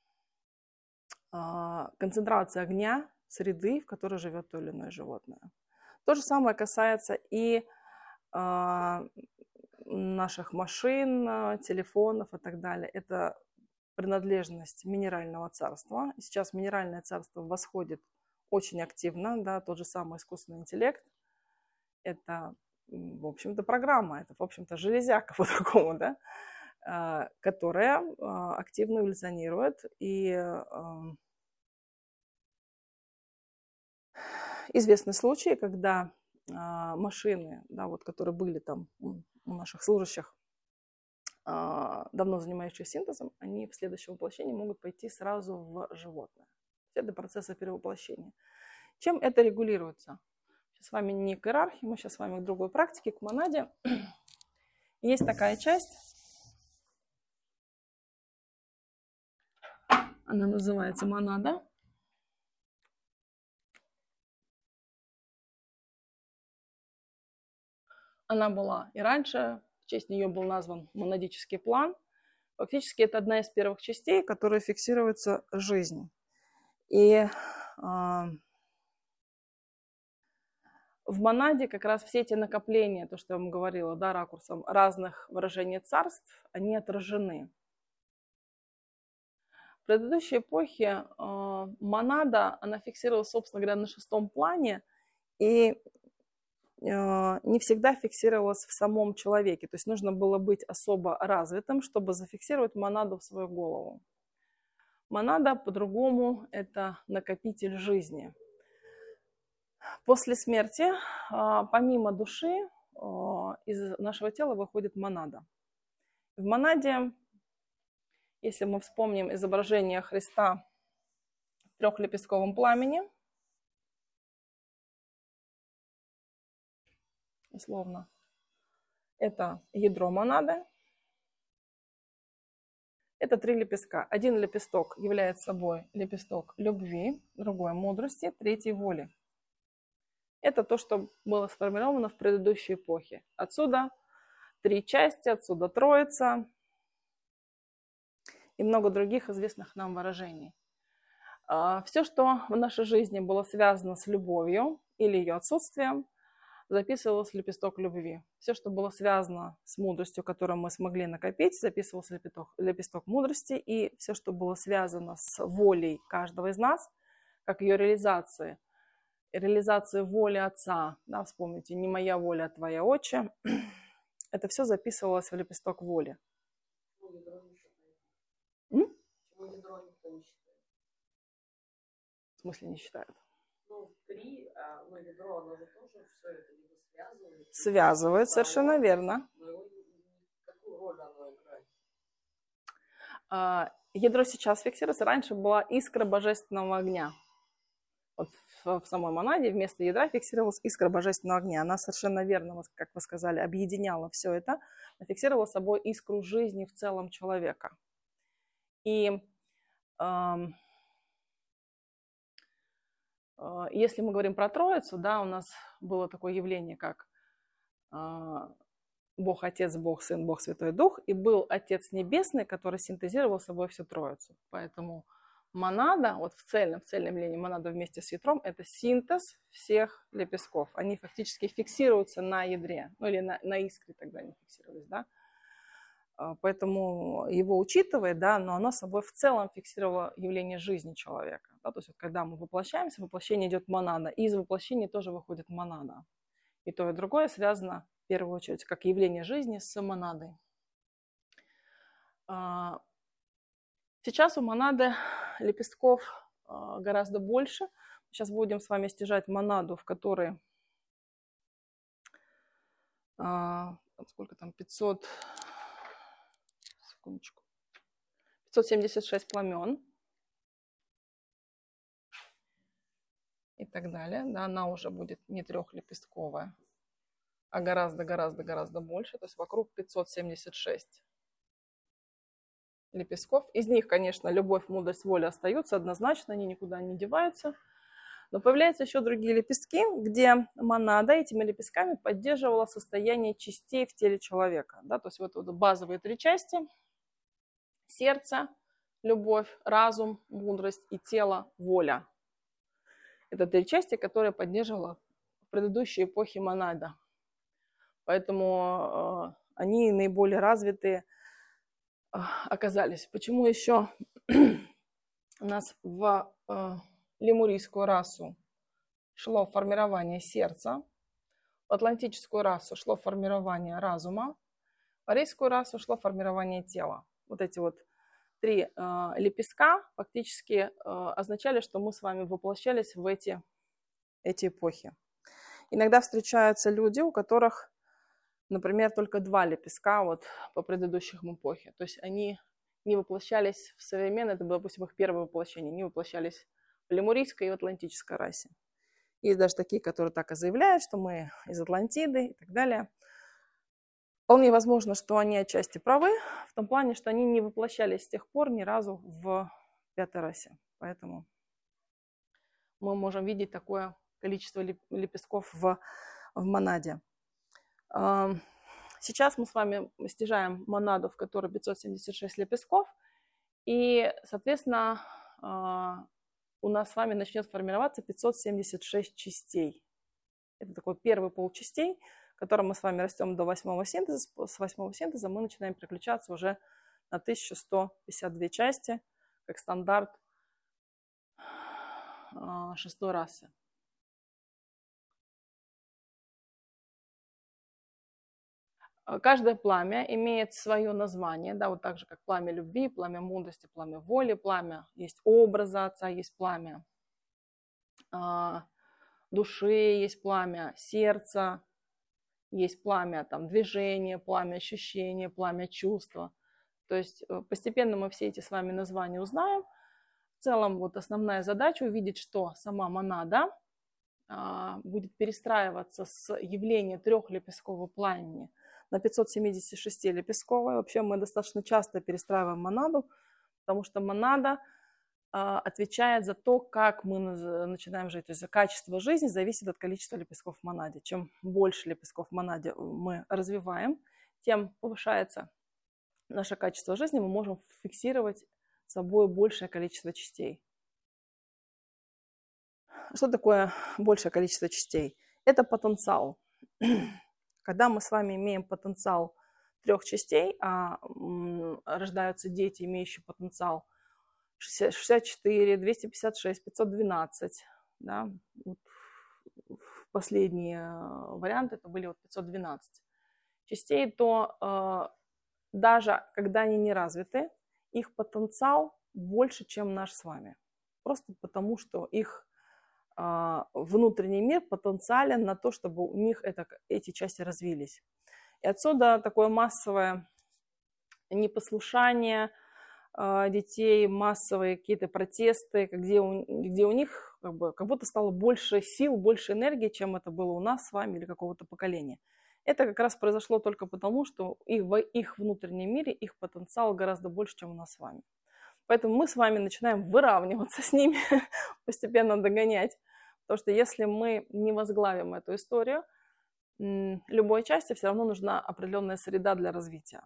концентрации огня среды, в которой живет то или иное животное. То же самое касается и наших машин, телефонов и так далее. Это принадлежность минерального царства. Сейчас минеральное царство восходит очень активно, да, тот же самый искусственный интеллект. Это, в общем-то, программа, это, в общем-то, железяка по-другому, да, которая активно эволюционирует. И известны случаи, когда машины, да, вот, которые были там у наших служащих, давно занимающихся синтезом, они в следующем воплощении могут пойти сразу в животное. Это процессы перевоплощения. Чем это регулируется? Сейчас с вами не к иерархии, мы сейчас с вами к другой практике, к монаде. Есть такая часть, она называется монада. Она была и раньше, в честь нее был назван монадический план. Фактически это одна из первых частей, которой фиксируется жизнь. И В монаде как раз все эти накопления, то, что я вам говорила, да, ракурсом разных выражений царств, они отражены. В предыдущей эпохе монада, она фиксировалась, собственно говоря, на 6-м плане и не всегда фиксировалась в самом человеке. То есть нужно было быть особо развитым, чтобы зафиксировать монаду в свою голову. Монада, по-другому, это накопитель жизни. После смерти, помимо души, из нашего тела выходит монада. В монаде, если мы вспомним изображение Христа в трехлепестковом пламени, условно, это ядро монады. Это 3 лепестка. Один лепесток является собой лепесток любви, другой мудрости, третий воли. Это то, что было сформировано в предыдущей эпохе. Отсюда 3 части, отсюда Троица и много других известных нам выражений. Все, что в нашей жизни было связано с любовью или ее отсутствием, записывалось в лепесток любви. Все, что было связано с мудростью, которую мы смогли накопить, записывалось в лепесток мудрости. И все, что было связано с волей каждого из нас, как ее реализации воли Отца, да, вспомните, не моя воля, а твоя, Отче, это все записывалось в лепесток воли. В смысле не считают? Ядро, оно же тоже все это связывает. Связывает, совершенно верно. Какую роль оно играет? Ядро сейчас фиксируется. Раньше была искра божественного огня. Вот в самой монаде вместо ядра фиксировалась искра божественного огня. Она совершенно верно, как вы сказали, объединяла все это. Она фиксировала собой искру жизни в целом человека. И если мы говорим про Троицу, да, у нас было такое явление, как Бог Отец, Бог Сын, Бог Святой Дух, и был Отец Небесный, который синтезировал собой всю Троицу. Поэтому монада, вот в цельном явлении монада вместе с ядром, это синтез всех лепестков. Они фактически фиксируются на ядре, ну или на искре тогда они фиксировались, да. Поэтому его учитывая, да, но оно собой в целом фиксировало явление жизни человека. Да, то есть вот когда мы воплощаемся, воплощение идет монада, и из воплощения тоже выходит монада. И то, и другое связано в первую очередь как явление жизни с монадой. Сейчас у монады лепестков гораздо больше. Сейчас будем с вами стяжать монаду, в которой сколько там, 576 пламен и так далее. Да, она уже будет не трехлепестковая, а гораздо больше. То есть вокруг 576 лепестков. Из них, конечно, любовь, мудрость, воля остаются однозначно, они никуда не деваются. Но появляются еще другие лепестки, где монада этими лепестками поддерживала состояние частей в теле человека. Да, то есть вот базовые 3 части: сердце, любовь, разум, мудрость и тело, воля. Это 3 части, которые поддерживала в предыдущей эпохе монада. Поэтому они наиболее развитые оказались. Почему еще у нас в лемурийскую расу шло формирование сердца, в атлантическую расу шло формирование разума, в арийскую расу шло формирование тела. Вот эти вот 3 лепестка фактически означали, что мы с вами воплощались в эти эпохи. Иногда встречаются люди, у которых, например, только 2 лепестка вот по предыдущим эпохе. То есть они не воплощались в современной, это было, допустим, их первое воплощение, не воплощались в лемурийской и в атлантической расе. Есть даже такие, которые так и заявляют, что мы из Атлантиды и так далее. Вполне возможно, что они отчасти правы, в том плане, что они не воплощались с тех пор ни разу в 5-й расе. Поэтому мы можем видеть такое количество лепестков в монаде. Сейчас мы с вами стяжаем монаду, в которой 576 лепестков, и, соответственно, у нас с вами начнет формироваться 576 частей. Это такой первый пул частей, в котором мы с вами растем до 8-го синтеза. С 8-го синтеза мы начинаем переключаться уже на 1152 части, как стандарт 6-й расы. Каждое пламя имеет свое название, да, вот так же, как пламя любви, пламя мудрости, пламя воли, пламя есть образа Отца, есть пламя души, есть пламя сердца, есть пламя там, движения, пламя ощущения, пламя чувства. То есть постепенно мы все эти с вами названия узнаем. В целом вот основная задача увидеть, что сама монада будет перестраиваться с явления трехлепесткового пламени на 576-лепестковое. Вообще мы достаточно часто перестраиваем монаду, потому что монада отвечает за то, как мы начинаем жить. То есть за качество жизни зависит от количества лепестков в монаде. Чем больше лепестков в монаде мы развиваем, тем повышается наше качество жизни, мы можем фиксировать с собой большее количество частей. Что такое большее количество частей? Это потенциал. Когда мы с вами имеем потенциал 3 частей, а рождаются дети, имеющие потенциал 64, 256, 512, да, вот последние варианты это были вот 512 частей, то даже когда они не развиты, их потенциал больше, чем наш с вами. Просто потому, что их внутренний мир потенциален на то, чтобы у них эти части развились. И отсюда такое массовое непослушание детей, массовые какие-то протесты, где у них как будто стало больше сил, больше энергии, чем это было у нас с вами или какого-то поколения. Это как раз произошло только потому, что в их внутреннем мире их потенциал гораздо больше, чем у нас с вами. Поэтому мы с вами начинаем выравниваться с ними, постепенно догонять. Потому что если мы не возглавим эту историю, любой части все равно нужна определенная среда для развития.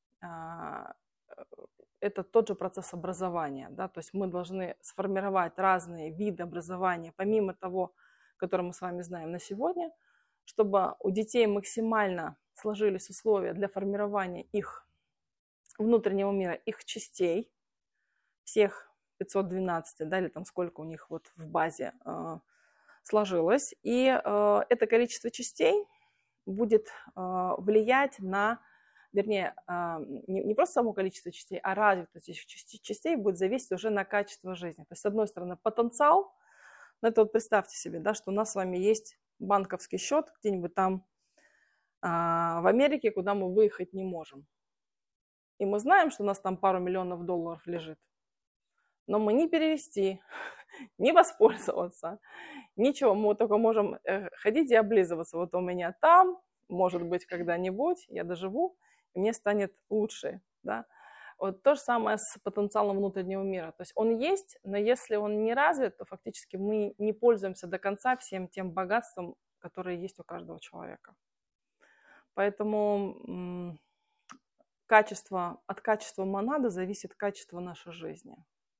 Это тот же процесс образования. Да? То есть мы должны сформировать разные виды образования, помимо того, который мы с вами знаем на сегодня, чтобы у детей максимально сложились условия для формирования их внутреннего мира, их частей, всех 512, да, или там сколько у них вот в базе сложилось. И это количество частей будет влиять на, вернее, не просто само количество частей, а развитость этих частей будет зависеть уже на качество жизни. То есть, с одной стороны, потенциал, ну, это вот представьте себе, да, что у нас с вами есть банковский счет где-нибудь там в Америке, куда мы выехать не можем. И мы знаем, что у нас там пару миллионов долларов лежит. Но мы не перевести, не воспользоваться, ничего. Мы только можем ходить и облизываться. Вот у меня там, может быть, когда-нибудь я доживу, и мне станет лучше. Да? Вот то же самое с потенциалом внутреннего мира. То есть он есть, но если он не развит, то фактически мы не пользуемся до конца всем тем богатством, которое есть у каждого человека. Поэтому от качества монады зависит качество нашей жизни.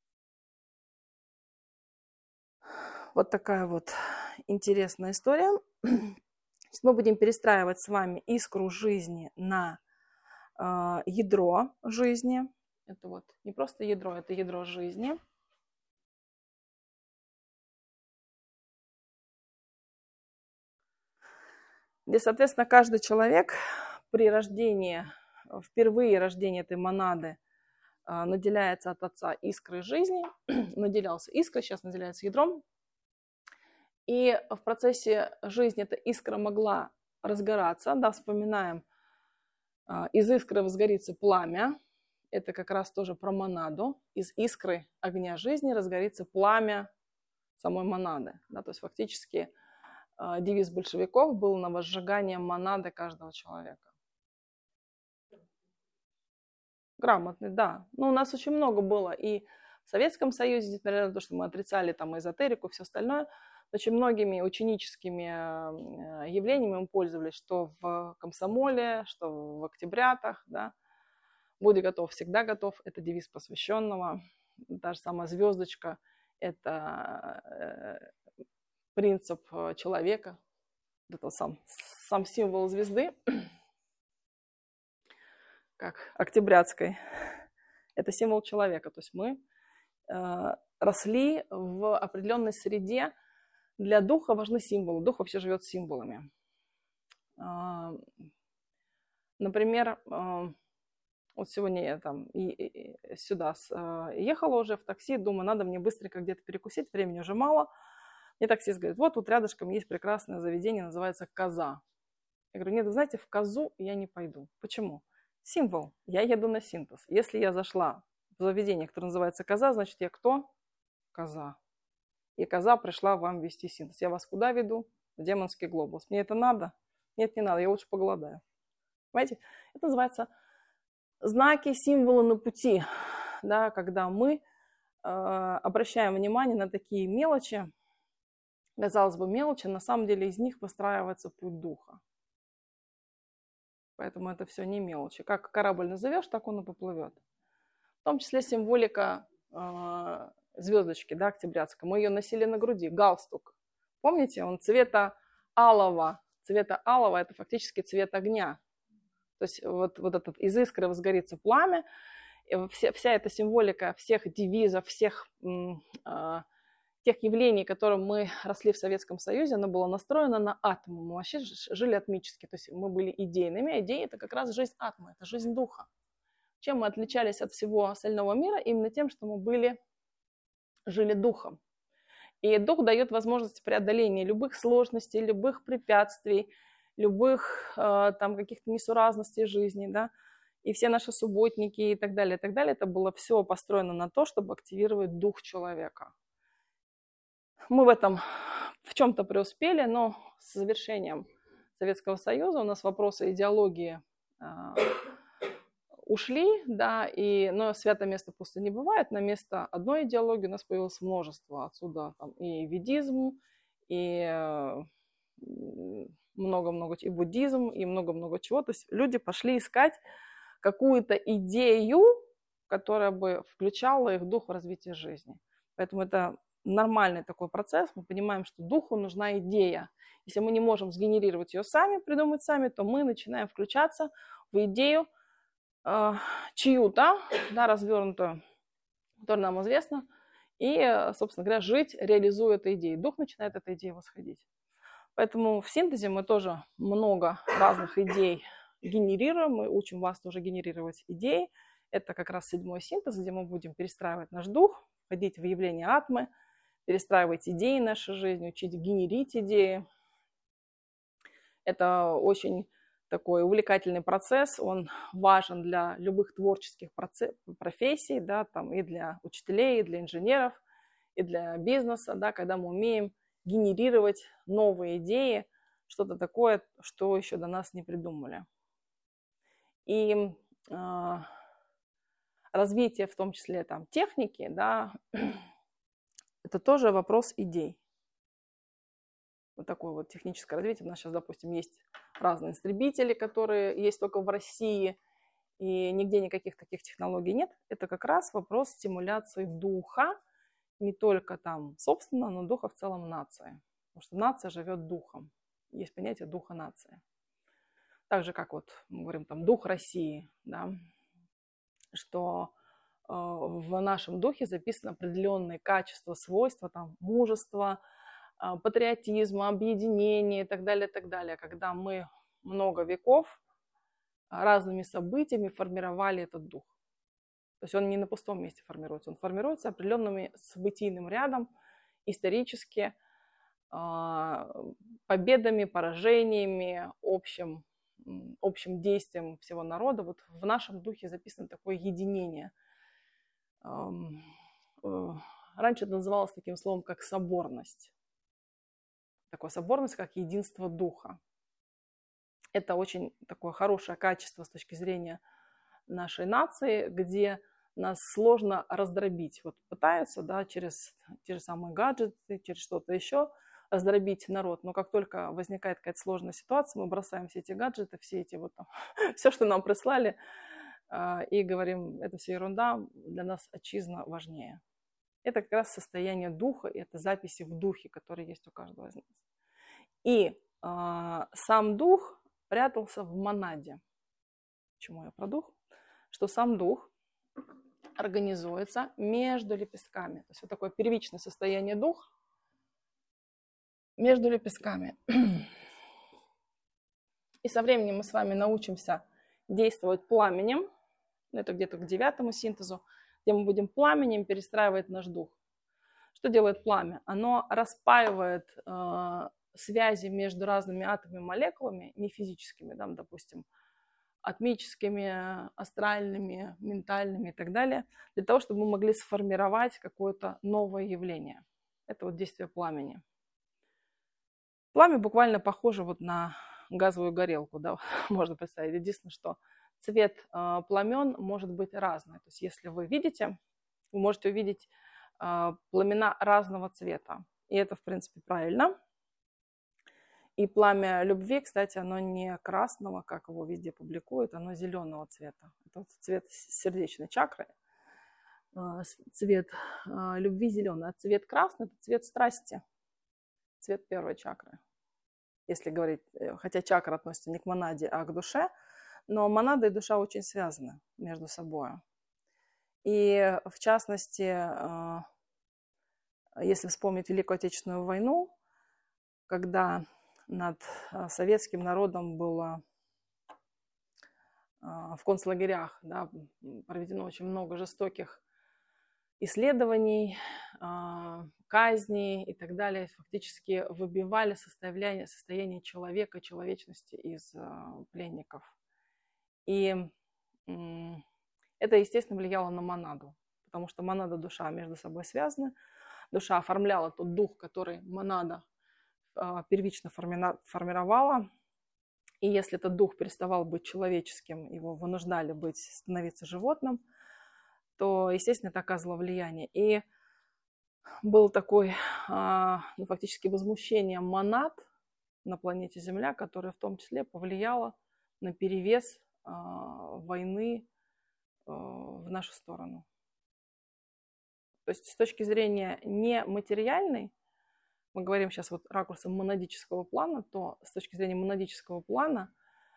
Вот такая вот интересная история. Мы будем перестраивать с вами искру жизни на ядро жизни. Это вот не просто ядро, это ядро жизни. Где, соответственно, каждый человек при рождении, впервые рождении этой монады наделяется от Отца искрой жизни, наделялся искрой, сейчас наделяется ядром. И в процессе жизни эта искра могла разгораться. Да, вспоминаем, из искры возгорится пламя. Это как раз тоже про монаду. Из искры огня жизни разгорится пламя самой монады. Да, то есть фактически девиз большевиков был на возжигание монады каждого человека. Грамотный, да. Но у нас очень много было и в Советском Союзе, несмотря на то, что мы отрицали там эзотерику и все остальное, очень многими ученическими явлениями мы пользовались, что в комсомоле, что в октябрятах, да. Будь готов, всегда готов. Это девиз посвященного. Та же самая звездочка – это принцип человека. Это сам символ звезды, как октябрятской. Это символ человека. То есть мы росли в определенной среде. Для духа важны символы. Дух вообще живет символами. Например, вот сегодня я там сюда ехала уже в такси, думаю, надо мне быстренько где-то перекусить, времени уже мало. Мне таксист говорит, вот тут рядышком есть прекрасное заведение, называется «Коза». Я говорю, нет, вы знаете, в «Козу» я не пойду. Почему? Символ. Я еду на синтез. Если я зашла в заведение, которое называется «Коза», значит, я кто? Коза. И коза пришла вам вести синтез. Я вас куда веду? В демонский глобус. Мне это надо? Нет, не надо, я лучше поголодаю. Понимаете? Это называется знаки, символы на пути, да, когда мы обращаем внимание на такие мелочи, казалось бы, мелочи, на самом деле из них выстраивается путь духа. Поэтому это все не мелочи. Как корабль назовешь, так он и поплывет. В том числе символика звездочки, да, октябрятской. Мы ее носили на груди, галстук. Помните, он цвета алого. Цвета алого – это фактически цвет огня. То есть вот этот из искры возгорится пламя. И вся эта символика всех девизов, всех тех явлений, которым мы росли в Советском Союзе, она была настроена на атом. Мы вообще жили атмически, то есть мы были идейными. А идеи – это как раз жизнь атома, это жизнь духа. Чем мы отличались от всего остального мира? Именно тем, что мы жили духом. И дух дает возможность преодоления любых сложностей, любых препятствий, любых там каких-то несуразностей жизни, да, и все наши субботники и так далее, это было все построено на то, чтобы активировать дух человека. Мы в этом в чем-то преуспели, но с завершением Советского Союза у нас вопросы идеологии ушли, да, но святое место пусто не бывает. На место одной идеологии у нас появилось множество. Отсюда там и ведизм, и много-много, и буддизм, и много-много чего. То есть люди пошли искать какую-то идею, которая бы включала их дух в развитие жизни. Поэтому это нормальный такой процесс. Мы понимаем, что духу нужна идея. Если мы не можем сгенерировать ее сами, придумать сами, то мы начинаем включаться в идею чью-то, да, развернутую, которая нам известна, и, собственно говоря, жить, реализуя эту идею. Дух начинает этой идеей восходить. Поэтому в синтезе мы тоже много разных идей генерируем, мы учим вас тоже генерировать идеи. Это как раз 7-й синтез, где мы будем перестраивать наш дух, входить в явление атмы, перестраивать идеи нашей жизни, учить генерить идеи. Это очень такой увлекательный процесс, он важен для любых творческих профессий, да, там и для учителей, и для инженеров, и для бизнеса, да, когда мы умеем генерировать новые идеи, что-то такое, что еще до нас не придумали. И развитие, в том числе там, техники, да, это тоже вопрос идей. Вот такое вот техническое развитие. У нас сейчас, допустим, есть разные истребители, которые есть только в России, и нигде никаких таких технологий нет. Это как раз вопрос стимуляции духа, не только там собственно, но духа в целом нации. Потому что нация живет духом. Есть понятие духа нации. Так же, как вот мы говорим там дух России, да, что в нашем духе записаны определенные качества, свойства, там, мужество, патриотизма, объединения и так далее, когда мы много веков разными событиями формировали этот дух. То есть он не на пустом месте формируется, он формируется определенным событийным рядом, исторически, победами, поражениями, общим действием всего народа. Вот в нашем духе записано такое единение. Раньше это называлось таким словом, как соборность. Такая соборность, как единство духа. Это очень такое хорошее качество с точки зрения нашей нации, где нас сложно раздробить. Вот пытаются, да, через те же самые гаджеты, через что-то еще раздробить народ. Но как только возникает какая-то сложная ситуация, мы бросаем все эти гаджеты, все эти вот там, все, что нам прислали, и говорим, это все ерунда, для нас отчизна важнее. Это как раз состояние духа, и это записи в духе, которые есть у каждого из нас. И сам дух прятался в монаде. Почему я про дух? Что сам дух организуется между лепестками. То есть вот такое первичное состояние духа между лепестками. И со временем мы с вами научимся действовать пламенем, это где-то к 9-му синтезу, где мы будем пламенем перестраивать наш дух. Что делает пламя? Оно распаивает связи между разными атомами и молекулами, не физическими, да, допустим, атмическими, астральными, ментальными и так далее, для того, чтобы мы могли сформировать какое-то новое явление. Это вот действие пламени. Пламя буквально похоже вот на газовую горелку, да, можно представить. Единственное, что цвет пламен может быть разный. То есть если вы видите, вы можете увидеть пламена разного цвета. И это, в принципе, правильно. И пламя любви, кстати, оно не красного, как его везде публикуют, оно зеленого цвета. Это вот цвет сердечной чакры. Цвет любви зеленый. А цвет красный – это цвет страсти. Цвет первой чакры. Если говорить, хотя чакра относится не к монаде, а к душе, но монада и душа очень связаны между собой. И в частности, если вспомнить Великую Отечественную войну, когда над советским народом было в концлагерях, да, проведено очень много жестоких исследований, казней и так далее, фактически выбивали состояние человека, человечности из пленников. И это, естественно, влияло на монаду, потому что монада и душа между собой связаны. Душа оформляла тот дух, который монада первично формировала. И если этот дух переставал быть человеческим, его вынуждали становиться животным, то, естественно, это оказывало влияние. И был такой, фактически, возмущение монад на планете Земля, которое в том числе повлияло на перевес войны в нашу сторону. То есть с точки зрения нематериальной, мы говорим сейчас вот ракурсом монадического плана, то с точки зрения монадического плана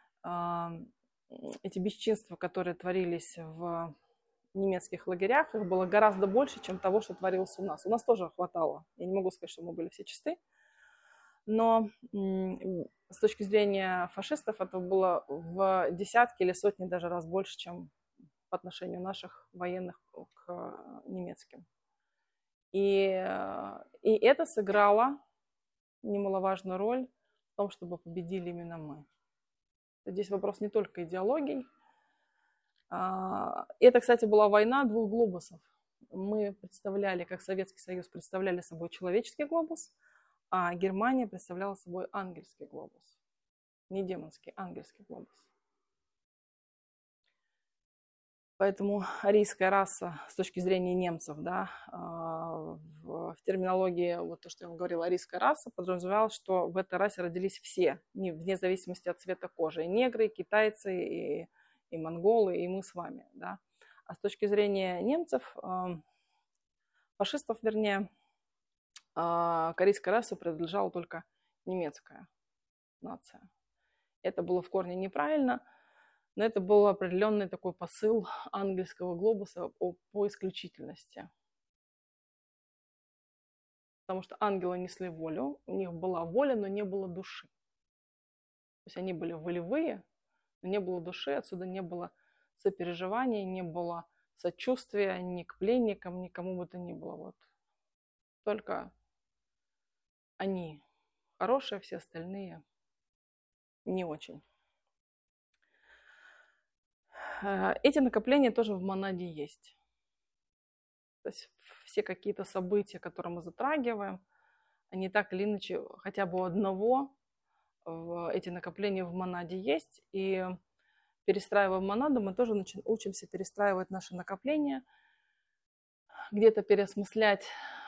эти бесчинства, которые творились в немецких лагерях, их было гораздо больше, чем того, что творилось у нас. У нас тоже хватало. Я не могу сказать, что мы были все чисты. Но с точки зрения фашистов это было в десятки или сотни даже раз больше, чем по отношению наших военных к немецким. И это сыграло немаловажную роль в том, чтобы победили именно мы. Здесь вопрос не только идеологий. Это, кстати, была война двух глобусов. Мы представляли, как Советский Союз представляли собой человеческий глобус, а Германия представляла собой ангельский глобус. Не демонский, ангельский глобус. Поэтому арийская раса с точки зрения немцев, да, в терминологии, вот то, что я вам говорила, арийская раса, подразумевалось, что в этой расе родились все, вне зависимости от цвета кожи. И негры, и китайцы, и монголы, и мы с вами. Да. А с точки зрения немцев, фашистов, вернее, к арийской расе принадлежала только немецкая нация. Это было в корне неправильно. Но это был определенный такой посыл ангельского глобуса по исключительности. Потому что ангелы несли волю, у них была воля, но не было души. То есть они были волевые, но не было души, отсюда не было сопереживания, не было сочувствия ни к пленникам, ни кому бы то ни было. Вот. Только они хорошие, все остальные не очень. Эти накопления тоже в монаде есть. То есть все какие-то события, которые мы затрагиваем, они так или иначе, хотя бы у одного эти накопления в монаде есть. И перестраивая монаду, мы тоже учимся перестраивать наши накопления, где-то переосмыслять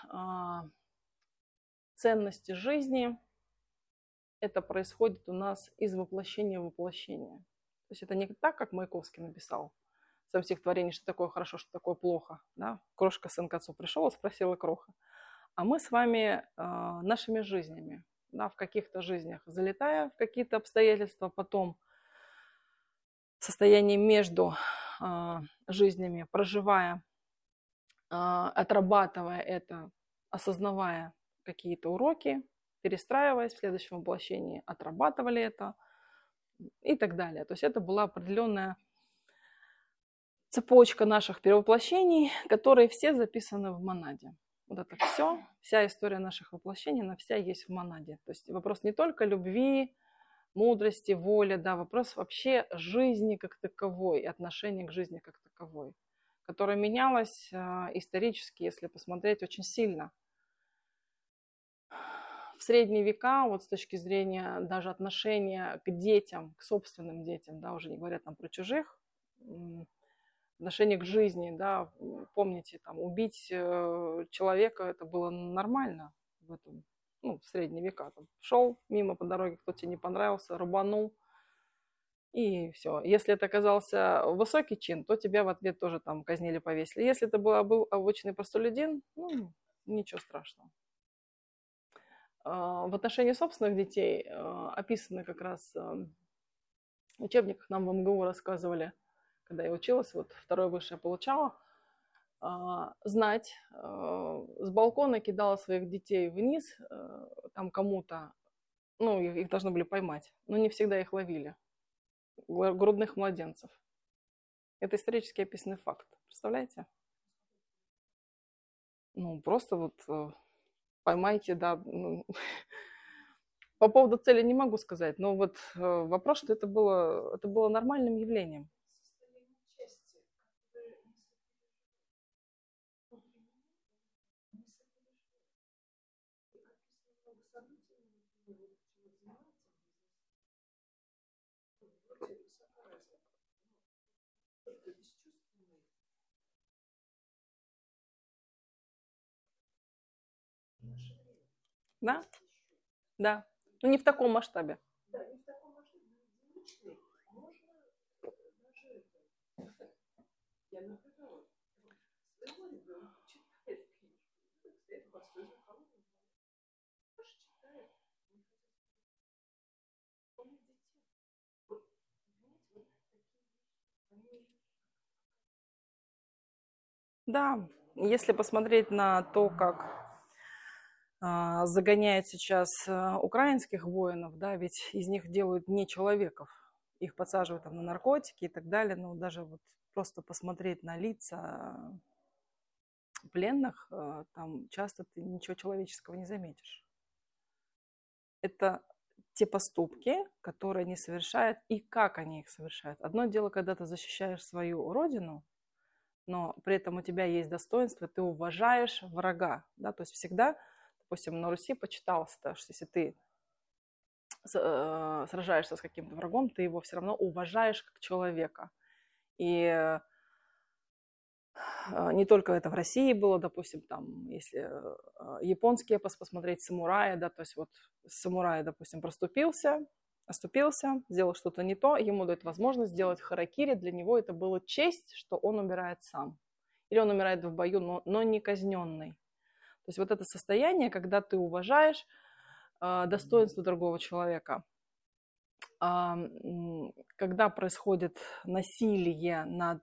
ценности жизни. Это происходит у нас из воплощения в воплощение. То есть это не так, как Маяковский написал в своем стихотворении, что такое хорошо, что такое плохо. Да? Крошка сын к отцу пришел и спросила кроха. А мы с вами нашими жизнями да, в каких-то жизнях, залетая в какие-то обстоятельства, потом состояние между жизнями, проживая, отрабатывая это, осознавая какие-то уроки, перестраиваясь в следующем воплощении, отрабатывали это и так далее. То есть это была определенная цепочка наших перевоплощений, которые все записаны в монаде. Вот это все, вся история наших воплощений, она вся есть в монаде. То есть вопрос не только любви, мудрости, воли, да, вопрос вообще жизни как таковой, отношения к жизни как таковой, которая менялась исторически, если посмотреть, очень сильно. В средние века, вот с точки зрения даже отношения к детям, к собственным детям, да, уже не говоря там про чужих, отношение к жизни, да, помните, там, убить человека, это было нормально в этом, ну, в средние века. Там, шел мимо по дороге, кто тебе не понравился, рубанул, и все. Если это оказался высокий чин, то тебя в ответ тоже там казнили, повесили. Если это был обычный простолюдин, ну, ничего страшного. В отношении собственных детей описаны как раз в учебниках, нам в МГУ рассказывали, когда я училась, вот второе высшее получала, знать, с балкона кидала своих детей вниз, там кому-то, ну, их должны были поймать, но не всегда их ловили, грудных младенцев. Это исторически описанный факт, представляете? Ну, просто вот поймайте, да. Ну, по поводу цели не могу сказать, но вот вопрос, что это было нормальным явлением. Да? Да. Ну, не в таком масштабе. Да, не в таком масштабе, но единичный. Можно даже это. Я наблюдала. Своего ребенка читает книжку. Стоит простой за холодным. Тоже читает. Он детей. Вот, понимаете, вот такие вещи. Да, если посмотреть на то, как загоняют сейчас украинских воинов, да, ведь из них делают не человеков, их подсаживают там на наркотики и так далее, но даже вот просто посмотреть на лица пленных, там часто ты ничего человеческого не заметишь. Это те поступки, которые они совершают и как они их совершают. Одно дело, когда ты защищаешь свою родину, но при этом у тебя есть достоинство, ты уважаешь врага, да, то есть всегда, допустим, на Руси почиталось, что если ты сражаешься с каким-то врагом, ты его все равно уважаешь как человека. И не только это в России было, допустим, там, если японский эпос посмотреть, самурая, да, то есть вот самурай, допустим, оступился, сделал что-то не то, ему дают возможность сделать харакири, для него это было честь, что он умирает сам. Или он умирает в бою, но не казненный. То есть вот это состояние, когда ты уважаешь достоинство другого человека. Когда происходит насилие над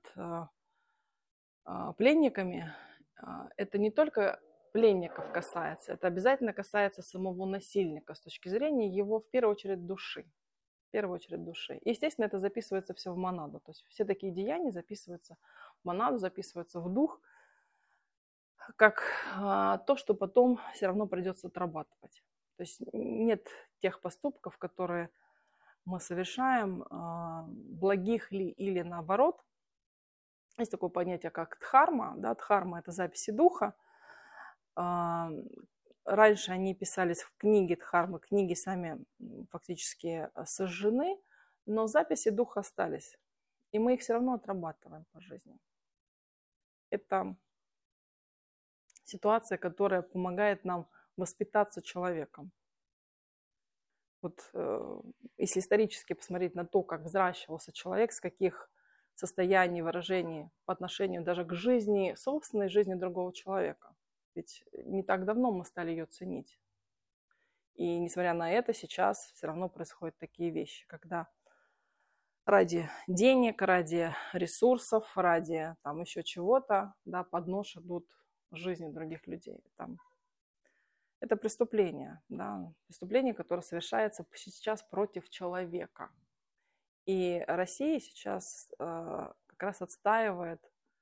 пленниками, это не только пленников касается, это обязательно касается самого насильника с точки зрения его, в первую очередь, души. В первую очередь, души. Естественно, это записывается все в монаду. То есть все такие деяния записываются в монаду, записываются в дух, как то, что потом все равно придется отрабатывать. То есть нет тех поступков, которые мы совершаем, благих ли или наоборот. Есть такое понятие, как дхарма. Да? Дхарма – это записи духа. Раньше они писались в книге дхармы. Книги сами фактически сожжены, но записи духа остались. И мы их все равно отрабатываем по жизни. Это ситуация, которая помогает нам воспитаться человеком. Вот если исторически посмотреть на то, как взращивался человек, с каких состояний, выражений по отношению даже к жизни, собственной жизни другого человека. Ведь не так давно мы стали ее ценить. И несмотря на это, сейчас все равно происходят такие вещи, когда ради денег, ради ресурсов, ради там еще чего-то, да, под нож идут жизни других людей. Там, это преступление, да, преступление, которое совершается сейчас против человека. И Россия сейчас как раз отстаивает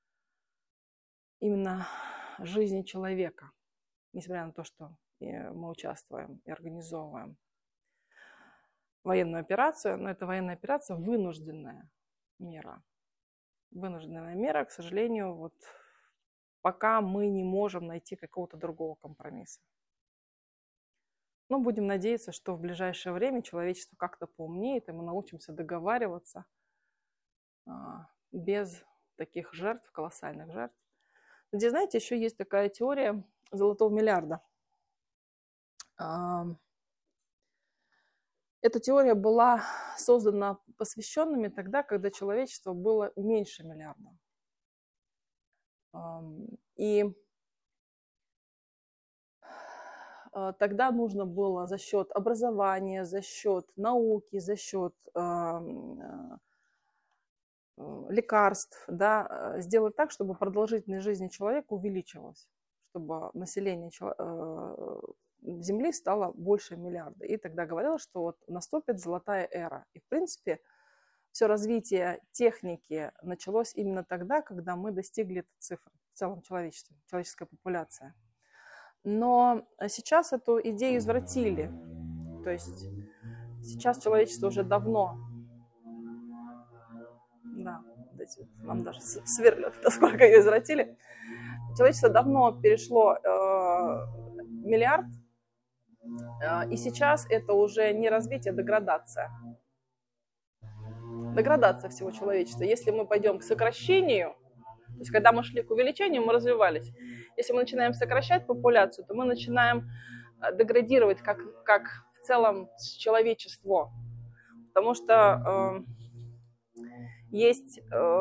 именно жизни человека, несмотря на то, что мы участвуем и организовываем военную операцию, но это военная операция вынужденная мера. Вынужденная мера, к сожалению, вот пока мы не можем найти какого-то другого компромисса. Но будем надеяться, что в ближайшее время человечество как-то поумнеет, и мы научимся договариваться без таких жертв, колоссальных жертв. Где, знаете, еще есть такая теория золотого миллиарда. Эта теория была создана посвященными тогда, когда человечество было меньше миллиарда. И тогда нужно было за счет образования, за счет науки, за счет лекарств, да, сделать так, чтобы продолжительность жизни человека увеличилась, чтобы население Земли стало больше миллиарда. И тогда говорилось, что вот наступит золотая эра. И, в принципе, все развитие техники началось именно тогда, когда мы достигли этой цифры в целом человечестве, человеческая популяция. Но сейчас эту идею извратили. То есть сейчас человечество уже давно... Да, нам даже сверлят, насколько ее извратили. Человечество давно перешло миллиард, и сейчас это уже не развитие, а деградация. Деградация всего человечества. Если мы пойдем к сокращению, то есть когда мы шли к увеличению, мы развивались. Если мы начинаем сокращать популяцию, то мы начинаем деградировать как в целом человечество. Потому что есть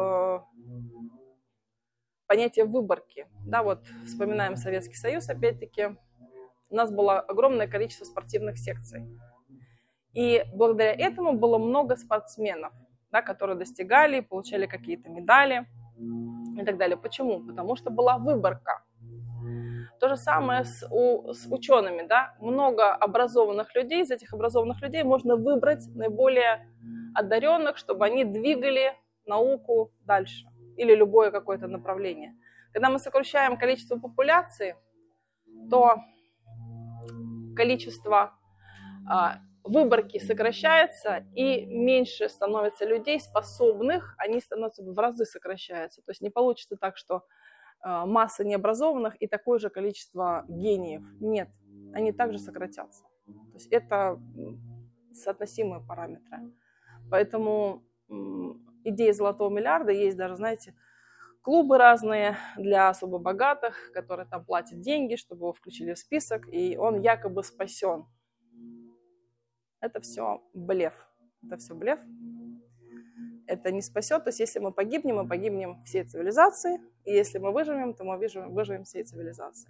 понятие выборки. Да, вот вспоминаем Советский Союз, опять-таки, у нас было огромное количество спортивных секций. И благодаря этому было много спортсменов, да, которые достигали, получали какие-то медали и так далее. Почему? Потому что была выборка. То же самое с учеными. Да? Много образованных людей, из этих образованных людей можно выбрать наиболее одаренных, чтобы они двигали науку дальше или любое какое-то направление. Когда мы сокращаем количество популяции, то количество выборки сокращается, и меньше становится людей способных, они становятся в разы сокращаются. То есть не получится так, что масса необразованных и такое же количество гениев. Нет, они также сократятся. То есть это соотносимые параметры. Поэтому идея золотого миллиарда есть даже, знаете, клубы разные для особо богатых, которые там платят деньги, чтобы его включили в список, и он якобы спасен. Это все блеф. Это все блеф. Это не спасет. То есть если мы погибнем всей цивилизации. И если мы выживем, то мы выживем всей цивилизации.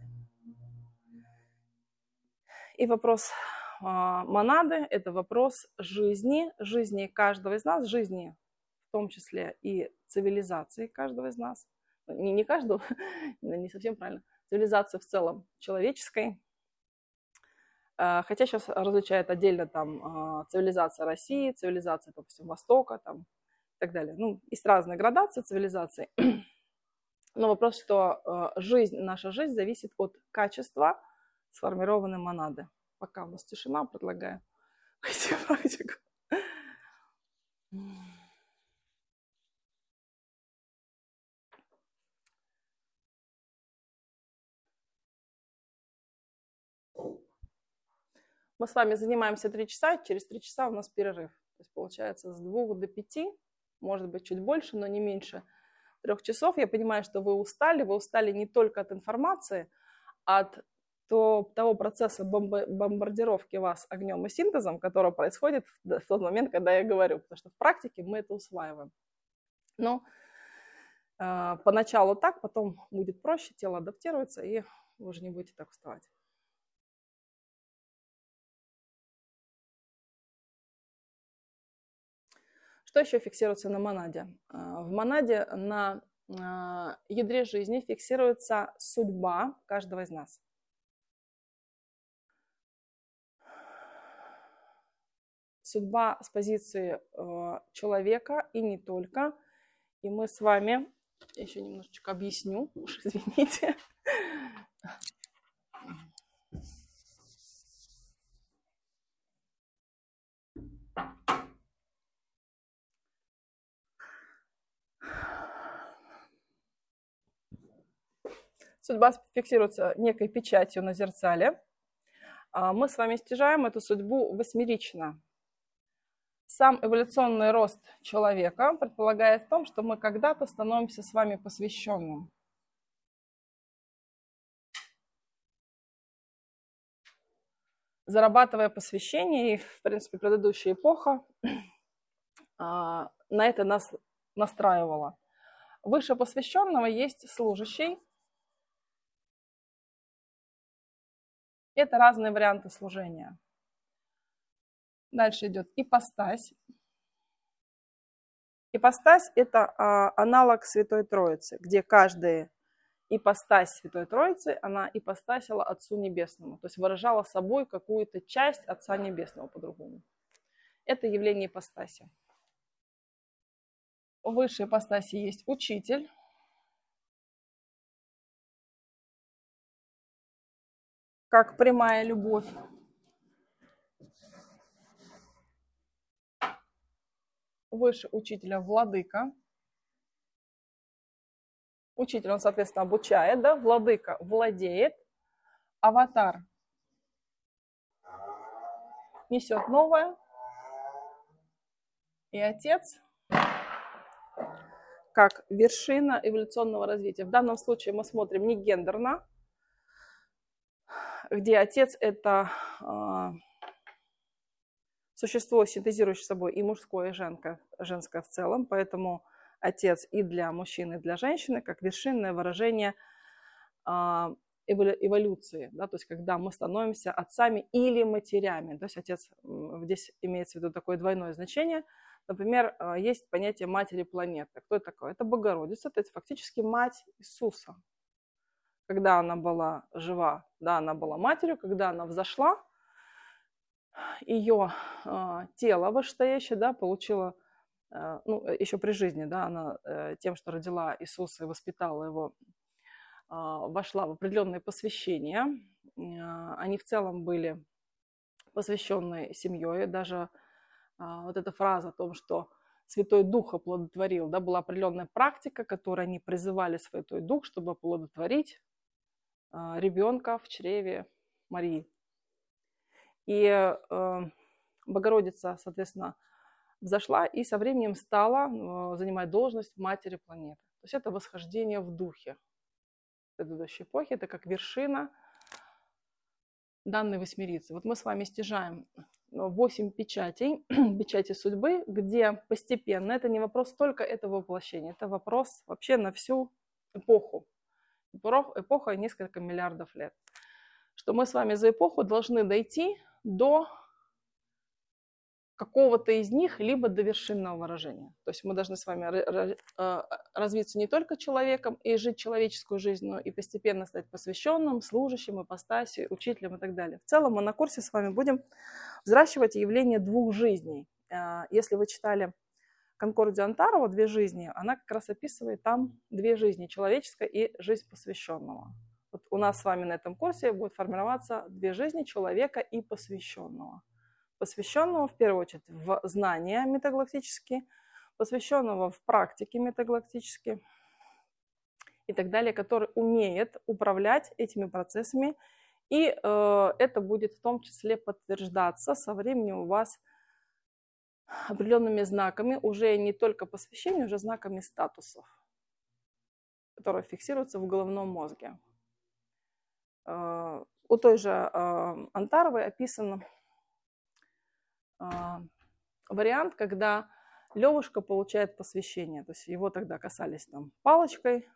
И вопрос монады – это вопрос жизни каждого из нас, жизни в том числе и цивилизации каждого из нас. Не каждого, не совсем правильно. Цивилизации в целом человеческой. Хотя сейчас различают отдельно там цивилизация России, цивилизация, допустим, Востока там, и так далее. Ну, есть разные градации цивилизаций. Но вопрос, что наша жизнь зависит от качества сформированной монады. Пока у нас тишина, предлагаю пойти в практику. Мы с вами занимаемся 3 часа, через 3 часа у нас перерыв. То есть получается с 2 до 5, может быть чуть больше, но не меньше 3 часов. Я понимаю, что вы устали не только от информации, от того процесса бомбардировки вас огнем и синтезом, который происходит в тот момент, когда я говорю, потому что в практике мы это усваиваем. Но поначалу так, потом будет проще, тело адаптируется, и вы уже не будете так уставать. Что еще фиксируется на монаде? В монаде на ядре жизни фиксируется судьба каждого из нас. Судьба с позиции человека и не только. И мы с вами, еще немножечко объясню, уж извините. Судьба фиксируется некой печатью на зеркале. Мы с вами стяжаем эту судьбу восьмерично. Сам эволюционный рост человека предполагает в том, что мы когда-то становимся с вами посвященным. Зарабатывая посвящение, и, в принципе, предыдущая эпоха на это нас настраивала. Выше посвященного есть служащий. Это разные варианты служения. Дальше идет ипостась. Ипостась – это аналог Святой Троицы, где каждая ипостась Святой Троицы, она ипостасила Отцу Небесному, то есть выражала собой какую-то часть Отца Небесного по-другому. Это явление ипостаси. Выше ипостаси есть учитель. Как прямая любовь. Выше учителя владыка. Учитель, он, соответственно, обучает, да? Владыка владеет. Аватар несет новое. И отец как вершина эволюционного развития. В данном случае мы смотрим не гендерно, где отец – это существо, синтезирующее собой и мужское, и женское в целом, поэтому отец и для мужчины, и для женщины как вершинное выражение эволюции, да, то есть когда мы становимся отцами или матерями. То есть отец, здесь имеется в виду такое двойное значение. Например, есть понятие матери планеты. Кто это такое? Это Богородица, то есть фактически мать Иисуса. Когда она была жива, да, она была матерью, когда она взошла, ее тело вышестоящее, да, получило, еще при жизни, да, она тем, что родила Иисуса и воспитала его, вошла в определенные посвящения. Они в целом были посвящены семьей. Даже вот эта фраза о том, что Святой Дух оплодотворил, да, была определенная практика, которой они призывали Святой Дух, чтобы оплодотворить ребенка в чреве Марии. И Богородица, соответственно, взошла и со временем стала занимать должность матери планеты. То есть это восхождение в духе предыдущей эпохи, это как вершина данной восьмерицы. Вот мы с вами стяжаем 8 печатей, печати судьбы, где постепенно, это не вопрос только этого воплощения, это вопрос вообще на всю эпоху. Эпоха несколько миллиардов лет. Что мы с вами за эпоху должны дойти до какого-то из них, либо до вершинного выражения. То есть мы должны с вами развиться не только человеком и жить человеческую жизнь, но и постепенно стать посвященным, служащим, ипостасью, учителем и так далее. В целом мы на курсе с вами будем взращивать явление двух жизней. Если вы читали Конкордию Антарова «Две жизни», она как раз описывает там две жизни, человеческая и жизнь посвященного. Вот у нас с вами на этом курсе будет формироваться две жизни человека и посвященного. Посвященного, в первую очередь, в знания метагалактические, посвященного в практике метагалактические и так далее, который умеет управлять этими процессами. И это будет в том числе подтверждаться со временем у вас определенными знаками, уже не только посвящения, уже знаками статусов, которые фиксируются в головном мозге. У той же Антаровой описан вариант, когда Левушка получает посвящение. То есть его тогда касались там палочкой,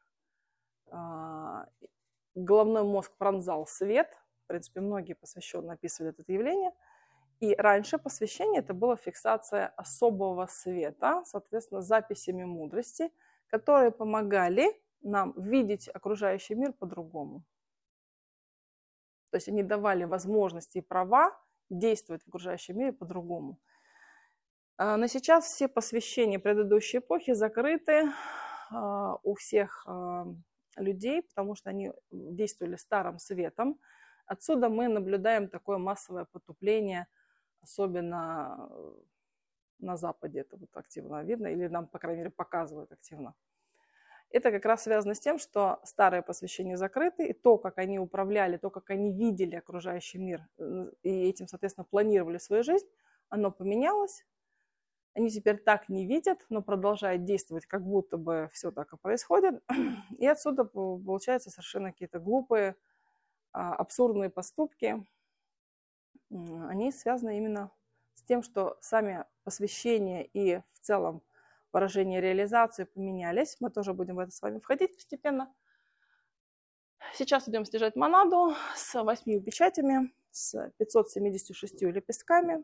головной мозг пронзал свет. В принципе, многие посвященные описывали это явление. И раньше посвящение это была фиксация особого света, соответственно, записями мудрости, которые помогали нам видеть окружающий мир по-другому. То есть они давали возможности и права действовать в окружающем мире по-другому. Но сейчас все посвящения предыдущей эпохи закрыты у всех людей, потому что они действовали старым светом. Отсюда мы наблюдаем такое массовое потупление, особенно на Западе это вот активно видно, или нам, по крайней мере, показывают активно. Это как раз связано с тем, что старые посвящения закрыты, и то, как они управляли, то, как они видели окружающий мир, и этим, соответственно, планировали свою жизнь, оно поменялось. Они теперь так не видят, но продолжают действовать, как будто бы все так и происходит. И отсюда получаются совершенно какие-то глупые, абсурдные поступки. Они связаны именно с тем, что сами посвящения и в целом выражение реализации поменялись. Мы тоже будем в это с вами входить постепенно. Сейчас идем снижать монаду с 8 печатями, с 576 лепестками.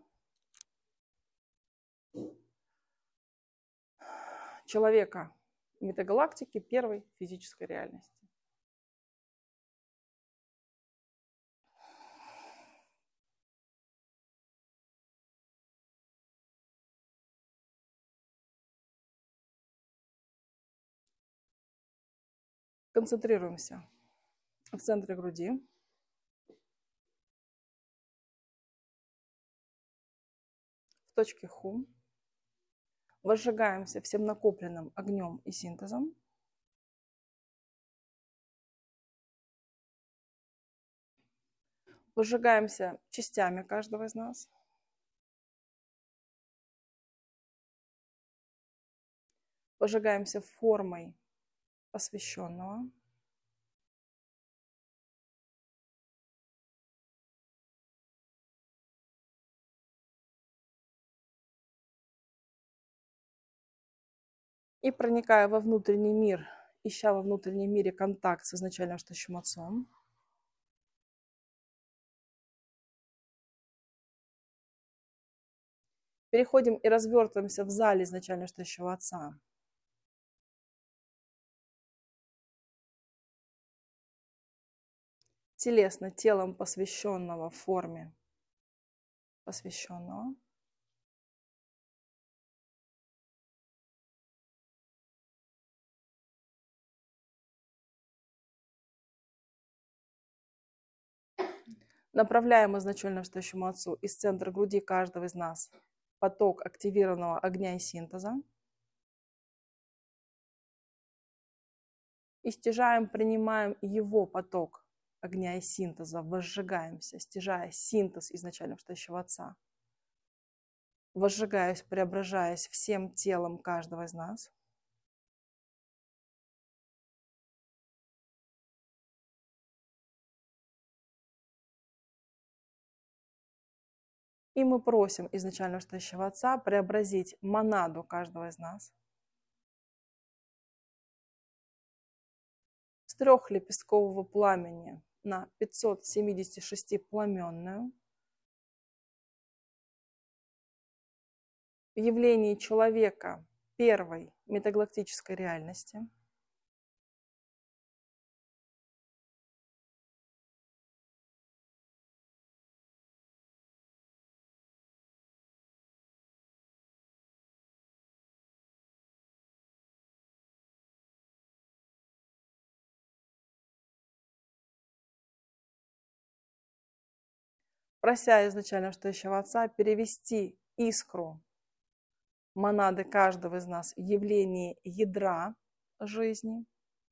Человека метагалактики первой физической реальности. Концентрируемся в центре груди. В точке Ху. Возжигаемся всем накопленным огнем и синтезом. Возжигаемся частями каждого из нас. Возжигаемся формой посвященного. И проникая во внутренний мир, ища во внутреннем мире контакт с изначальным растущим отцом. Переходим и развертываемся в зале изначально растущего отца. Телесно, телом посвященного в форме посвященного. Направляем изначально растущему отцу из центра груди каждого из нас поток активированного огня и синтеза. И стяжаем, принимаем его поток огня и синтеза, возжигаемся, стяжая синтез изначально растущего отца. Возжигаясь, преображаясь всем телом каждого из нас. И мы просим изначально растущего отца преобразить монаду каждого из нас с 3-лепесткового пламени на 576-пламенную. В явлении человека первой метагалактической реальности. Прося изначально растущего отца перевести искру монады каждого из нас в явление ядра жизни.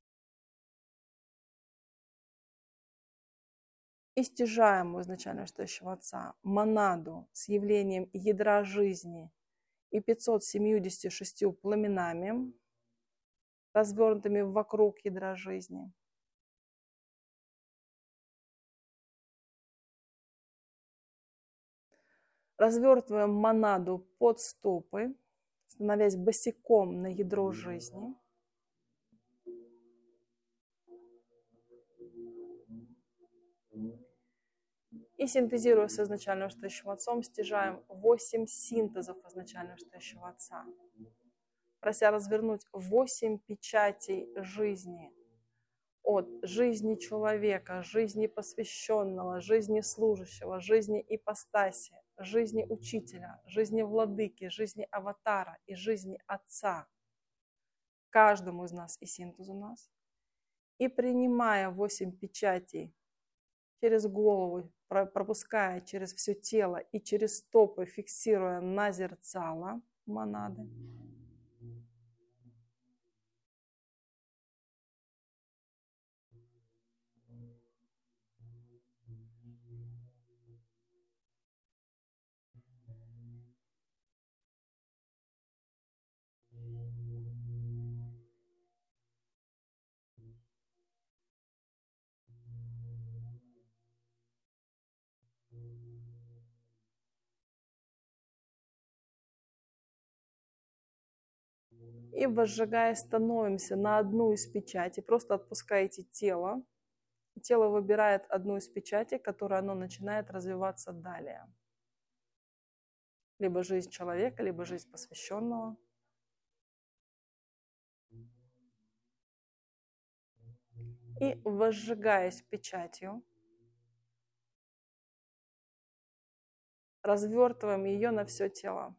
И стяжаем у изначально растущего отца монаду с явлением ядра жизни и 576 пламенами, развернутыми вокруг ядра жизни. Развертываем монаду под стопы, становясь босиком на ядро жизни. И синтезируя с изначально вышестоящим Отцом, стяжаем 8 синтезов изначально вышестоящего Отца, прося развернуть 8 печатей жизни. От жизни человека, жизни посвященного, жизни служащего, жизни ипостаси, жизни учителя, жизни владыки, жизни аватара и жизни Отца. Каждому из нас и синтезу нас. И принимая 8 печатей через голову, пропуская через все тело и через стопы, фиксируя на зерцало монады, и возжигая, становимся на одну из печатей. Просто отпускаете тело. Тело выбирает одну из печатей, которой оно начинает развиваться далее. Либо жизнь человека, либо жизнь посвященного. И возжигаясь печатью, развертываем ее на все тело.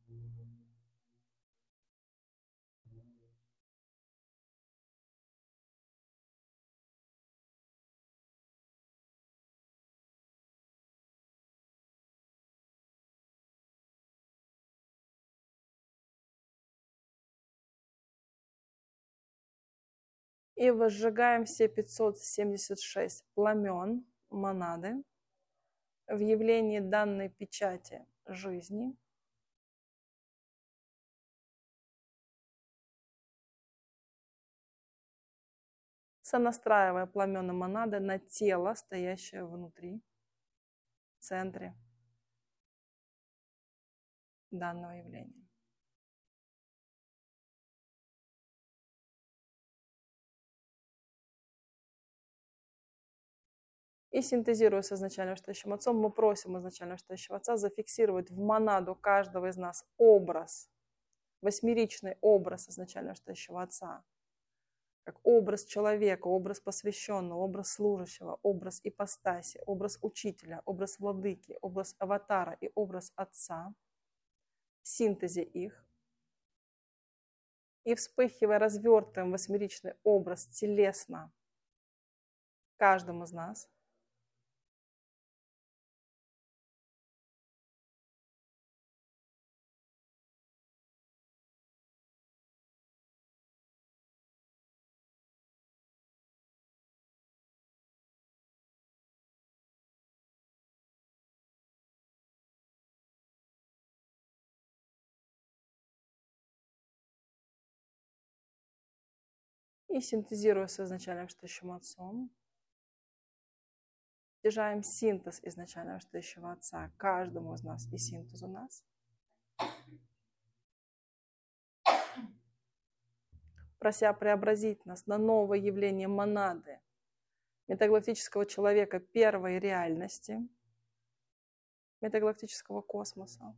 И возжигаем все 576 пламен монады в явлении данной печати жизни. Сонастраивая пламена монады на тело, стоящее внутри, в центре данного явления. И синтезируя с изначально вышестоящим Отцом, мы просим изначально вышестоящего Отца зафиксировать в монаду каждого из нас образ, восьмеричный образ изначально вышестоящего Отца, как образ человека, образ посвященного, образ служащего, образ ипостаси, образ учителя, образ владыки, образ аватара и образ Отца, в синтезе их. И вспыхивая, развертываем восьмеричный образ телесно каждому из нас. И синтезируя с изначально вышестоящим Отцом, стяжаем синтез изначально вышестоящего Отца каждому из нас и синтезу нас. Прося преобразить нас на новое явление монады, метагалактического человека первой реальности, метагалактического космоса.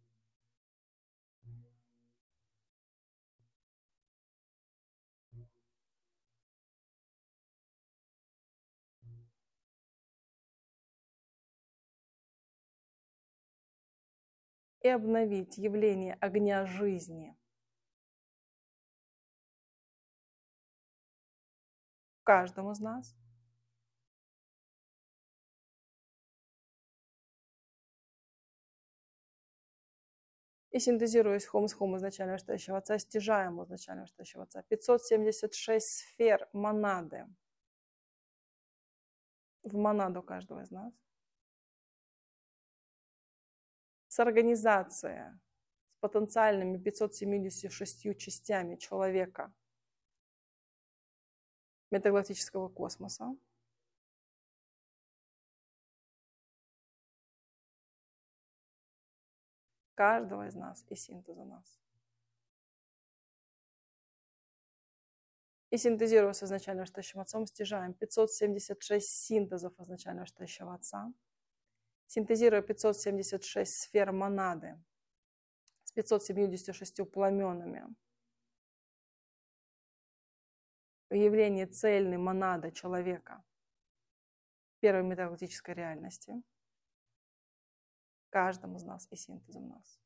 И обновить явление огня жизни в каждом из нас. И синтезируясь хом с хом изначально вышестоящего Отца, стяжаем изначально вышестоящего Отца 576 сфер монады в монаду каждого из нас. С организацией, с потенциальными 576 частями человека метагалактического космоса. Каждого из нас и синтеза нас. И синтезируя с изначально вышестоящим Отцом, стяжаем 576 синтезов изначально вышестоящего Отца Синтезируя 576 сфер монады с 576 пламенами, в явлении цельной монады человека, первой метагалактической реальности, каждому из нас и синтезом нас.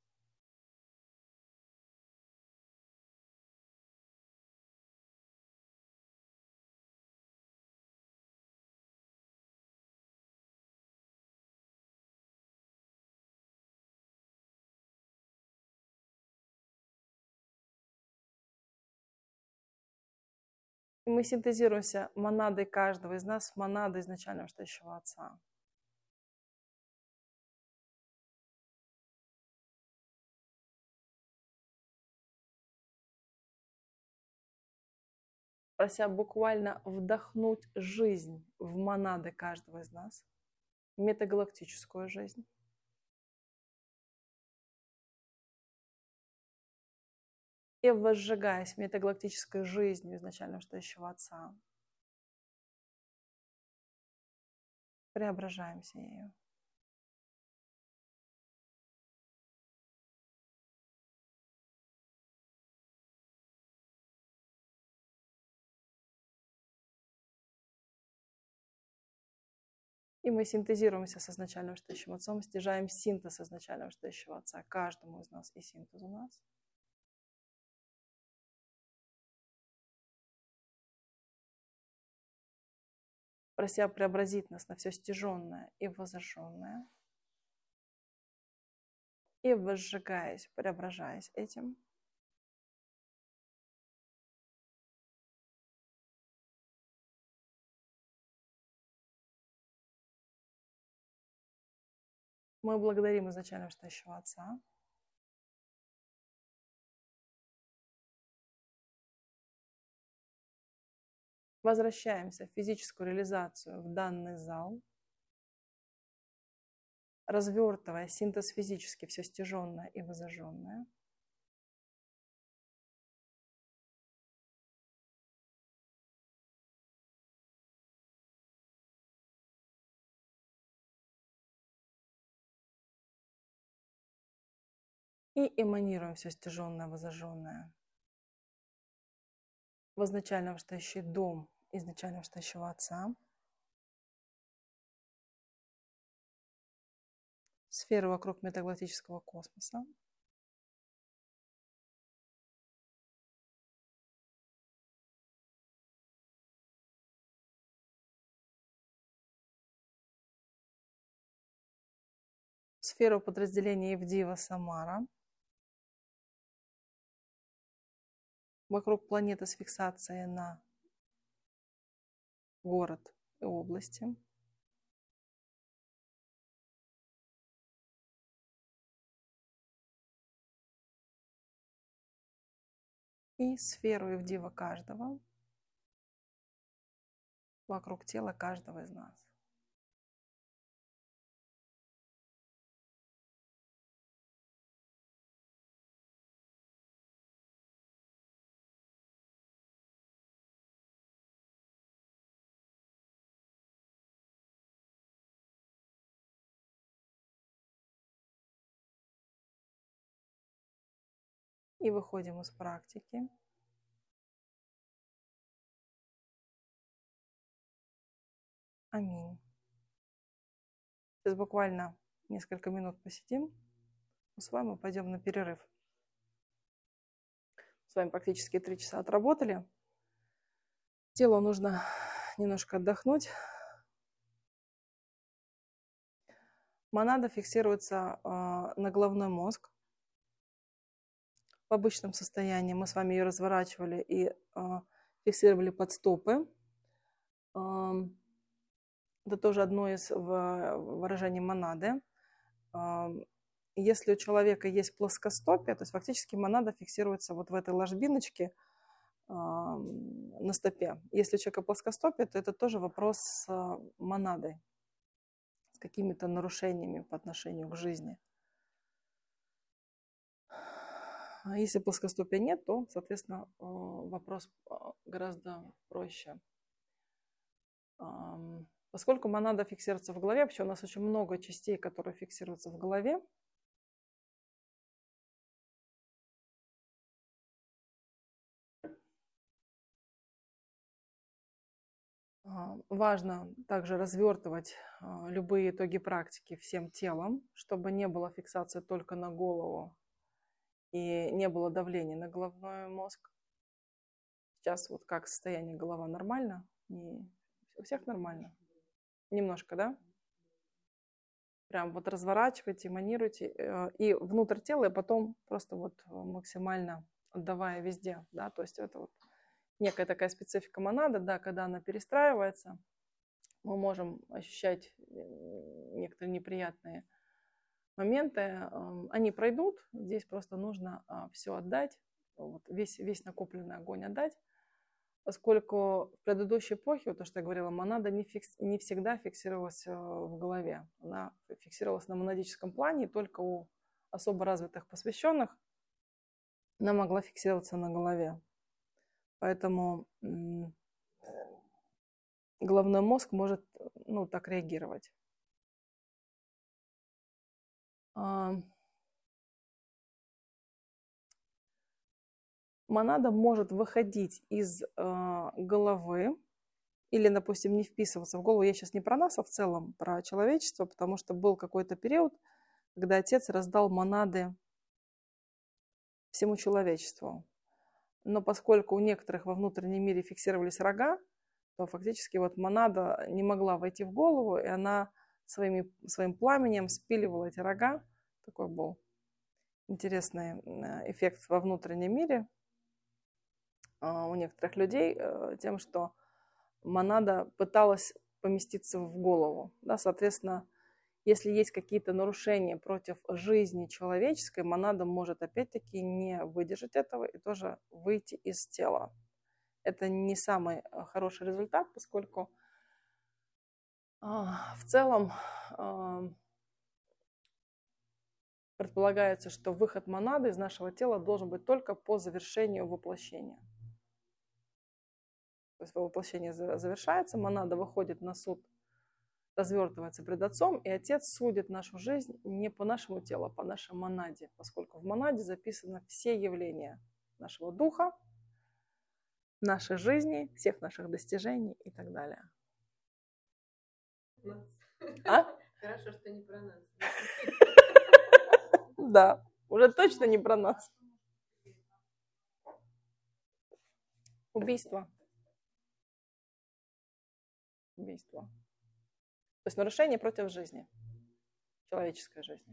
И мы синтезируемся монадой каждого из нас, монадой изначально настоящего Отца. Прося буквально вдохнуть жизнь в монады каждого из нас, метагалактическую жизнь. И возжигаясь метагалактической жизнью изначально настоящего Отца, преображаемся ею. И мы синтезируемся с изначально настоящим Отцом, стяжаем синтез изначально настоящего Отца каждому из нас и синтез у нас. Прося преобразить нас на все стяженное и возжженное. И возжигаясь, преображаясь этим, мы благодарим изначально настоящего Отца. Возвращаемся в физическую реализацию в данный зал, развертывая синтез физически все стяженное и возожженное. И эманируем все стяженное, возожженное в изначально настоящий дом изначально настоящего Отца, сферу вокруг метагалактического космоса, сферу подразделения Евдива Самара, вокруг планеты с фиксацией на город и области, и сферу Евдива каждого вокруг тела каждого из нас. И выходим из практики. Аминь. Сейчас буквально несколько минут посидим. С вами пойдем на перерыв. С вами практически 3 часа отработали. Телу нужно немножко отдохнуть. Монада фиксируется на головной мозг. В обычном состоянии мы с вами ее разворачивали и фиксировали под стопы. Это тоже одно из выражений монады. Если у человека есть плоскостопие, то есть фактически монада фиксируется вот в этой ложбиночке на стопе. Если у человека плоскостопие, то это тоже вопрос с монадой, с какими-то нарушениями по отношению к жизни. А если плоскостопия нет, то, соответственно, вопрос гораздо проще. Поскольку монада фиксируется в голове, вообще у нас очень много частей, которые фиксируются в голове. Важно также развертывать любые итоги практики всем телом, чтобы не было фиксации только на голову и не было давления на головной мозг. Сейчас вот как состояние голова нормально? У всех нормально? Немножко, да? Прям вот разворачивайте, манируйте и внутрь тела, и потом просто вот максимально отдавая везде, да, то есть это вот некая такая специфика монады, да, когда она перестраивается, мы можем ощущать некоторые неприятные моменты, они пройдут, здесь просто нужно все отдать, вот весь накопленный огонь отдать, поскольку в предыдущей эпохе, вот то, что я говорила, монада не всегда фиксировалась в голове, она фиксировалась на монадическом плане, и только у особо развитых посвященных она могла фиксироваться на голове. Поэтому головной мозг может, ну, так реагировать. Монада может выходить из головы или, допустим, не вписываться в голову. Я сейчас не про нас, а в целом про человечество, потому что был какой-то период, когда Отец раздал монады всему человечеству. Но поскольку у некоторых во внутреннем мире фиксировались рога, то фактически вот монада не могла войти в голову, и она своим пламенем спиливала эти рога. Такой был интересный эффект во внутреннем мире у некоторых людей, тем, что монада пыталась поместиться в голову. Да, соответственно, если есть какие-то нарушения против жизни человеческой, монада может опять-таки не выдержать этого и тоже выйти из тела. Это не самый хороший результат, поскольку в целом предполагается, что выход монады из нашего тела должен быть только по завершению воплощения. То есть воплощение завершается, монада выходит на суд, развертывается пред Отцом, и Отец судит нашу жизнь не по нашему телу, а по нашей монаде, поскольку в монаде записаны все явления нашего духа, нашей жизни, всех наших достижений и так далее. Хорошо, что не про нас. Да, уже точно не про нас. Убийство. Убийство. То есть нарушение против жизни, человеческой жизни.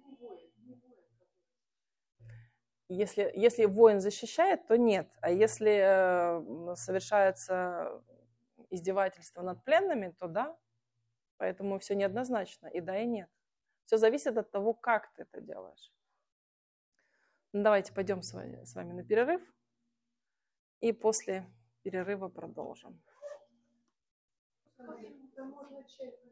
Если воин защищает, то нет. А если совершается издевательство над пленными, то да. Поэтому все неоднозначно. И да, и нет. Все зависит от того, как ты это делаешь. Ну, давайте пойдем с вами на перерыв. И после перерыва продолжим. Можно